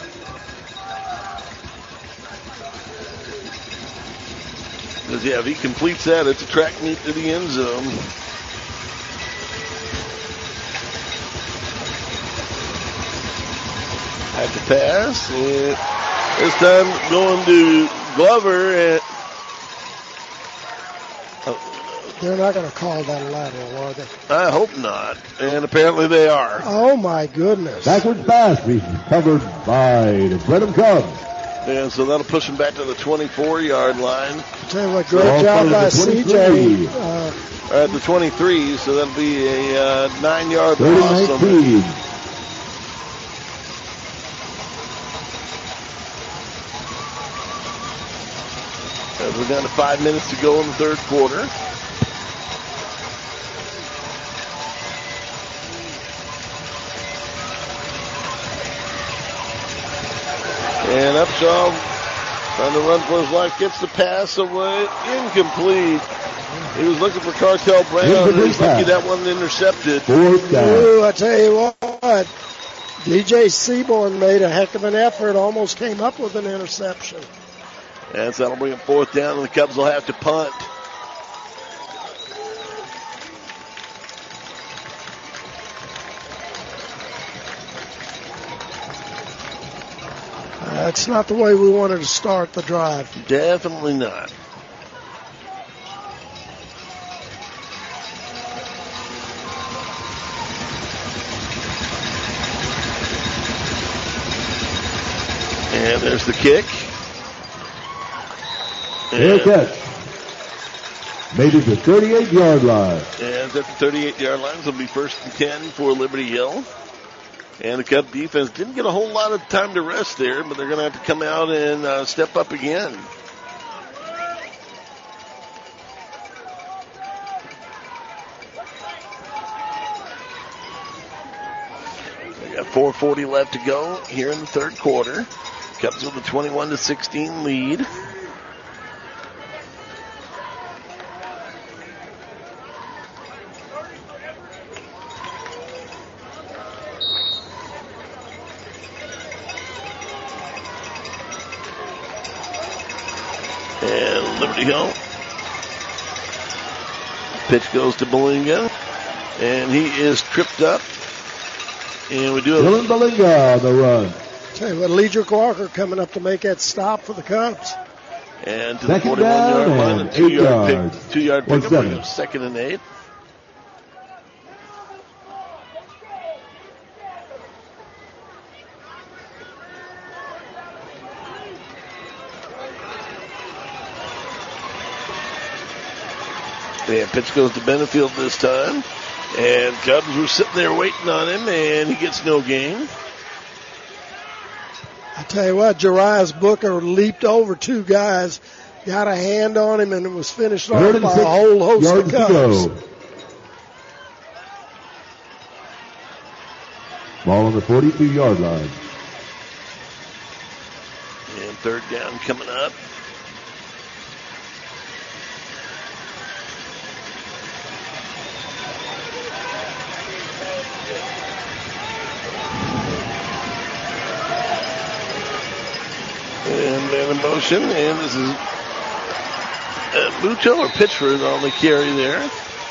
Because, yeah, if he completes that, it's a track meet to the end zone. At the pass, and this time going to Glover. And, oh. They're not going to call that a lateral, are they? I hope not, and apparently they are. Oh, my goodness. Backwards pass recovered by the Brenham Cubs. And so that'll push him back to the twenty-four-yard line. I'll tell you what, great so job by C J. Uh, at the twenty-three, so that'll be a uh, nine-yard loss. On As we're down to five minutes to go in the third quarter. And Upshaw trying to run for his life, gets the pass away, incomplete. He was looking for Cartel Brown, and he's lucky that wasn't intercepted. Ooh, I tell you what, D J Seaborn made a heck of an effort, almost came up with an interception. And so that'll bring it fourth down, and the Cubs will have to punt. That's not the way we wanted to start the drive. Definitely not. And there's the kick. Fair catch. Made it to thirty-eight-yard line. And at the thirty-eight-yard line, so it'll be first and ten for Liberty Hill. And the Cub defense didn't get a whole lot of time to rest there, but they're going to have to come out and uh, step up again. They got four forty left to go here in the third quarter. Cubs with a twenty-one to sixteen lead. And Liberty Hill. Pitch goes to Belinga. And he is tripped up. And we do have Dylan Belinga on the run. Tell you what, Ledrick Walker coming up to make that stop for the Cubs. And to Second the forty-one-yard down line, and a two-yard eight pick, two-yard One pickup, seven. brings up second and eight. And pitch goes to Benefield this time. And Cubs were sitting there waiting on him, and he gets no gain. I tell you what, Jarius Booker leaped over two guys, got a hand on him, and it was finished off by a whole host of Cubs. Ball on the forty-two-yard line. And third down coming up. And man in motion, and this is uh, Mucho or Pitchford on the carry there.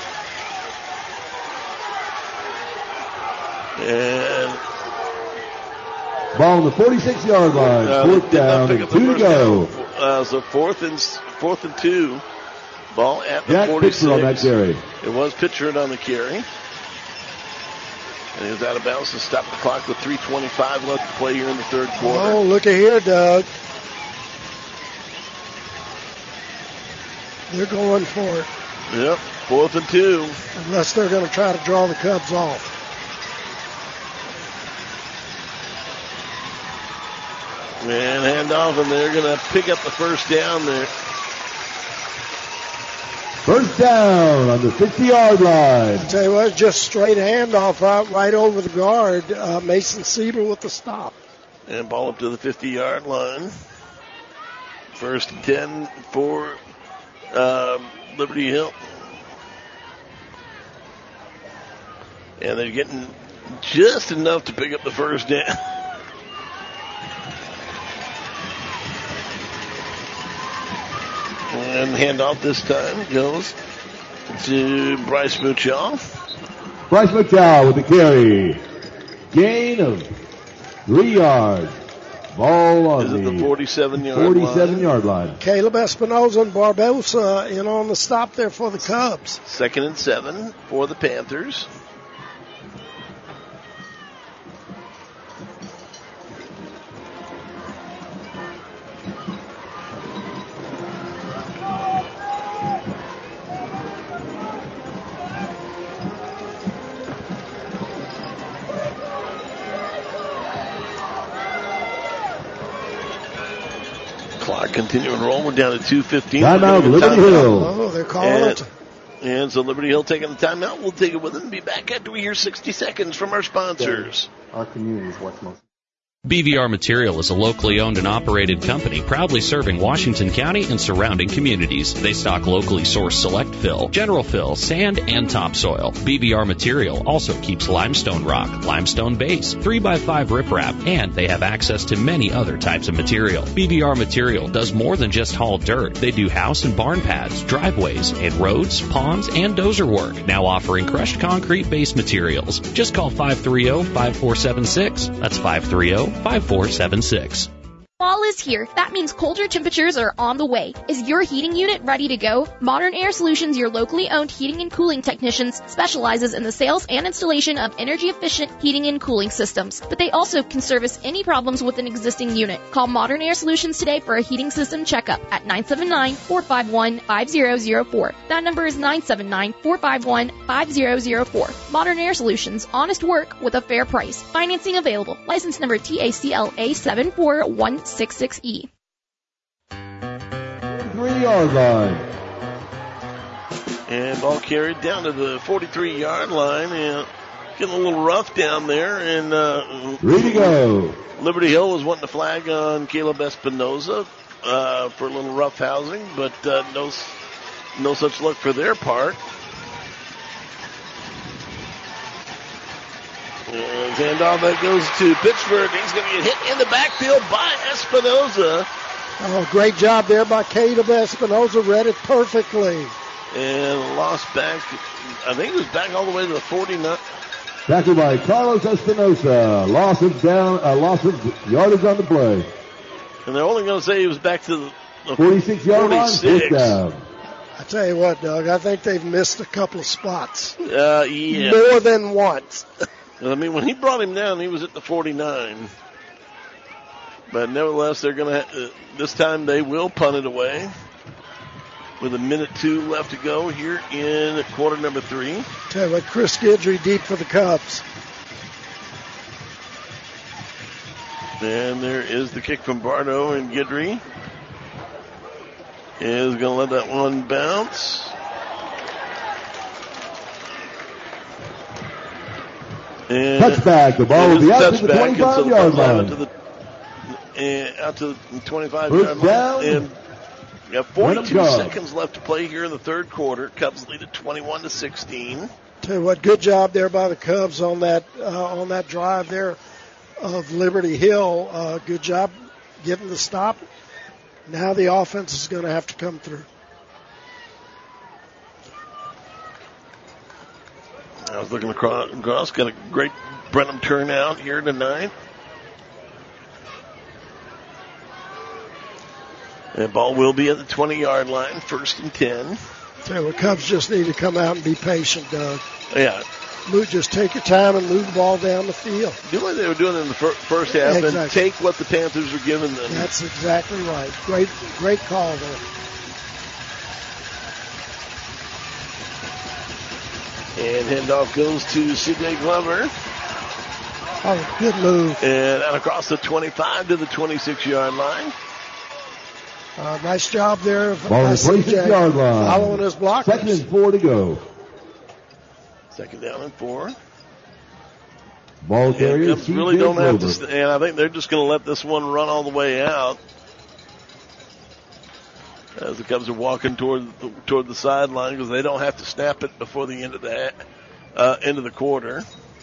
And Ball on the forty-six-yard line. uh, Fourth did not down pick and up the two to first go. down. Uh, so fourth and fourth and two. Ball at the Jack forty-six. Pitcher on that carry. It was Pitchford on the carry. And he was out of bounds to stop the clock with three twenty-five left to play here in the third quarter. Oh, look at here, Doug. They're going for it. Yep, fourth and two. Unless they're going to try to draw the Cubs off. And hand off, and they're going to pick up the first down there. First down on the fifty-yard line. I tell you what, just straight handoff right, right over the guard. Uh, Mason Siebel with the stop. And ball up to the fifty-yard line. First and ten for um, Liberty Hill. And they're getting just enough to pick up the first down. And handoff this time goes to Bryce Muchow. Bryce Muchow with the carry. Gain of three yards. Ball on Is it the the forty-seven-yard forty-seven-yard line. Caleb Espinoza and Barbosa in on the stop there for the Cubs. Second and seven for the Panthers. Clock continuing to roll. We're down to two fifteen. Timeout, Liberty Hill. Oh, they're calling and, it. And so Liberty Hill taking the timeout. We'll take it with them and be back after we hear sixty seconds from our sponsors. Our community is what's most. B V R Material is a locally owned and operated company proudly serving Washington County and surrounding communities. They stock locally sourced select fill, general fill, sand, and topsoil. B V R Material also keeps limestone rock, limestone base, three by five riprap, and they have access to many other types of material. B V R Material does more than just haul dirt. They do house and barn pads, driveways, and roads, ponds, and dozer work. Now offering crushed concrete base materials. Just call five three zero, five four seven six. That's five three zero, five four seven six. Fall is here. That means colder temperatures are on the way. Is your heating unit ready to go? Modern Air Solutions, your locally owned heating and cooling technicians, specializes in the sales and installation of energy-efficient heating and cooling systems. But they also can service any problems with an existing unit. Call Modern Air Solutions today for a heating system checkup at nine seven nine, four five one, five zero zero four. That number is nine seven nine, four five one, five zero zero four. Modern Air Solutions, honest work with a fair price. Financing available. License number T A C L A seven four one six six E. Three-yard line. And ball carried down to the forty-three-yard line. And getting a little rough down there. And uh, Three to go. Liberty Hill was wanting to flag on Caleb Espinoza uh, for a little rough housing, but uh, no, no such luck for their part. And handoff that goes to Pittsburgh. He's going to get hit in the backfield by Espinoza. Oh, great job there by Kate of Espinosa. Read it perfectly. And lost back. I think it was back all the way to the forty-nine. Tackled by Carlos Espinosa. Loss of down, uh, loss of yardage on the play. And they're only going to say he was back to the, the forty-six yard line. First down. I tell you what, Doug, I think they've missed a couple of spots. Uh, yeah. More than once. I mean, when he brought him down, he was at the forty-nine. But nevertheless, they're going to, uh, this time they will punt it away with a minute two left to go here in quarter number three. Tell you what, Chris Guidry deep for the Cubs. And there is the kick from Bardo, and Guidry is going to let that one bounce. And touchback. The ball will be out to the twenty-five yard line. Out to the, and out to the twenty-five yard line. And we have forty-two seconds left to play here in the third quarter. Cubs lead at twenty-one to sixteen. Tell you what, good job there by the Cubs on that uh, on that drive there of Liberty Hill. Uh, good job getting the stop. Now the offense is going to have to come through. I was looking across, across got a great Brenham turnout here tonight. And ball will be at the twenty yard line, first and ten. Tell you what, Cubs just need to come out and be patient, Doug. Yeah. Move, just take your time and move the ball down the field. Do what they were doing in the fir- first half exactly. and take what the Panthers were giving them. That's exactly right. Great, great call there. And handoff goes to C J Glover. Oh, good move. And out across the twenty-five to the twenty-six yard line. Uh, nice job there. Ball on the twenty-six yard line. Following his blockers. Second and four to go. Second down and four. Ball carrier. Cubs really don't have to, st- and I think they're just going to let this one run all the way out. As the Cubs are walking toward the, toward the sideline because they don't have to snap it before the end of the uh, end of the quarter.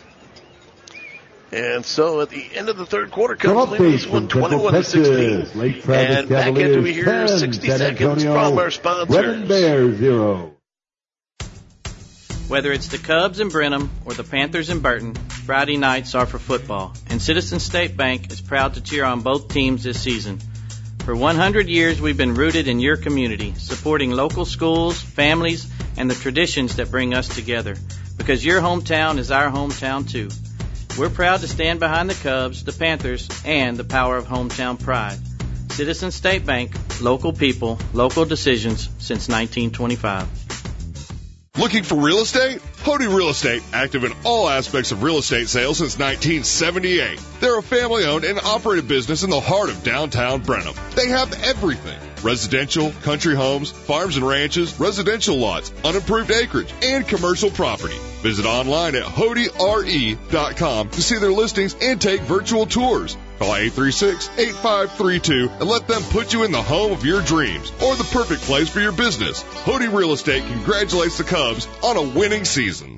And so at the end of the third quarter, Cubs lead this one twenty-one to sixteen. And back after we hear sixty seconds from our sponsors. Bears zero. Whether it's the Cubs in Brenham or the Panthers in Burton, Friday nights are for football. And Citizens State Bank is proud to cheer on both teams this season. For one hundred years, we've been rooted in your community, supporting local schools, families, and the traditions that bring us together. Because your hometown is our hometown, too. We're proud to stand behind the Cubs, the Panthers, and the power of hometown pride. Citizens State Bank, local people, local decisions since nineteen twenty-five. Looking for real estate? Hody Real Estate, active in all aspects of real estate sales since nineteen seventy-eight. They're a family-owned and operated business in the heart of downtown Brenham. They have everything. Residential, country homes, farms and ranches, residential lots, unimproved acreage, and commercial property. Visit online at hody r e dot com to see their listings and take virtual tours. Call eight three six, eight five three two and let them put you in the home of your dreams or the perfect place for your business. Hody Real Estate congratulates the Cubs on a winning season.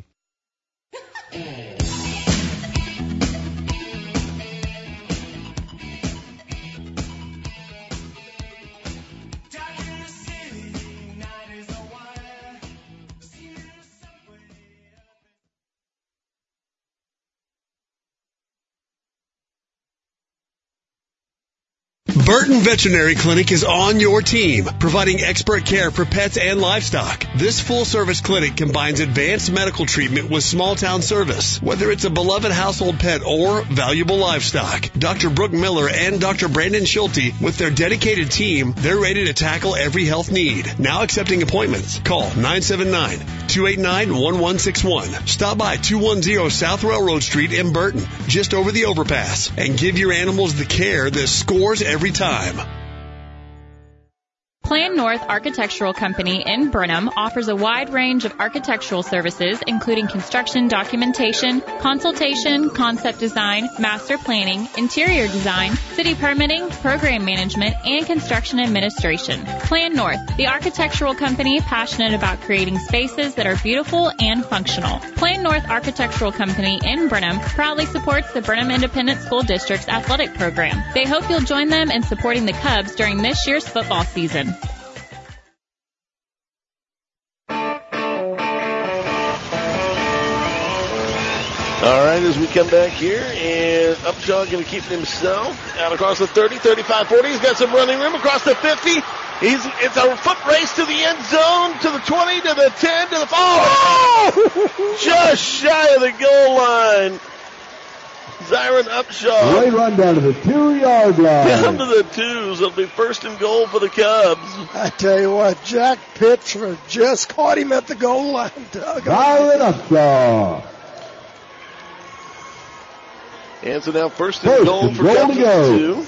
Burton Veterinary Clinic is on your team, providing expert care for pets and livestock. This full-service clinic combines advanced medical treatment with small-town service. Whether it's a beloved household pet or valuable livestock, Doctor Brooke Miller and Doctor Brandon Schulte, with their dedicated team, they're ready to tackle every health need. Now accepting appointments. Call nine seven nine, two eight nine, one one six one. Stop by two ten South Railroad Street in Burton, just over the overpass, and give your animals the care that scores every time. Plan North Architectural Company in Brenham offers a wide range of architectural services, including construction documentation, consultation, concept design, master planning, interior design, city permitting, program management, and construction administration. Plan North, the architectural company passionate about creating spaces that are beautiful and functional. Plan North Architectural Company in Brenham proudly supports the Brenham Independent School District's athletic program. They hope you'll join them in supporting the Cubs during this year's football season. All right, as we come back here, and Upshaw going to keep himself out across the thirty, thirty-five, forty. He's got some running room across the fifty. He's It's a foot race to the end zone, to the twenty, to the ten, to the five. Oh! Just shy of the goal line. Zyron Upshaw. Great run down to the two-yard line. Down to the twos. It'll be first and goal for the Cubs. I tell you what, Jack Pitcher just caught him at the goal line, Doug. Zyron Upshaw. And so now first and goal for Cubs to two.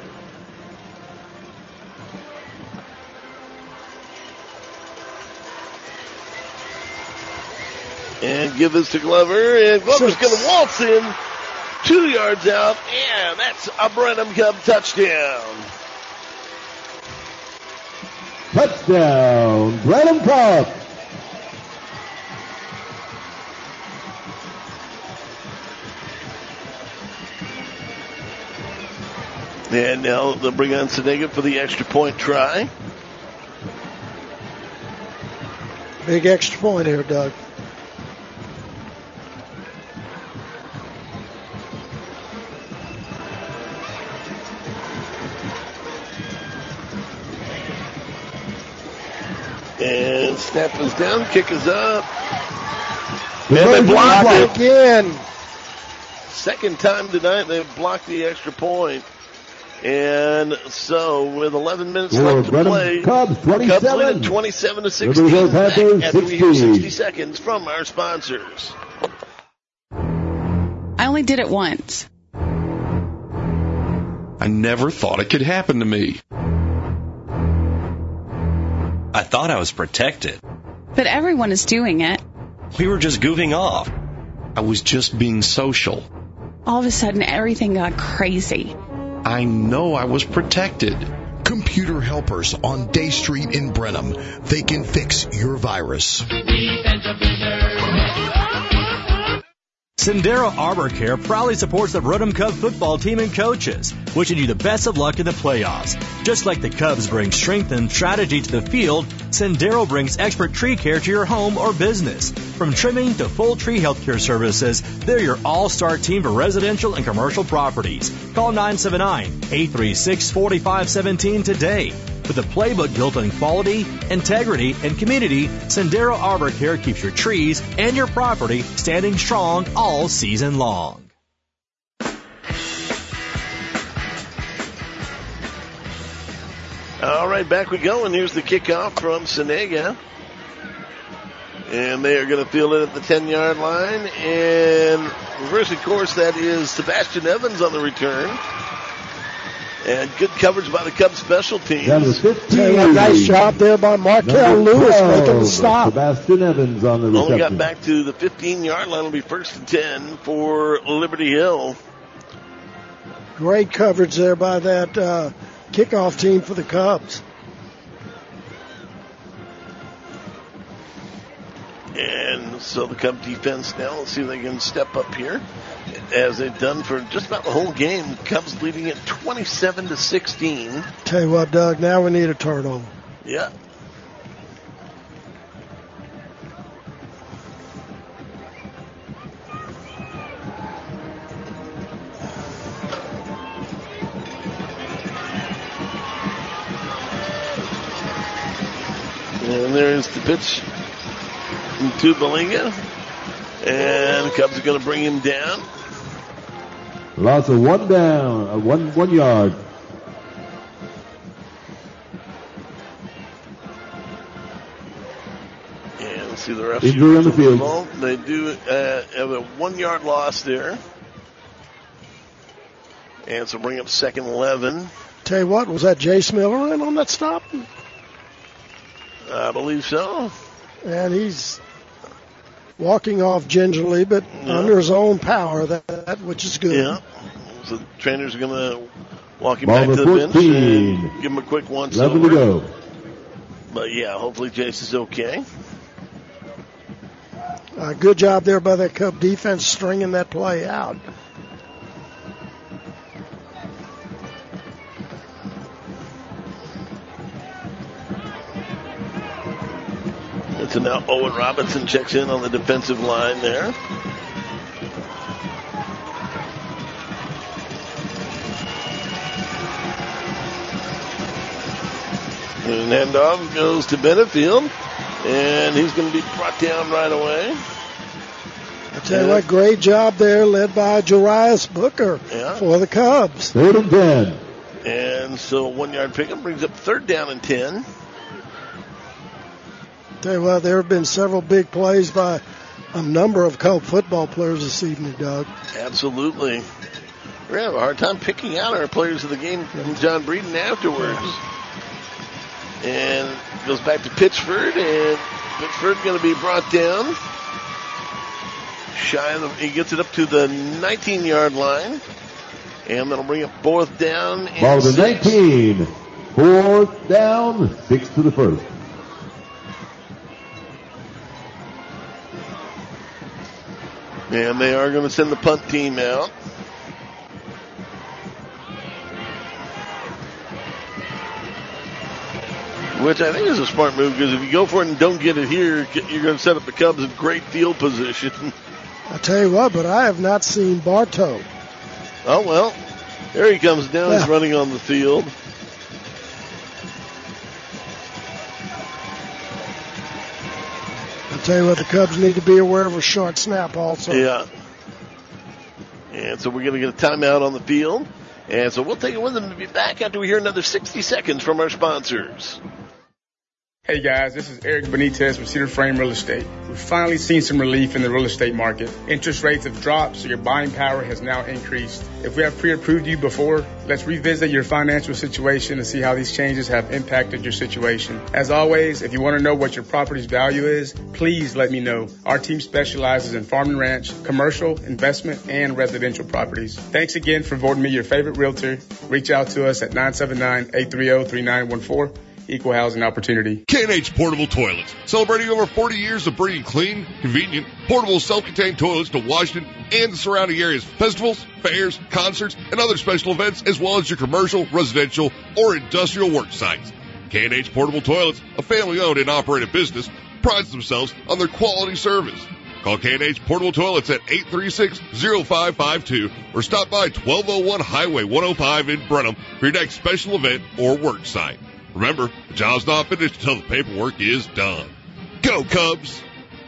And give this to Glover, and Glover's going to waltz in two yards out, and that's a Brenham Cub touchdown. Touchdown, Brenham Cub. And now they'll bring on Senega for the extra point try. Big extra point here, Doug. And snap is down, kick is up. And they block it again. Second time tonight they've blocked the extra point. And so with eleven minutes For left to Brenham play, Cubs, twenty-seven. Cubs lead at twenty-seven to sixteen. Liberty Hill Panthers, After we hear sixty. sixty seconds from our sponsors. I only did it once. I never thought it could happen to me. I thought I was protected. But everyone is doing it. We were just goofing off. I was just being social. All of a sudden, everything got crazy. I know I was protected. Computer Helpers on Day Street in Brenham. They can fix your virus. Sendero Arbor Care proudly supports the Brenham Cub football team and coaches, wishing you the best of luck in the playoffs. Just like the Cubs bring strength and strategy to the field, Sendero brings expert tree care to your home or business. From trimming to full tree health care services, they're your all-star team for residential and commercial properties. Call nine seven nine, eight three six, four five one seven today. With a playbook built on quality, integrity, and community, Sendero Arbor Care keeps your trees and your property standing strong all season long. All right, back we go, and here's the kickoff from Senega. And they are going to field it at the ten-yard line. And reversing course, that is Sebastian Evans on the return. And good coverage by the Cubs special teams. Nice job there by Markel Lewis making the stop. Sebastian Evans on the reception. Only got back to the fifteen-yard line. Will be first and ten for Liberty Hill. Great coverage there by that uh, kickoff team for the Cubs. And so the Cub defense now, let's see if they can step up here. As they've done for just about the whole game, Cubs leading at twenty-seven to sixteen. Tell you what, Doug, now we need a turnover. Yeah. And there's the pitch to Balinga. And the Cubs are going to bring him down. Loss of one down, uh, one one yard. And let's see the refs. Injury on the field. Involved. They do uh, have a one-yard loss there. And so bring up second eleven. Tell you what, was that Jace Miller in on that stop? I believe so. And he's walking off gingerly, but yeah. under his own power, that, that which is good. Yeah. So the trainers are going to walking Ball back to the number bench fourteen. and give him a quick once eleven to go. But yeah, hopefully Jace is okay. Uh, good job there by that Cub defense stringing that play out. And so now Owen Robinson checks in on the defensive line there. And handoff goes to Benefield, and he's going to be brought down right away. I tell you what, great job there, led by Jarius Booker Yeah. for the Cubs. Third and ten. And so one yard pickup brings up third down and ten. Tell you what, there have been several big plays by a number of Cub football players this evening, Doug. Absolutely. We're going to have a hard time picking out our players of the game from John Breeden afterwards. And goes back to Pittsford, and Pittsford going to be brought down. Shy of the, he gets it up to the nineteen-yard line, and that'll bring up fourth down. And Ball to six. nineteen. Fourth down, six to the first. And they are going to send the punt team out. Which I think is a smart move, because if you go for it and don't get it here, you're going to set up the Cubs in great field position. I tell you what, but I have not seen Bartow. Oh, well, there he comes down. He's Yeah. running on the field. I tell you what, the Cubs need to be aware of a short snap also. Yeah. And so we're going to get a timeout on the field. And so we'll take it with them to be back after we hear another sixty seconds from our sponsors. Hey guys, this is Eric Benitez from Cedar Frame Real Estate. We've finally seen some relief in the real estate market. Interest rates have dropped, so your buying power has now increased. If we have pre-approved you before, let's revisit your financial situation and see how these changes have impacted your situation. As always, if you want to know what your property's value is, please let me know. Our team specializes in farm and ranch, commercial, investment, and residential properties. Thanks again for voting me your favorite realtor. Reach out to us at nine seven nine, eight three zero, three nine one four. Equal housing opportunity. K and H Portable Toilets, celebrating over forty years of bringing clean, convenient, portable self-contained toilets to Washington and the surrounding areas, festivals, fairs, concerts, and other special events, as well as your commercial, residential, or industrial work sites. K and H Portable Toilets, a family-owned and operated business, prides themselves on their quality service. Call K and H Portable Toilets at eight three six, zero five five two or stop by twelve oh one Highway one oh five in Brenham for your next special event or work site. Remember, the job's not finished until the paperwork is done. Go, Cubs!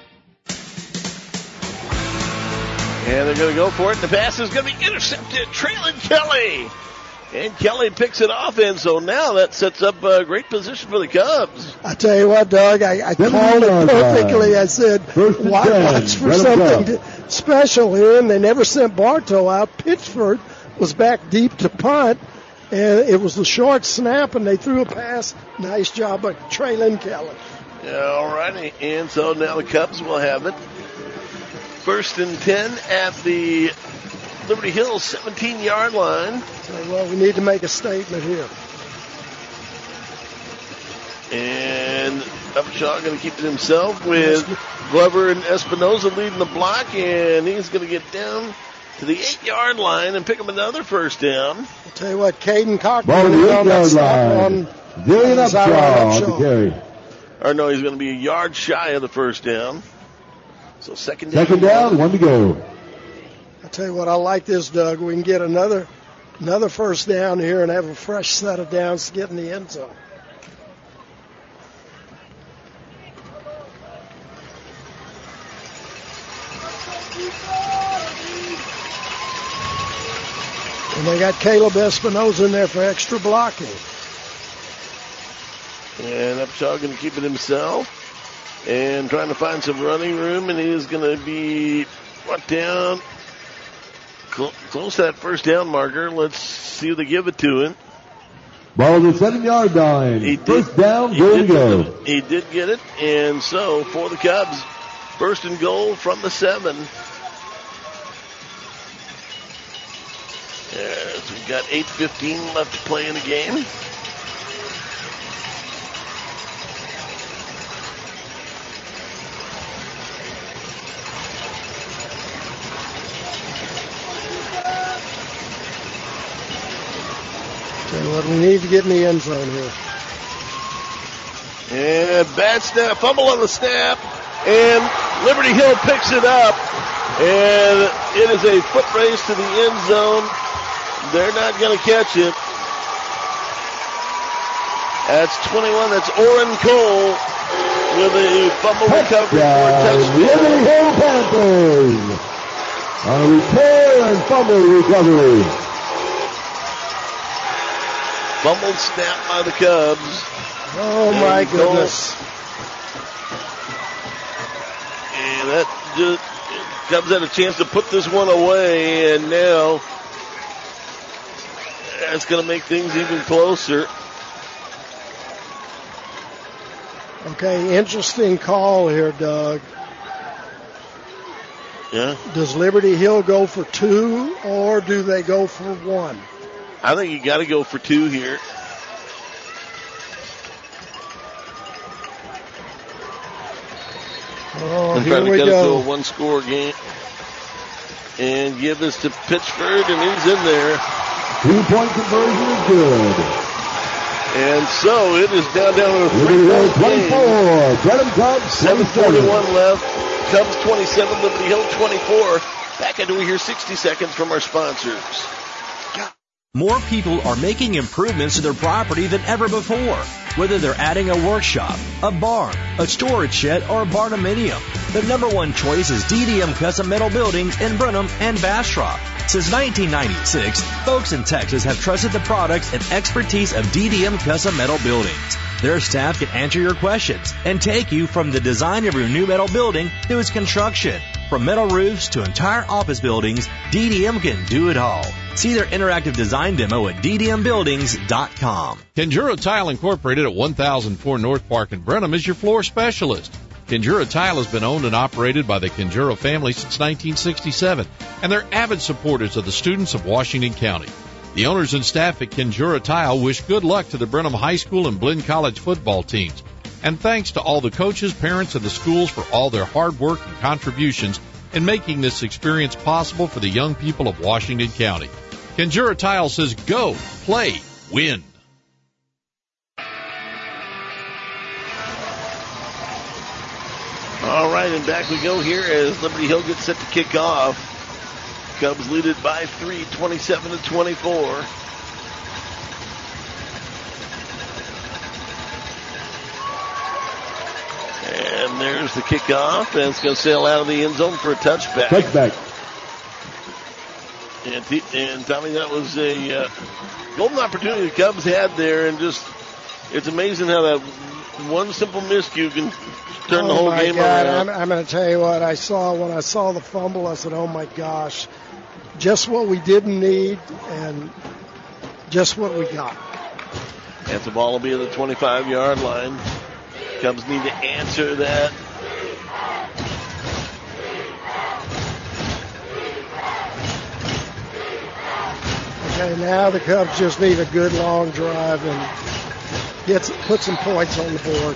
And they're going to go for it. The pass is going to be intercepted. Traylon Kelly. And Kelly picks it off, and so now that sets up a great position for the Cubs. I tell you what, Doug, I, I called it perfectly. I said, watch, watch for something to, special here, and they never sent Bartow out. Pittsford was back deep to punt. And it was the short snap, and they threw a pass. Nice job by Traylon Kelly. Yeah, all righty. And so now the Cubs will have it. First and ten at the Liberty Hill seventeen-yard line. So, well, we need to make a statement here. And Upshaw going to keep it himself with Glover and Espinoza leading the block, and he's going to get down to the eight-yard line and pick up another first down. I'll tell you what, Caden Cochran Ball to is the on that eight-yard stop line. on Jillian on Zion Upshaw on Upshaw. the carry. Or no, he's going to be a yard shy of the first down. So second down. Second down, one to go. I tell you what, I like this, Doug. We can get another another first down here and have a fresh set of downs to get in the end zone. And they got Caleb Espinoza in there for extra blocking. And Upshaw going to keep it himself. And trying to find some running room. And he is going to be brought down cl- close to that first down marker. Let's see if they give it to him. Ball to the seven-yard line. He did, First down, he goal did to go. get it. He did get it. And so for the Cubs, first and goal from the seven. As we've got eight fifteen left to play in the game. Tell you what, we need to get in the end zone here. And bad snap, fumble on the snap, and Liberty Hill picks it up. And it is a foot race to the end zone. They're not going to catch it. That's twenty-one. That's Oren Cole with a fumble recovery for a touchdown. Liberty Hill Panthers. A return and fumble recovery. Fumbled snap by the Cubs. Oh, my goodness. And that just, Cubs had a chance to put this one away, and now that's going to make things even closer. Okay, interesting call here, Doug. Yeah. Does Liberty Hill go for two, or do they go for one? I think you got to go for two here. Oh, and here try to we get go. it to a one-score game. And give this to Pitchford, and he's in there. Two-point conversion is good. And so it is down down to a Liberty three-point Hill game. twenty-four. Brenham Cubs seven forty-one left. Cubs twenty-seven, Liberty Hill twenty-four. Back into we hear sixty seconds from our sponsors. More people are making improvements to their property than ever before. Whether they're adding a workshop, a barn, a storage shed, or a barndominium, the number one choice is D D M Custom Metal Buildings in Brenham and Bastrop. Since nineteen ninety-six, folks in Texas have trusted the products and expertise of D D M Custom Metal Buildings. Their staff can answer your questions and take you from the design of your new metal building to its construction. From metal roofs to entire office buildings, D D M can do it all. See their interactive design demo at d d m buildings dot com. Kenjura Tile Incorporated at one thousand four North Park in Brenham is your floor specialist. Kenjura Tile has been owned and operated by the Kenjura family since nineteen sixty-seven, and they're avid supporters of the students of Washington County. The owners and staff at Kenjura Tile wish good luck to the Brenham High School and Blinn College football teams. And thanks to all the coaches, parents, and the schools for all their hard work and contributions in making this experience possible for the young people of Washington County. Kenjura Tile says go, play, win. All right, and back we go here as Liberty Hill gets set to kick off. Cubs lead it by three, twenty-seven to twenty-four. And there's the kickoff, and it's going to sail out of the end zone for a touchback. Touchback. And, T- and Tommy, that was a uh, golden opportunity the Cubs had there, and just it's amazing how that one simple miscue can turn oh the whole my game God. around. I'm, I'm going to tell you what I saw when I saw the fumble. I said, "Oh my gosh, just what we didn't need, and just what we got." And the ball will be at the twenty-five-yard line. Cubs need to answer that. Okay, now the Cubs just need a good long drive and get put some points on the board.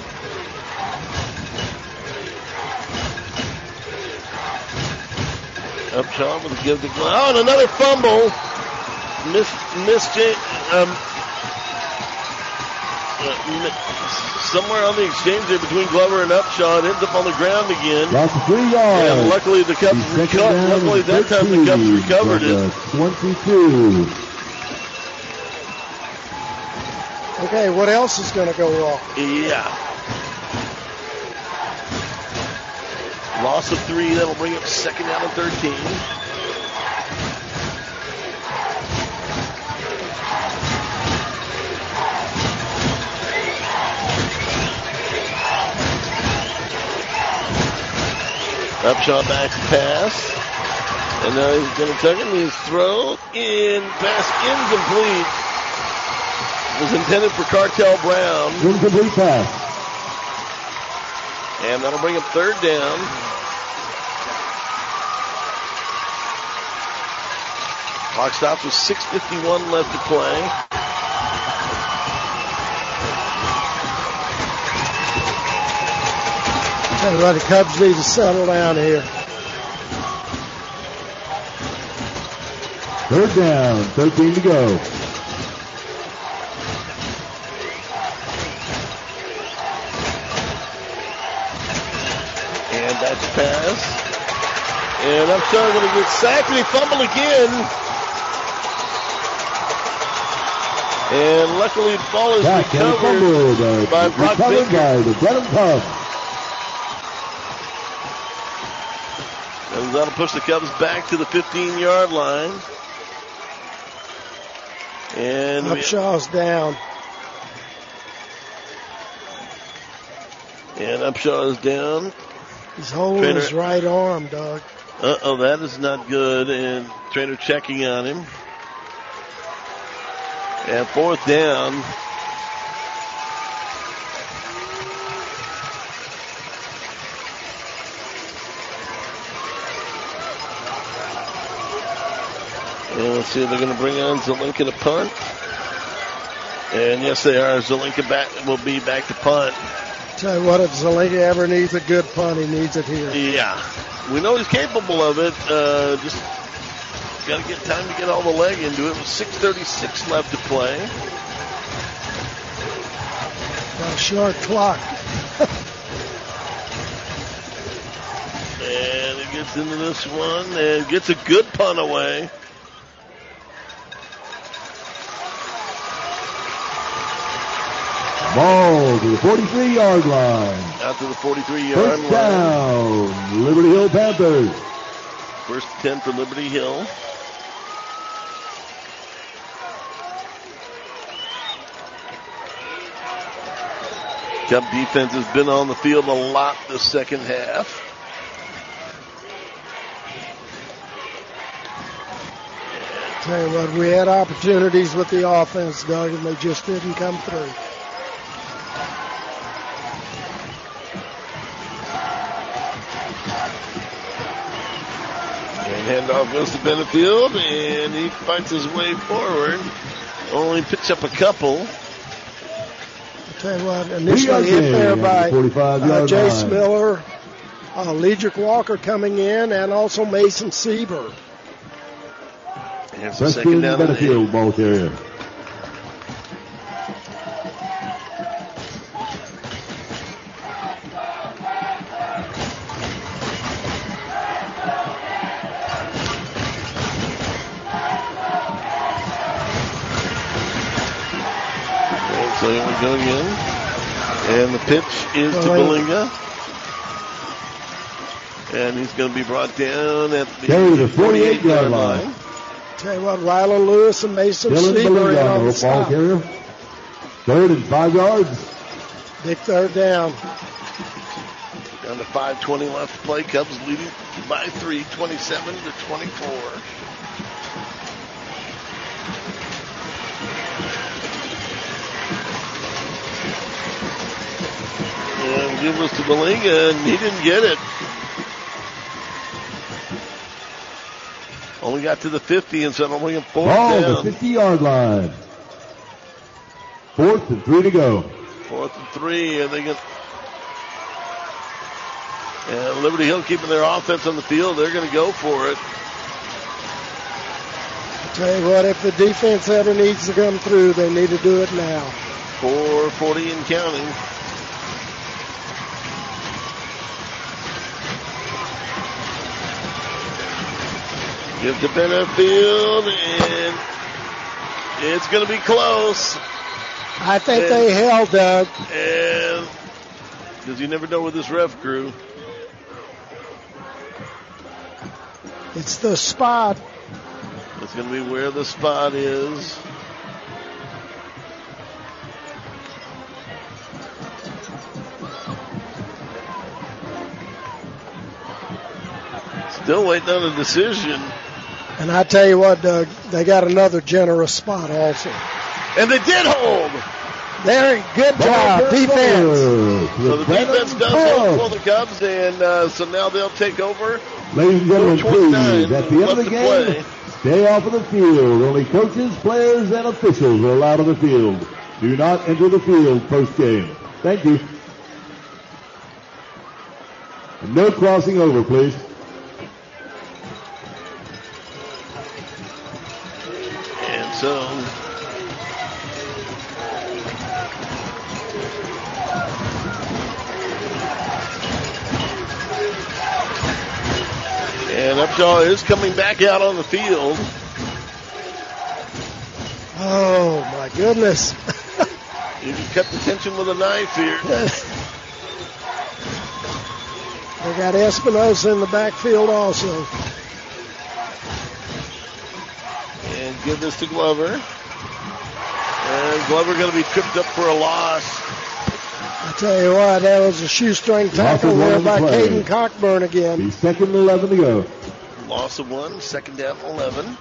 Upshaw with a give to Glenn. Oh, and another fumble. Miss, miss, um, uh, somewhere on the exchange there between Glover and Upshaw. It ends up on the ground again. Lost three yards. And luckily the Cubs recovered. Luckily that time the Cubs recovered it. twenty-two. Okay, what else is going to go wrong? Yeah. Loss of three. That'll bring up second down and thirteen. Upshaw back to pass. And now he's going to tuck it. He's throw in. Pass incomplete. Was intended for Cartel Brown. Incomplete pass. And that'll bring up third down. Clock stops with six fifty-one left to play. Tell you what, the Cubs need to settle down here. Third down, thirteen to go. And that's a pass. And Upshaw going to get sacked, and he fumbled again. And luckily the ball is Back recovered fumbled, uh, by Brock recovered Baker. by the Brenham Cubs. And that'll push the Cubs back to the fifteen-yard line. And Upshaw's down. And Upshaw is down. He's holding Trainer. his right arm, Doug. Uh-oh, that is not good. And trainer checking on him. And fourth down. And let's see if they're going to bring on Zelinka to punt. And yes, they are. Zelinka back, will be back to punt. Tell you what, if Zelinka ever needs a good punt, he needs it here. Yeah. We know he's capable of it. Uh, just got to get time to get all the leg into it. With six thirty-six left to play. Got a short clock. And it gets into this one and gets a good punt away. Ball to the forty-three-yard line. Out to the forty-three-yard First line. down, Liberty Hill Panthers. First ten for Liberty Hill. Cub defense has been on the field a lot this second half. Tell you what, we had opportunities with the offense, Doug, and they just didn't come through. And handoff goes to Benefield, and he fights his way forward. Only picks up a couple. I'll tell you what, initially hit there by uh, Jace Miller, uh, Ledrick Walker coming in, and also Mason Sieber. And it's the second down and Benefield ball carrier. So here we go again. And the pitch is to Belinga. And he's going to be brought down at the forty-eight-yard line. Tell you what, Rylan Lewis and Mason Dylan Sieber in Belinga on on the the ball stop. carrier. Third and five yards. Big third down. Down to five twenty left to play. Cubs leading by three, twenty-seven to twenty-four. And give us to Belinga, and he didn't get it. Only got to the fifty, and so only a fourth Ball down. to the fifty-yard line. Fourth and three to go. Fourth and three, and they get. And Liberty Hill keeping their offense on the field. They're going to go for it. Tell you what, if the defense ever needs to come through, they need to do it now. four forty and counting. Give to Benefield, and it's going to be close. I think and, they held, Doug. And because you never know with this ref crew. It's the spot. It's going to be where the spot is. Still waiting on a decision. And I tell you what, Doug, they got another generous spot also. And they did hold. Very good job, defense. So the defense does hold for the Cubs, and uh, so now they'll take over. Ladies and gentlemen, please, at the end of the to game, play. Stay off of the field. Only coaches, players, and officials are allowed on the field. Do not enter the field post-game. Thank you. And no crossing over, please. And so and Upshaw is coming back out on the field. Oh, my goodness. You can cut the tension with a knife here. They got Espinosa in the backfield also. And give this to Glover. And Glover going to be tripped up for a loss. I tell you what, that was a shoestring tackle there by Caden Cockburn again. The second and eleven to go. Loss of one, second down eleven.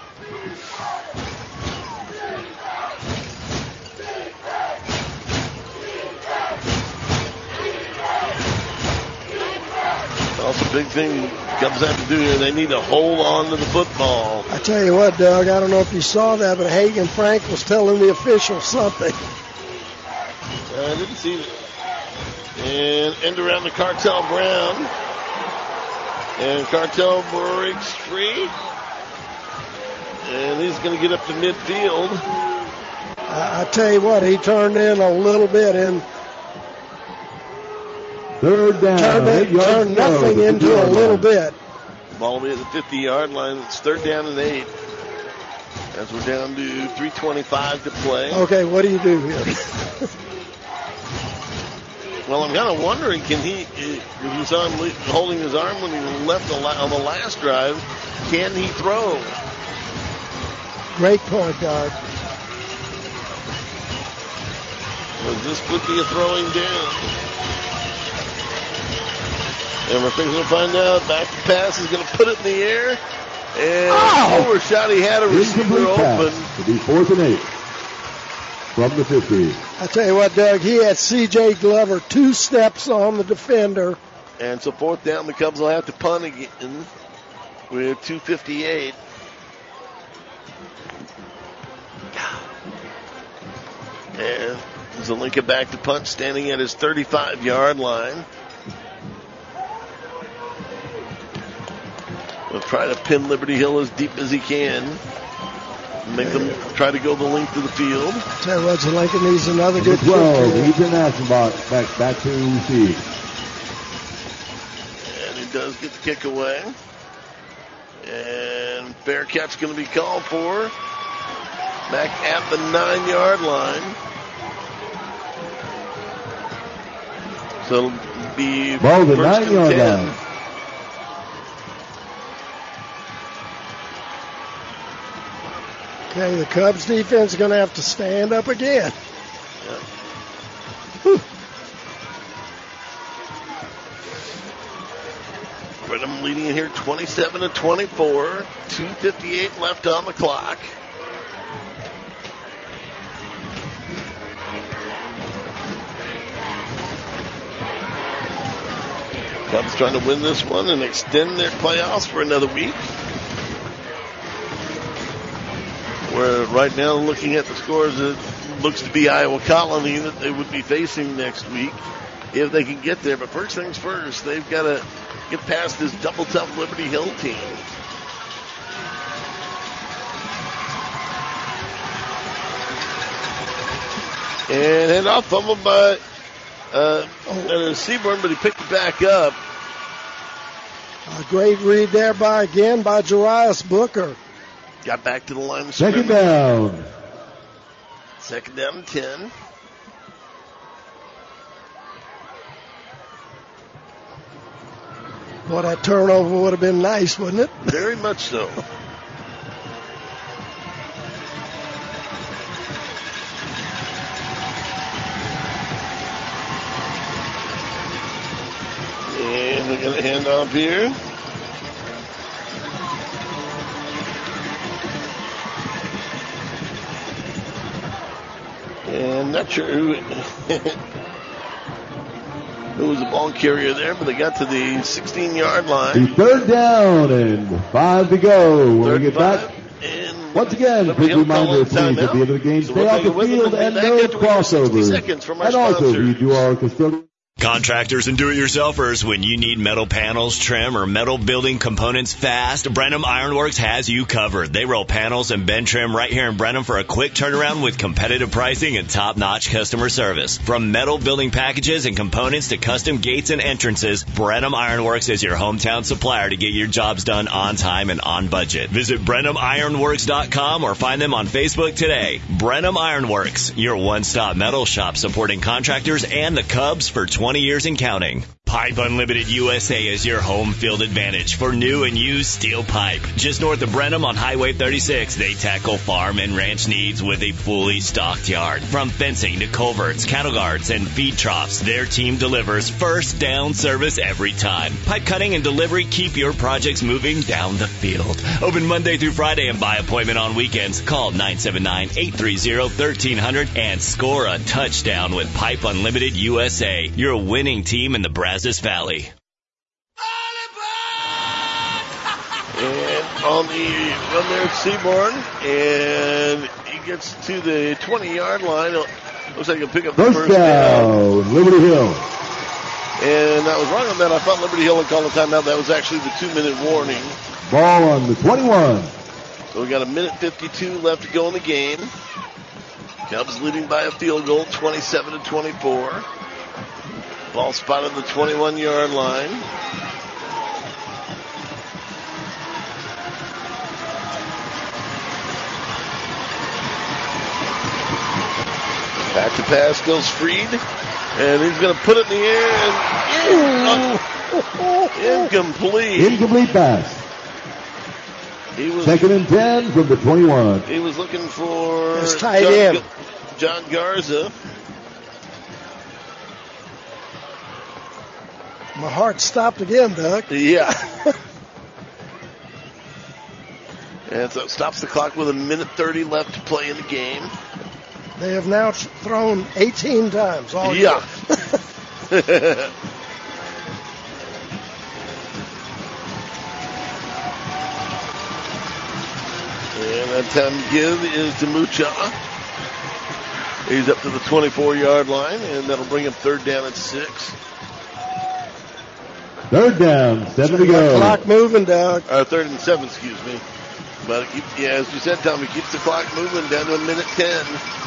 Also, big thing Cubs have to do here, they need to hold on to the football. I tell you what, Doug, I don't know if you saw that, but Hagan Frank was telling the officials something. I didn't see it. And end around the Cartel Brown. And Cartel breaks free. And he's going to get up to midfield. I, I tell you what, he turned in a little bit in. Third down. Turned, it, turned nothing into a little bit. Ball will be at the fifty-yard line. It's third down and eight. As we're down to three twenty-five to play. Okay, what do you do here? Well, I'm kind of wondering, can he, if you saw him holding his arm when he left the la- on the last drive, can he throw? Great point, Doug. Well, this could be a throwing down. And we're going to find out. Back to pass is going to put it in the air. And oh! overshot, he had a receiver open. To be fourth and eight from the fifty. I tell you what, Doug, he had C J Glover two steps on the defender. And so fourth down, the Cubs will have to punt again with two fifty-eight. And Zelinka back to punt, standing at his thirty-five-yard line. We'll try to pin Liberty Hill as deep as he can. Make them try to go the length of the field. Tell you what, Zelinka needs another good twelve. He's in action box. Back, back to receive. And he does get the kick away. And fair catch going to be called for. Back at the nine-yard line. So it'll be ball the first and nine-yard ten. line. Okay, the Cubs defense is going to have to stand up again. Yeah. Brenham leading in here twenty-seven to twenty-four. two fifty-eight left on the clock. Cubs trying to win this one and extend their playoffs for another week. Where right now, looking at the scores, it looks to be Iowa Colony that they would be facing next week if they can get there. But first things first, they've got to get past this double tough Liberty Hill team. And hand off, fumbled by uh, oh. Seaborn, but he picked it back up. A great read there by again by Jarius Booker. Got back to the line of Second scrimmage. down. Second down and ten. Well, that turnover would have been nice, wouldn't it? Very much so. And we're going to hand off here. And not sure who. who was the ball carrier there, but they got to the sixteen-yard line. The third down and five to go. When Third we get back, and once again, a quick reminder, please, at the end of the game, So stay we'll off take the it with them field and and be no back after we have sixty crossovers. seconds from our And also, sponsors. we do our custodial. Contractors and do-it-yourselfers, when you need metal panels, trim, or metal building components fast, Brenham Ironworks has you covered. They roll panels and bend trim right here in Brenham for a quick turnaround with competitive pricing and top-notch customer service. From metal building packages and components to custom gates and entrances, Brenham Ironworks is your hometown supplier to get your jobs done on time and on budget. Visit Brenham Ironworks dot com or find them on Facebook today. Brenham Ironworks, your one-stop metal shop supporting contractors and the Cubs for twenty years and counting. Pipe Unlimited U S A is your home field advantage for new and used steel pipe. Just north of Brenham on Highway thirty-six, they tackle farm and ranch needs with a fully stocked yard. From fencing to culverts, cattle guards, and feed troughs, their team delivers first down service every time. Pipe cutting and delivery keep your projects moving down the field. Open Monday through Friday and by appointment on weekends. Call nine seven nine, eight three zero, one three zero zero and score a touchdown with Pipe Unlimited U S A, your winning team in the Brazos Valley. And on the run there at Seaborn, and he gets to the twenty-yard line. Looks like he'll pick up the First first down. down, Liberty Hill. And I was wrong on that. I thought Liberty Hill had called a timeout. That was actually the two-minute warning. Ball on the twenty-one. So we got a minute fifty-two left to go in the game. Cubs leading by a field goal, twenty-seven to twenty-four. Ball spotted the twenty-one-yard line. Back to pass goes Freed, and he's going to put it in the air and in, uh, incomplete. Incomplete pass. He was Second and ten from the twenty-one. he was looking for It's tight John, end. John Garza. My heart stopped again, Doug. Yeah. And so it stops the clock with a minute thirty left to play in the game. They have now thrown eighteen times all year. Yeah. And that time give is to Mucha. He's up to the twenty-four-yard line, and that'll bring him third down at six. Third down, seven to go. Clock moving, Doug. Uh, third and seven, excuse me. But it keep, yeah, as you said, Tommy, keeps the clock moving down to a minute ten.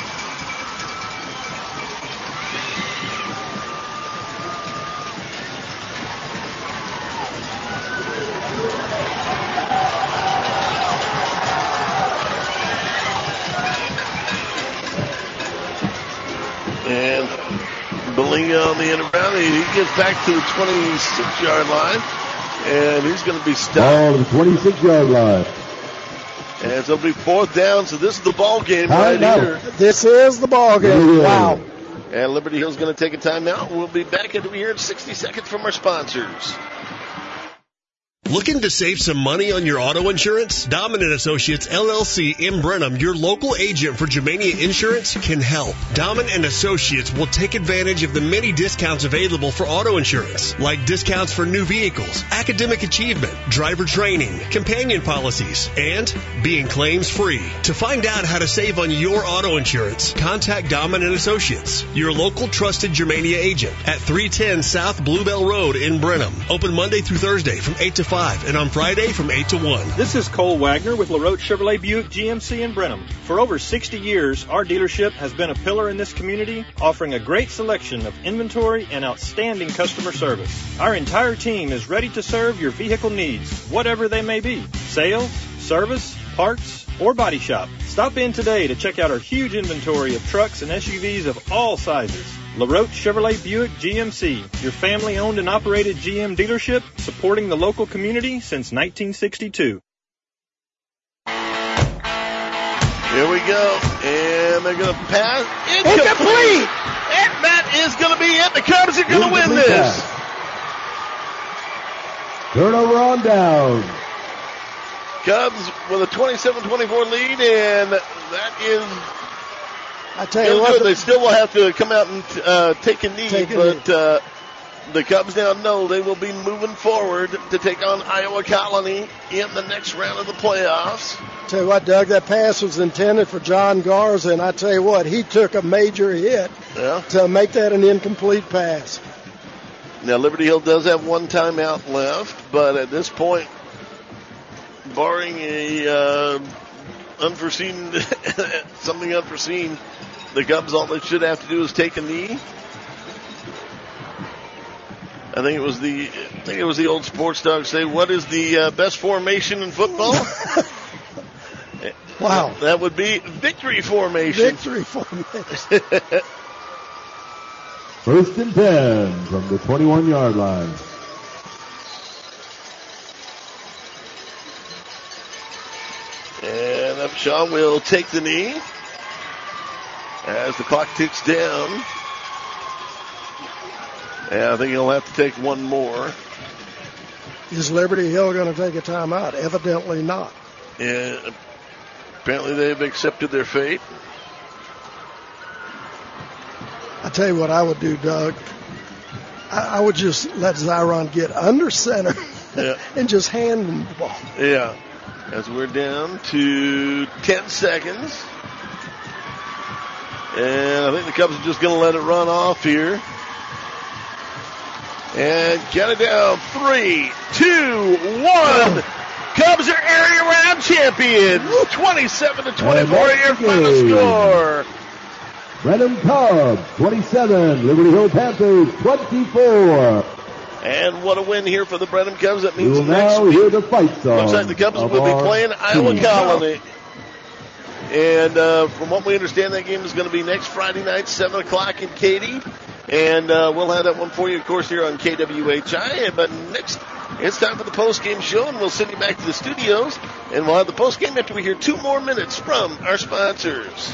And Belinga on the end around, he gets back to the twenty-six-yard line, and he's going to be stopped. Ball to the twenty-six-yard line. And so it'll be fourth down, so this is the ball game Time right out. here. This is the ball game. Wow. And Liberty Hill's going to take a timeout. We'll be back after we hear in sixty seconds from our sponsors. Looking to save some money on your auto insurance? Domin and Associates L L C in Brenham, your local agent for Germania Insurance, can help. Domin and Associates will take advantage of the many discounts available for auto insurance, like discounts for new vehicles, academic achievement, driver training, companion policies, and being claims free. To find out how to save on your auto insurance, contact Domin and Associates, your local trusted Germania agent at three ten South Bluebell Road in Brenham. Open Monday through Thursday from eight to five and on Friday from eight to one. This is Cole Wagner with LaRoche Chevrolet Buick G M C in Brenham. For over sixty years, our dealership has been a pillar in this community, offering a great selection of inventory and outstanding customer service. Our entire team is ready to serve your vehicle needs, whatever they may be. Sales, service, parts, or body shop. Stop in today to check out our huge inventory of trucks and S U Vs of all sizes. LaRoche Chevrolet Buick G M C, your family-owned and operated G M dealership, supporting the local community since nineteen sixty-two. Here we go. And they're going to pass. Incomplete! And that is going to be it. The Cubs are going to win this. Turnover on down. Cubs with a twenty-seven twenty-four lead, and that is... I tell you what, good. They still will have to come out and uh, take a knee, Take a but uh, the Cubs now know they will be moving forward to take on Iowa Colony in the next round of the playoffs. Tell you what, Doug, that pass was intended for John Garza, and I tell you what, he took a major hit yeah. to make that an incomplete pass. Now, Liberty Hill does have one timeout left, but at this point, barring a uh, unforeseen, something unforeseen, the Cubs, all they should have to do is take a knee. I think it was the, I think it was the old sports dog say, "What is the uh, best formation in football?" Wow, that would be victory formation. Victory formation. First and ten from the twenty-one-yard line. And Upshaw will take the knee as the clock ticks down. And I think he'll have to take one more. Is Liberty Hill going to take a timeout? Evidently not. And apparently they've accepted their fate. I tell you what I would do, Doug. I, I would just let Zyron get under center yeah. and just hand him the ball. Yeah. As we're down to ten seconds. And I think the Cubs are just going to let it run off here. And get it down. Three, two, one. Cubs are area round champions. twenty-seven to twenty-four your final score. Brenham Cubs, twenty-seven. Liberty Hill Panthers, twenty-four. And what a win here for the Brenham Cubs. That means we'll next now week, hear the fight song looks like the Cubs will be playing Iowa Colony. And uh, from what we understand, that game is going to be next Friday night, seven o'clock in Katy. And uh, we'll have that one for you, of course, here on K W H I. But next, it's time for the post-game show, and we'll send you back to the studios. And we'll have the post-game after we hear two more minutes from our sponsors.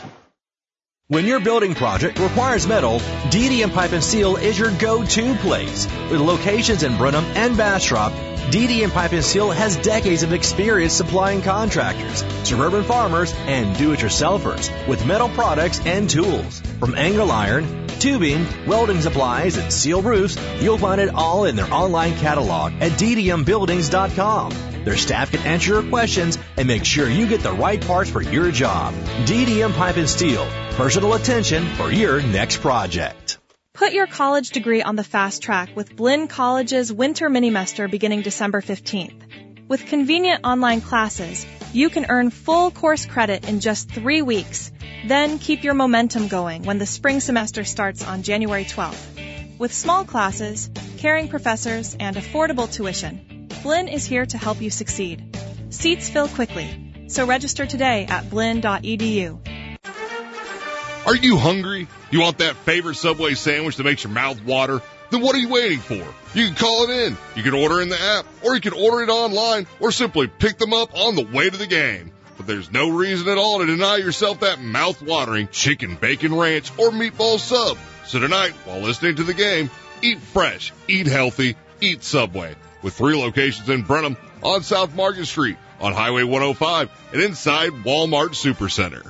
When your building project requires metal, D D M Pipe and Steel is your go-to place. With locations in Brenham and Bastrop, D D M Pipe and Steel has decades of experience supplying contractors, suburban farmers, and do-it-yourselfers with metal products and tools. From angle iron, tubing, welding supplies, and steel roofs, you'll find it all in their online catalog at d d m buildings dot com. Their staff can answer your questions and make sure you get the right parts for your job. D D M Pipe and Steel, personal attention for your next project. Put your college degree on the fast track with Blinn College's Winter Minimester beginning December fifteenth. With convenient online classes, you can earn full course credit in just three weeks. Then keep your momentum going when the spring semester starts on January twelfth. With small classes, caring professors, and affordable tuition, Blinn is here to help you succeed. Seats fill quickly, so register today at blinn dot e d u. Are you hungry? You want that favorite Subway sandwich that makes your mouth water? Then what are you waiting for? You can call it in. You can order in the app, or you can order it online, or simply pick them up on the way to the game. But there's no reason at all to deny yourself that mouth-watering chicken bacon ranch or meatball sub. So tonight, while listening to the game, eat fresh, eat healthy, eat Subway. With three locations in Brenham, on South Market Street, on Highway one oh five, and inside Walmart Supercenter.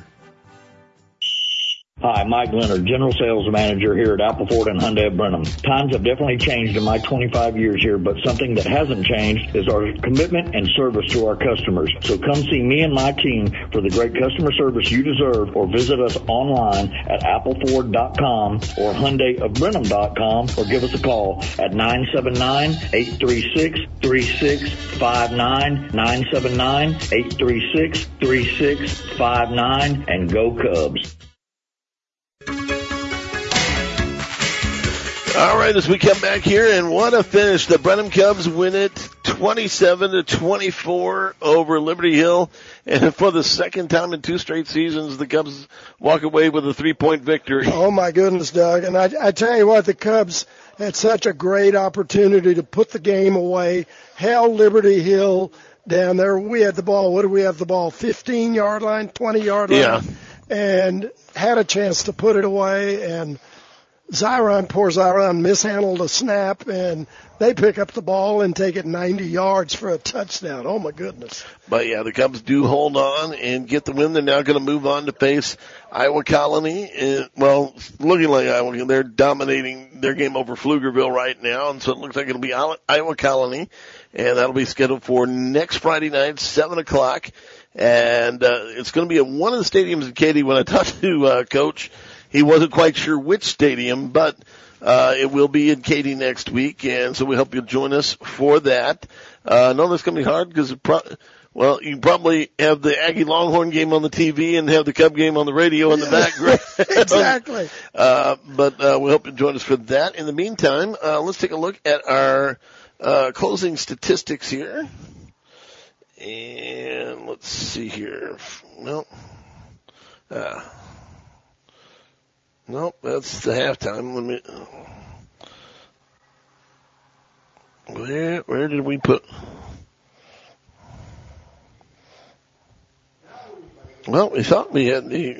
Hi, Mike Leonard, General Sales Manager here at Apple Ford and Hyundai of Brenham. Times have definitely changed in my twenty-five years here, but something that hasn't changed is our commitment and service to our customers. So come see me and my team for the great customer service you deserve, or visit us online at apple ford dot com or hyundai of brenham dot com, or give us a call at nine seven nine, eight three six, three six five nine, nine seven nine, eight three six, three six five nine, and go Cubs. All right, as we come back here, and what a finish. The Brenham Cubs win it twenty-seven to twenty-four over Liberty Hill. And for the second time in two straight seasons, the Cubs walk away with a three-point victory. Oh, my goodness, Doug. And I, I tell you what, the Cubs had such a great opportunity to put the game away, held Liberty Hill down there. We had the ball. What do we have the ball? fifteen-yard line, twenty-yard line? Yeah. And had a chance to put it away, and Zyron, poor Zyron, mishandled a snap, and they pick up the ball and take it ninety yards for a touchdown. Oh, my goodness. But, yeah, the Cubs do hold on and get the win. They're now going to move on to face Iowa Colony. And, well, looking like Iowa, they're dominating their game over Pflugerville right now, and so it looks like it'll be Iowa Colony, and that'll be scheduled for next Friday night, seven o'clock. And uh, it's going to be at one of the stadiums in Katy. When I talked to uh, Coach, he wasn't quite sure which stadium, but uh, it will be in Katy next week, and so we hope you'll join us for that. Uh, I know that's going to be hard because, pro- well, you probably have the Aggie Longhorn game on the T V and have the Cub game on the radio in the background. Exactly. uh, but uh, we hope you'll join us for that. In the meantime, uh, let's take a look at our uh, closing statistics here. And let's see here. Well, uh, nope, that's the halftime. Let me. Where where did we put? Well, we thought we had the.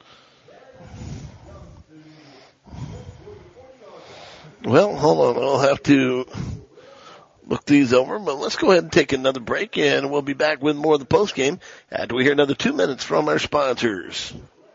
Well, hold on. I'll have to look these over, but let's go ahead and take another break, and we'll be back with more of the postgame after we hear another two minutes from our sponsors.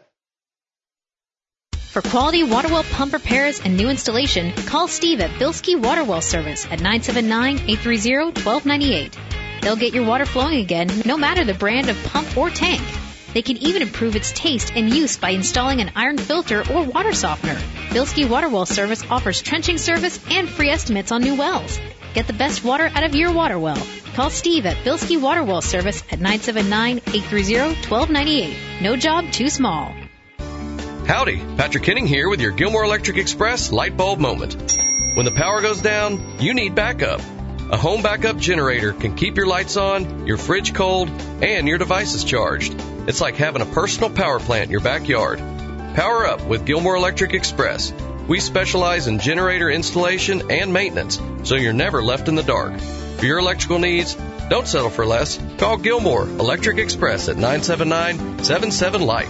For quality water well pump repairs and new installation, call Steve at Bilski Water Well Service at nine seven nine, eight three zero, one two nine eight. They'll get your water flowing again, no matter the brand of pump or tank. They can even improve its taste and use by installing an iron filter or water softener. Bilski Water Well Service offers trenching service and free estimates on new wells. Get the best water out of your water well. Call Steve at Bilski Water Well Service at nine seven nine, eight three zero, one two nine eight. No job too small. Howdy, Patrick Kenning here with your Gilmore Electric Express light bulb moment. When the power goes down, you need backup. A home backup generator can keep your lights on, your fridge cold, and your devices charged. It's like having a personal power plant in your backyard. Power up with Gilmore Electric Express. We specialize in generator installation and maintenance, so you're never left in the dark. For your electrical needs, don't settle for less. Call Gilmore Electric Express at nine seven nine, seven seven, light.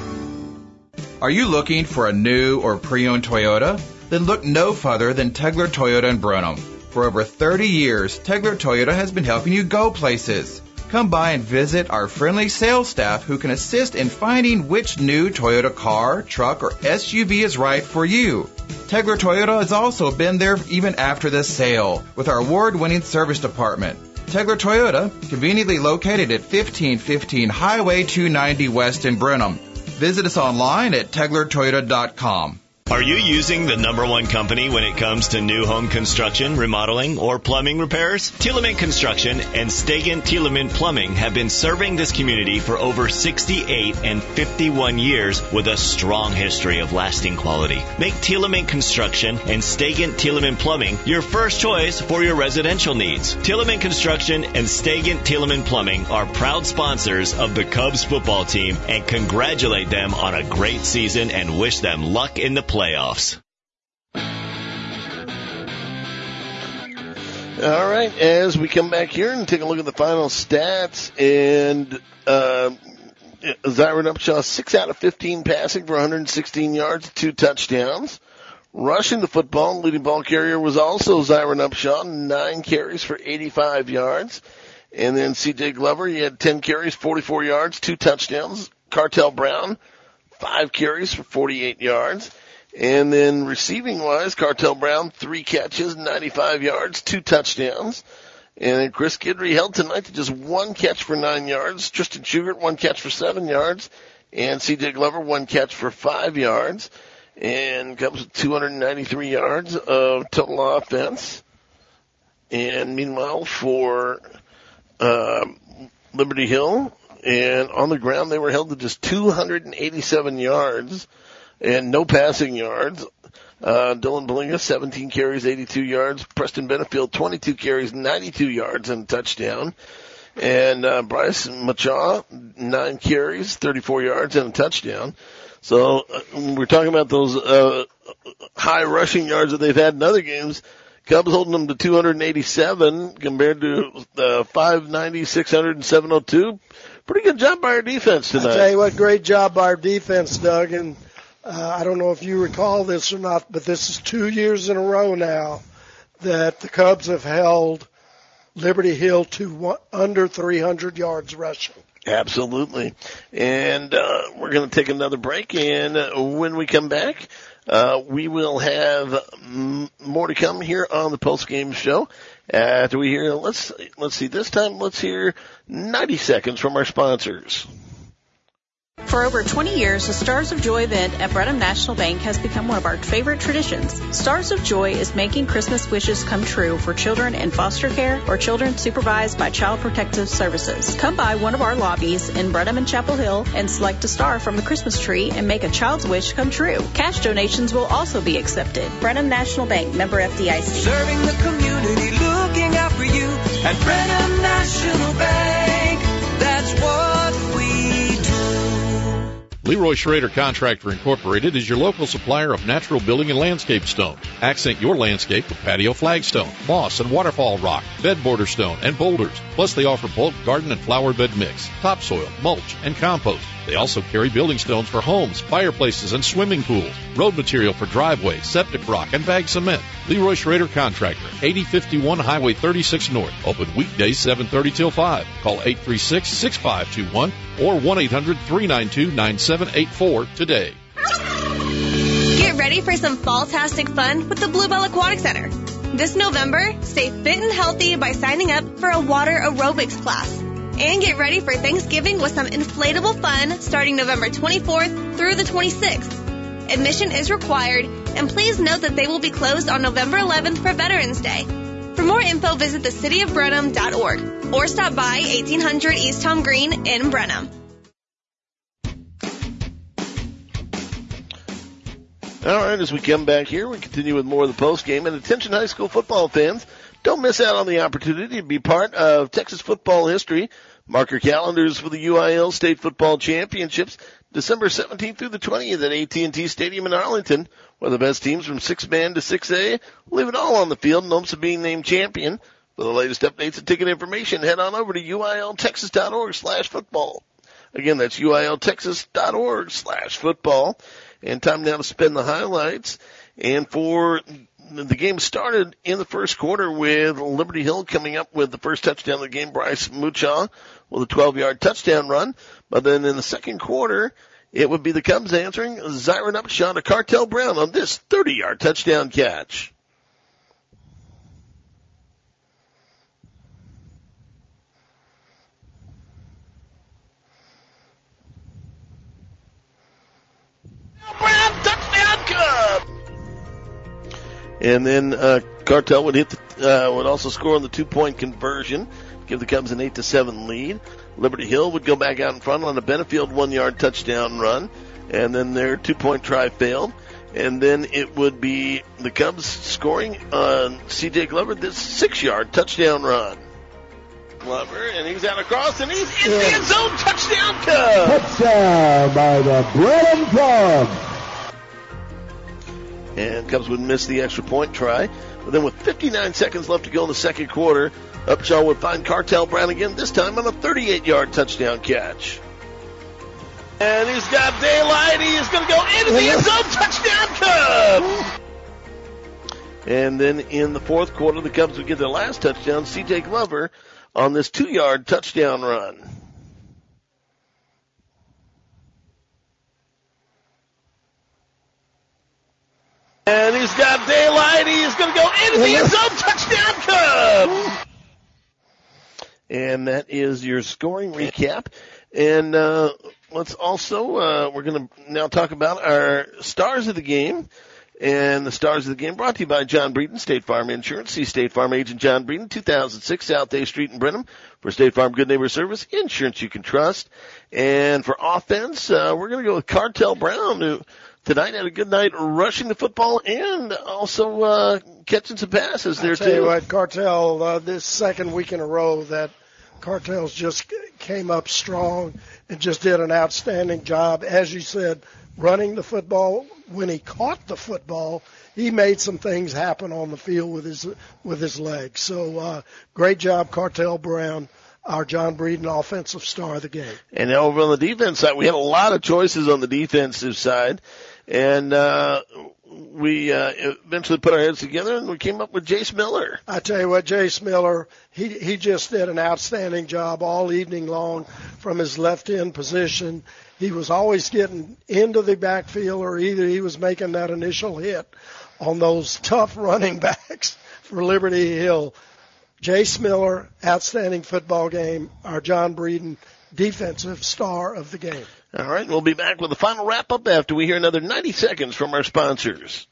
Are you looking for a new or pre-owned Toyota? Then look no further than Tegler Toyota in Brenham. For over thirty years, Tegler Toyota has been helping you go places. Come by and visit our friendly sales staff who can assist in finding which new Toyota car, truck, or S U V is right for you. Tegler Toyota has also been there even after the sale with our award-winning service department. Tegler Toyota, conveniently located at fifteen fifteen Highway two ninety West in Brenham. Visit us online at tegler toyota dot com. Are you using the number one company when it comes to new home construction, remodeling, or plumbing repairs? Tielemans Construction and Stegan Tielemans Plumbing have been serving this community for over sixty-eight and fifty-one years with a strong history of lasting quality. Make Tielemans Construction and Stegan Tielemans Plumbing your first choice for your residential needs. Tielemans Construction and Stegan Tielemans Plumbing are proud sponsors of the Cubs football team and congratulate them on a great season and wish them luck in the playoffs. All right, as we come back here and take a look at the final stats, and uh, Zyron Upshaw, six out of fifteen passing for one hundred sixteen yards, two touchdowns. Rushing the football, leading ball carrier was also Zyron Upshaw, nine carries for eighty-five yards. And then C J Glover, he had ten carries, forty-four yards, two touchdowns. Cartel Brown, five carries for forty-eight yards. And then receiving-wise, Cartel Brown, three catches, ninety-five yards, two touchdowns. And then Chris Kidry held tonight to just one catch for nine yards. Tristan Schugert, one catch for seven yards. And C J Glover, one catch for five yards. And comes with two hundred ninety-three yards of total offense. And meanwhile, for uh, Liberty Hill, and on the ground, they were held to just two hundred eighty-seven yards. And no passing yards. Uh, Dylan Belinga, seventeen carries, eighty-two yards. Preston Benefield, twenty-two carries, ninety-two yards and a touchdown. And, uh, Bryce Machaw, nine carries, thirty-four yards and a touchdown. So, uh, we're talking about those, uh, high rushing yards that they've had in other games. Cubs holding them to two hundred eighty-seven compared to, uh, five ninety, six hundred, and seven oh two. Pretty good job by our defense tonight. I tell you what, great job by our defense, Doug. And Uh, I don't know if you recall this or not, but this is two years in a row now that the Cubs have held Liberty Hill to one, under three hundred yards rushing. Absolutely. And uh, we're going to take another break, and uh, when we come back, uh, we will have m- more to come here on the post-game show. After we hear, let's let's see, this time let's hear ninety seconds from our sponsors. For over twenty years, the Stars of Joy event at Brenham National Bank has become one of our favorite traditions. Stars of Joy is making Christmas wishes come true for children in foster care or children supervised by Child Protective Services. Come by one of our lobbies in Brenham and Chapel Hill and select a star from the Christmas tree and make a child's wish come true. Cash donations will also be accepted. Brenham National Bank, member F D I C. Serving the community, looking out for you at Brenham National Bank. That's what we Leroy Schrader Contractor Incorporated is your local supplier of natural building and landscape stone. Accent your landscape with patio flagstone, moss and waterfall rock, bed border stone, and boulders. Plus, they offer bulk garden and flower bed mix, topsoil, mulch, and compost. They also carry building stones for homes, fireplaces, and swimming pools, road material for driveways, septic rock, and bag cement. Leroy Schrader Contractor, eighty fifty-one Highway thirty-six North. Open weekdays seven thirty till five. Call eight three six, six five two one or one eight hundred, three nine two, nine seven eight four today. Get ready for some fall-tastic fun with the Bluebell Aquatic Center. This November, stay fit and healthy by signing up for a water aerobics class. And get ready for Thanksgiving with some inflatable fun starting November twenty-fourth through the twenty-sixth. Admission is required, and please note that they will be closed on November eleventh for Veterans Day. For more info, visit the city of brenham dot org or stop by eighteen hundred East Tom Green in Brenham. All right, as we come back here, we continue with more of the post game. And attention high school football fans, don't miss out on the opportunity to be part of Texas football history. Mark your calendars for the U I L State Football Championships, December seventeenth through the twentieth at A T and T Stadium in Arlington, where the best teams from six man to six A leave it all on the field in hopes of being named champion. For the latest updates and ticket information, head on over to U I L Texas dot org slash football. Again, that's U I L Texas dot org slash football. And time now to spin the highlights. And for the game started in the first quarter with Liberty Hill coming up with the first touchdown of the game, Bryce Muchaw with a twelve-yard touchdown run. But then in the second quarter, it would be the Cubs answering Zyron Upshaw to Cartel Brown on this thirty-yard touchdown catch. Brown, touchdown Cub! And then uh, Cartel would hit the, uh, would also score on the two-point conversion, give the Cubs an eight to seven lead. Liberty Hill would go back out in front on a Benefield one-yard touchdown run, and then their two-point try failed. And then it would be the Cubs scoring on C J Glover this six-yard touchdown run. Glover, and he's out across, and he's in the end zone. Touchdown Cubs! Touchdown by the Brenham Cubs! And Cubs would miss the extra point try. But then with fifty-nine seconds left to go in the second quarter, Upshaw would find Cartel Brown again, this time on a thirty-eight-yard touchdown catch. And he's got daylight. He is going to go into the end zone. Touchdown Cubs! And then in the fourth quarter, the Cubs would get their last touchdown, C J Glover, on this two-yard touchdown run. And he's got daylight. He is going to go into the end zone. Touchdown Cubs! And that is your scoring recap. And uh, let's also, uh, we're going to now talk about our stars of the game. And the stars of the game brought to you by John Breeden, State Farm Insurance. See State Farm agent John Breeden, two thousand six South Day Street in Brenham for State Farm Good Neighbor Service, insurance you can trust. And for offense, uh, we're going to go with Cartel Brown, who tonight had a good night rushing the football and also uh, catching some passes there, I'll tell too. you what, Cartel, uh, this second week in a row that Cartel's just came up strong and just did an outstanding job. As you said, running the football. When he caught the football, he made some things happen on the field with his with his legs. So uh, great job, Cartel Brown, our John Breeden offensive star of the game. And over on the defense side, we had a lot of choices on the defensive side. and uh, we uh, eventually put our heads together and we came up with Jace Miller. I tell you what, Jace Miller, he he just did an outstanding job all evening long from his left end position. He was always getting into the backfield, or either he was making that initial hit on those tough running backs for Liberty Hill. Jace Miller, outstanding football game. Our John Breeden, defensive star of the game. All right, we'll be back with the final wrap-up after we hear another ninety seconds from our sponsors.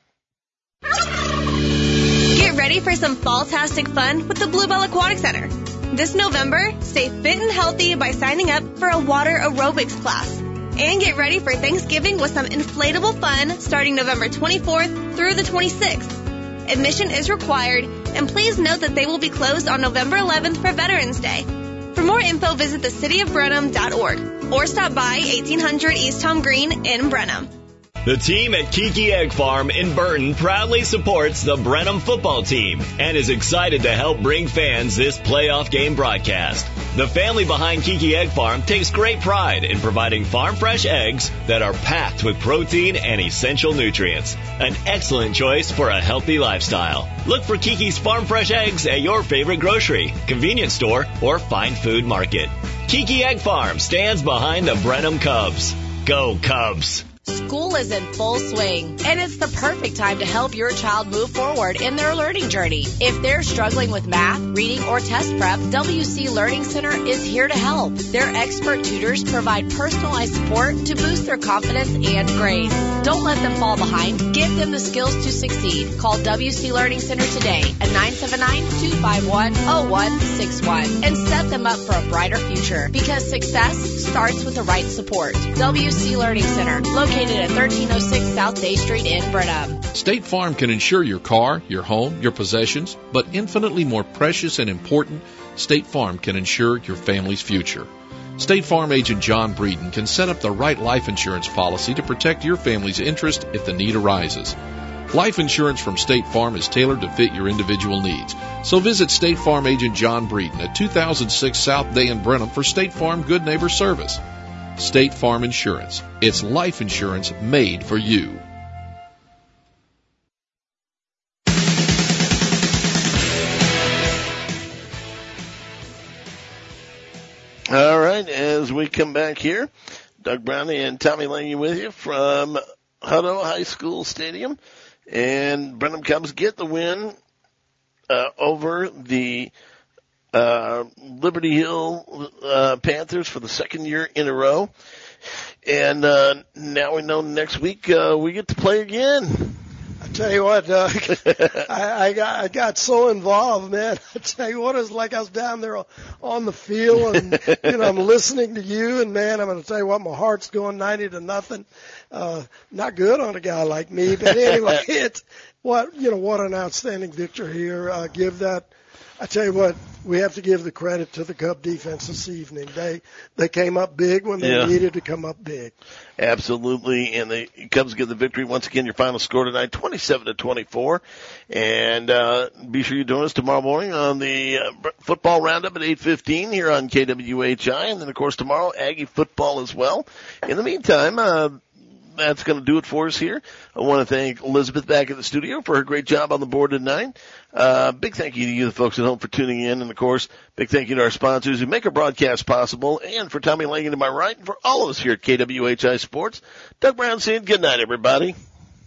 Get ready for some fall-tastic fun with the Bluebell Aquatic Center. This November, stay fit and healthy by signing up for a water aerobics class. And get ready for Thanksgiving with some inflatable fun starting November twenty-fourth through the twenty-sixth. Admission is required, and please note that they will be closed on November eleventh for Veterans Day. For more info, visit the city of brenham dot org or stop by eighteen hundred East Tom Green in Brenham. The team at Kiki Egg Farm in Burton proudly supports the Brenham football team and is excited to help bring fans this playoff game broadcast. The family behind Kiki Egg Farm takes great pride in providing farm-fresh eggs that are packed with protein and essential nutrients. An excellent choice for a healthy lifestyle. Look for Kiki's farm-fresh eggs at your favorite grocery, convenience store, or fine food market. Kiki Egg Farm stands behind the Brenham Cubs. Go Cubs! School is in full swing, and it's the perfect time to help your child move forward in their learning journey. If they're struggling with math, reading, or test prep, W C Learning Center is here to help. Their expert tutors provide personalized support to boost their confidence and grades. Don't let them fall behind. Give them the skills to succeed. Call W C Learning Center today at nine seven nine, two five one, zero one six one and set them up for a brighter future, because success starts with the right support. W C Learning Center, located at thirteen oh six South Day Street in Brenham. State Farm can insure your car, your home, your possessions, but infinitely more precious and important, State Farm can insure your family's future. State Farm agent John Breeden can set up the right life insurance policy to protect your family's interest if the need arises. Life insurance from State Farm is tailored to fit your individual needs. So visit State Farm agent John Breeden at two thousand six South Day in Brenham for State Farm Good Neighbor Service. State Farm Insurance. It's life insurance made for you. All right, as we come back here, Doug Brownie and Tommy Lange with you from Hutto High School Stadium. And Brenham Cubs get the win uh, over the uh, Liberty Hill uh, Panthers for the second year in a row. And uh, now we know next week uh, we get to play again. I tell you what, Doug, I, I, got, I got so involved, man. I tell you what, it's like I was down there on the field, and you know, I'm listening to you, and man, I'm going to tell you what, my heart's going ninety to nothing. Uh, not good on a guy like me, but anyway, it's what you know, what an outstanding victory here. Uh, give that. I tell you what, we have to give the credit to the Cub defense this evening. They they came up big when they yeah. needed to come up big. Absolutely, and the Cubs get the victory once again. Your final score tonight, twenty-seven to twenty-four. And uh, be sure you join us tomorrow morning on the uh, football roundup at eight fifteen here on K W H I, and then of course tomorrow Aggie football as well. In the meantime, uh, that's going to do it for us here. I want to thank Elizabeth back at the studio for her great job on the board tonight. Uh, big thank you to you, the folks at home, for tuning in. And, of course, big thank you to our sponsors who make our broadcast possible. And for Tommy Lange to my right, and for all of us here at K W H I Sports, Doug Brown saying good night, everybody.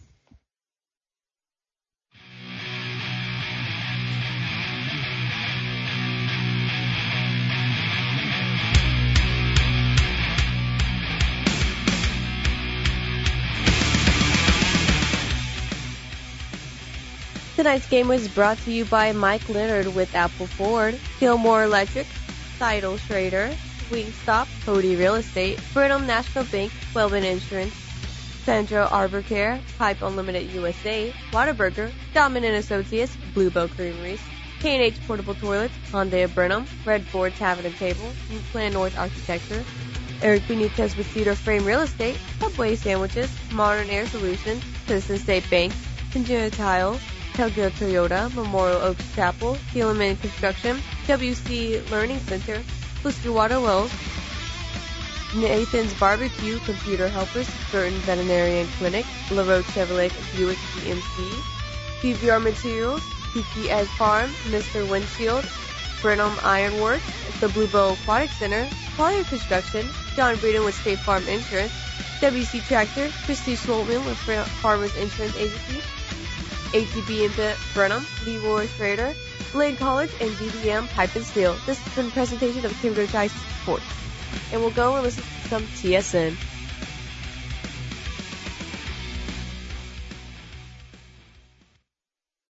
Tonight's game was brought to you by Mike Leonard with Apple Ford, Gilmore Electric, Seidel Schrader, Wingstop, Cody Real Estate, Brenham National Bank, Wellman Insurance, Central Arbor Care, Pipe Unlimited U S A, Whataburger, Dominant Associates, Bluebell Creameries, K and H Portable Toilets, Hyundai of Brenham, Red Ford Tavern and Table, New Plan North Architecture, Eric Benitez with Cedar Frame Real Estate, Subway Sandwiches, Modern Air Solutions, Citizen State Bank, Consumer Tile, Telgil Toyota, Memorial Oaks Chapel, Helaman Construction, W C Learning Center, Worcester Water Wells, Nathan's Barbecue, Computer Helpers, Burton Veterinarian Clinic, LaRoche Chevrolet Buick G M C, P V R Materials, P P Egg Farm, Mister Windshield, Brenham Iron Works, the Blue Bow Aquatic Center, Collier Construction, John Breeden with State Farm Insurance, W C Tractor, Christy Schulman with Farmers Insurance Agency, A T B in Brenham, Leroy Schrader, Lane College, and D D M Pipe and Steel. This has been a presentation of Kimberly Sports. And we'll go and listen to some T S N.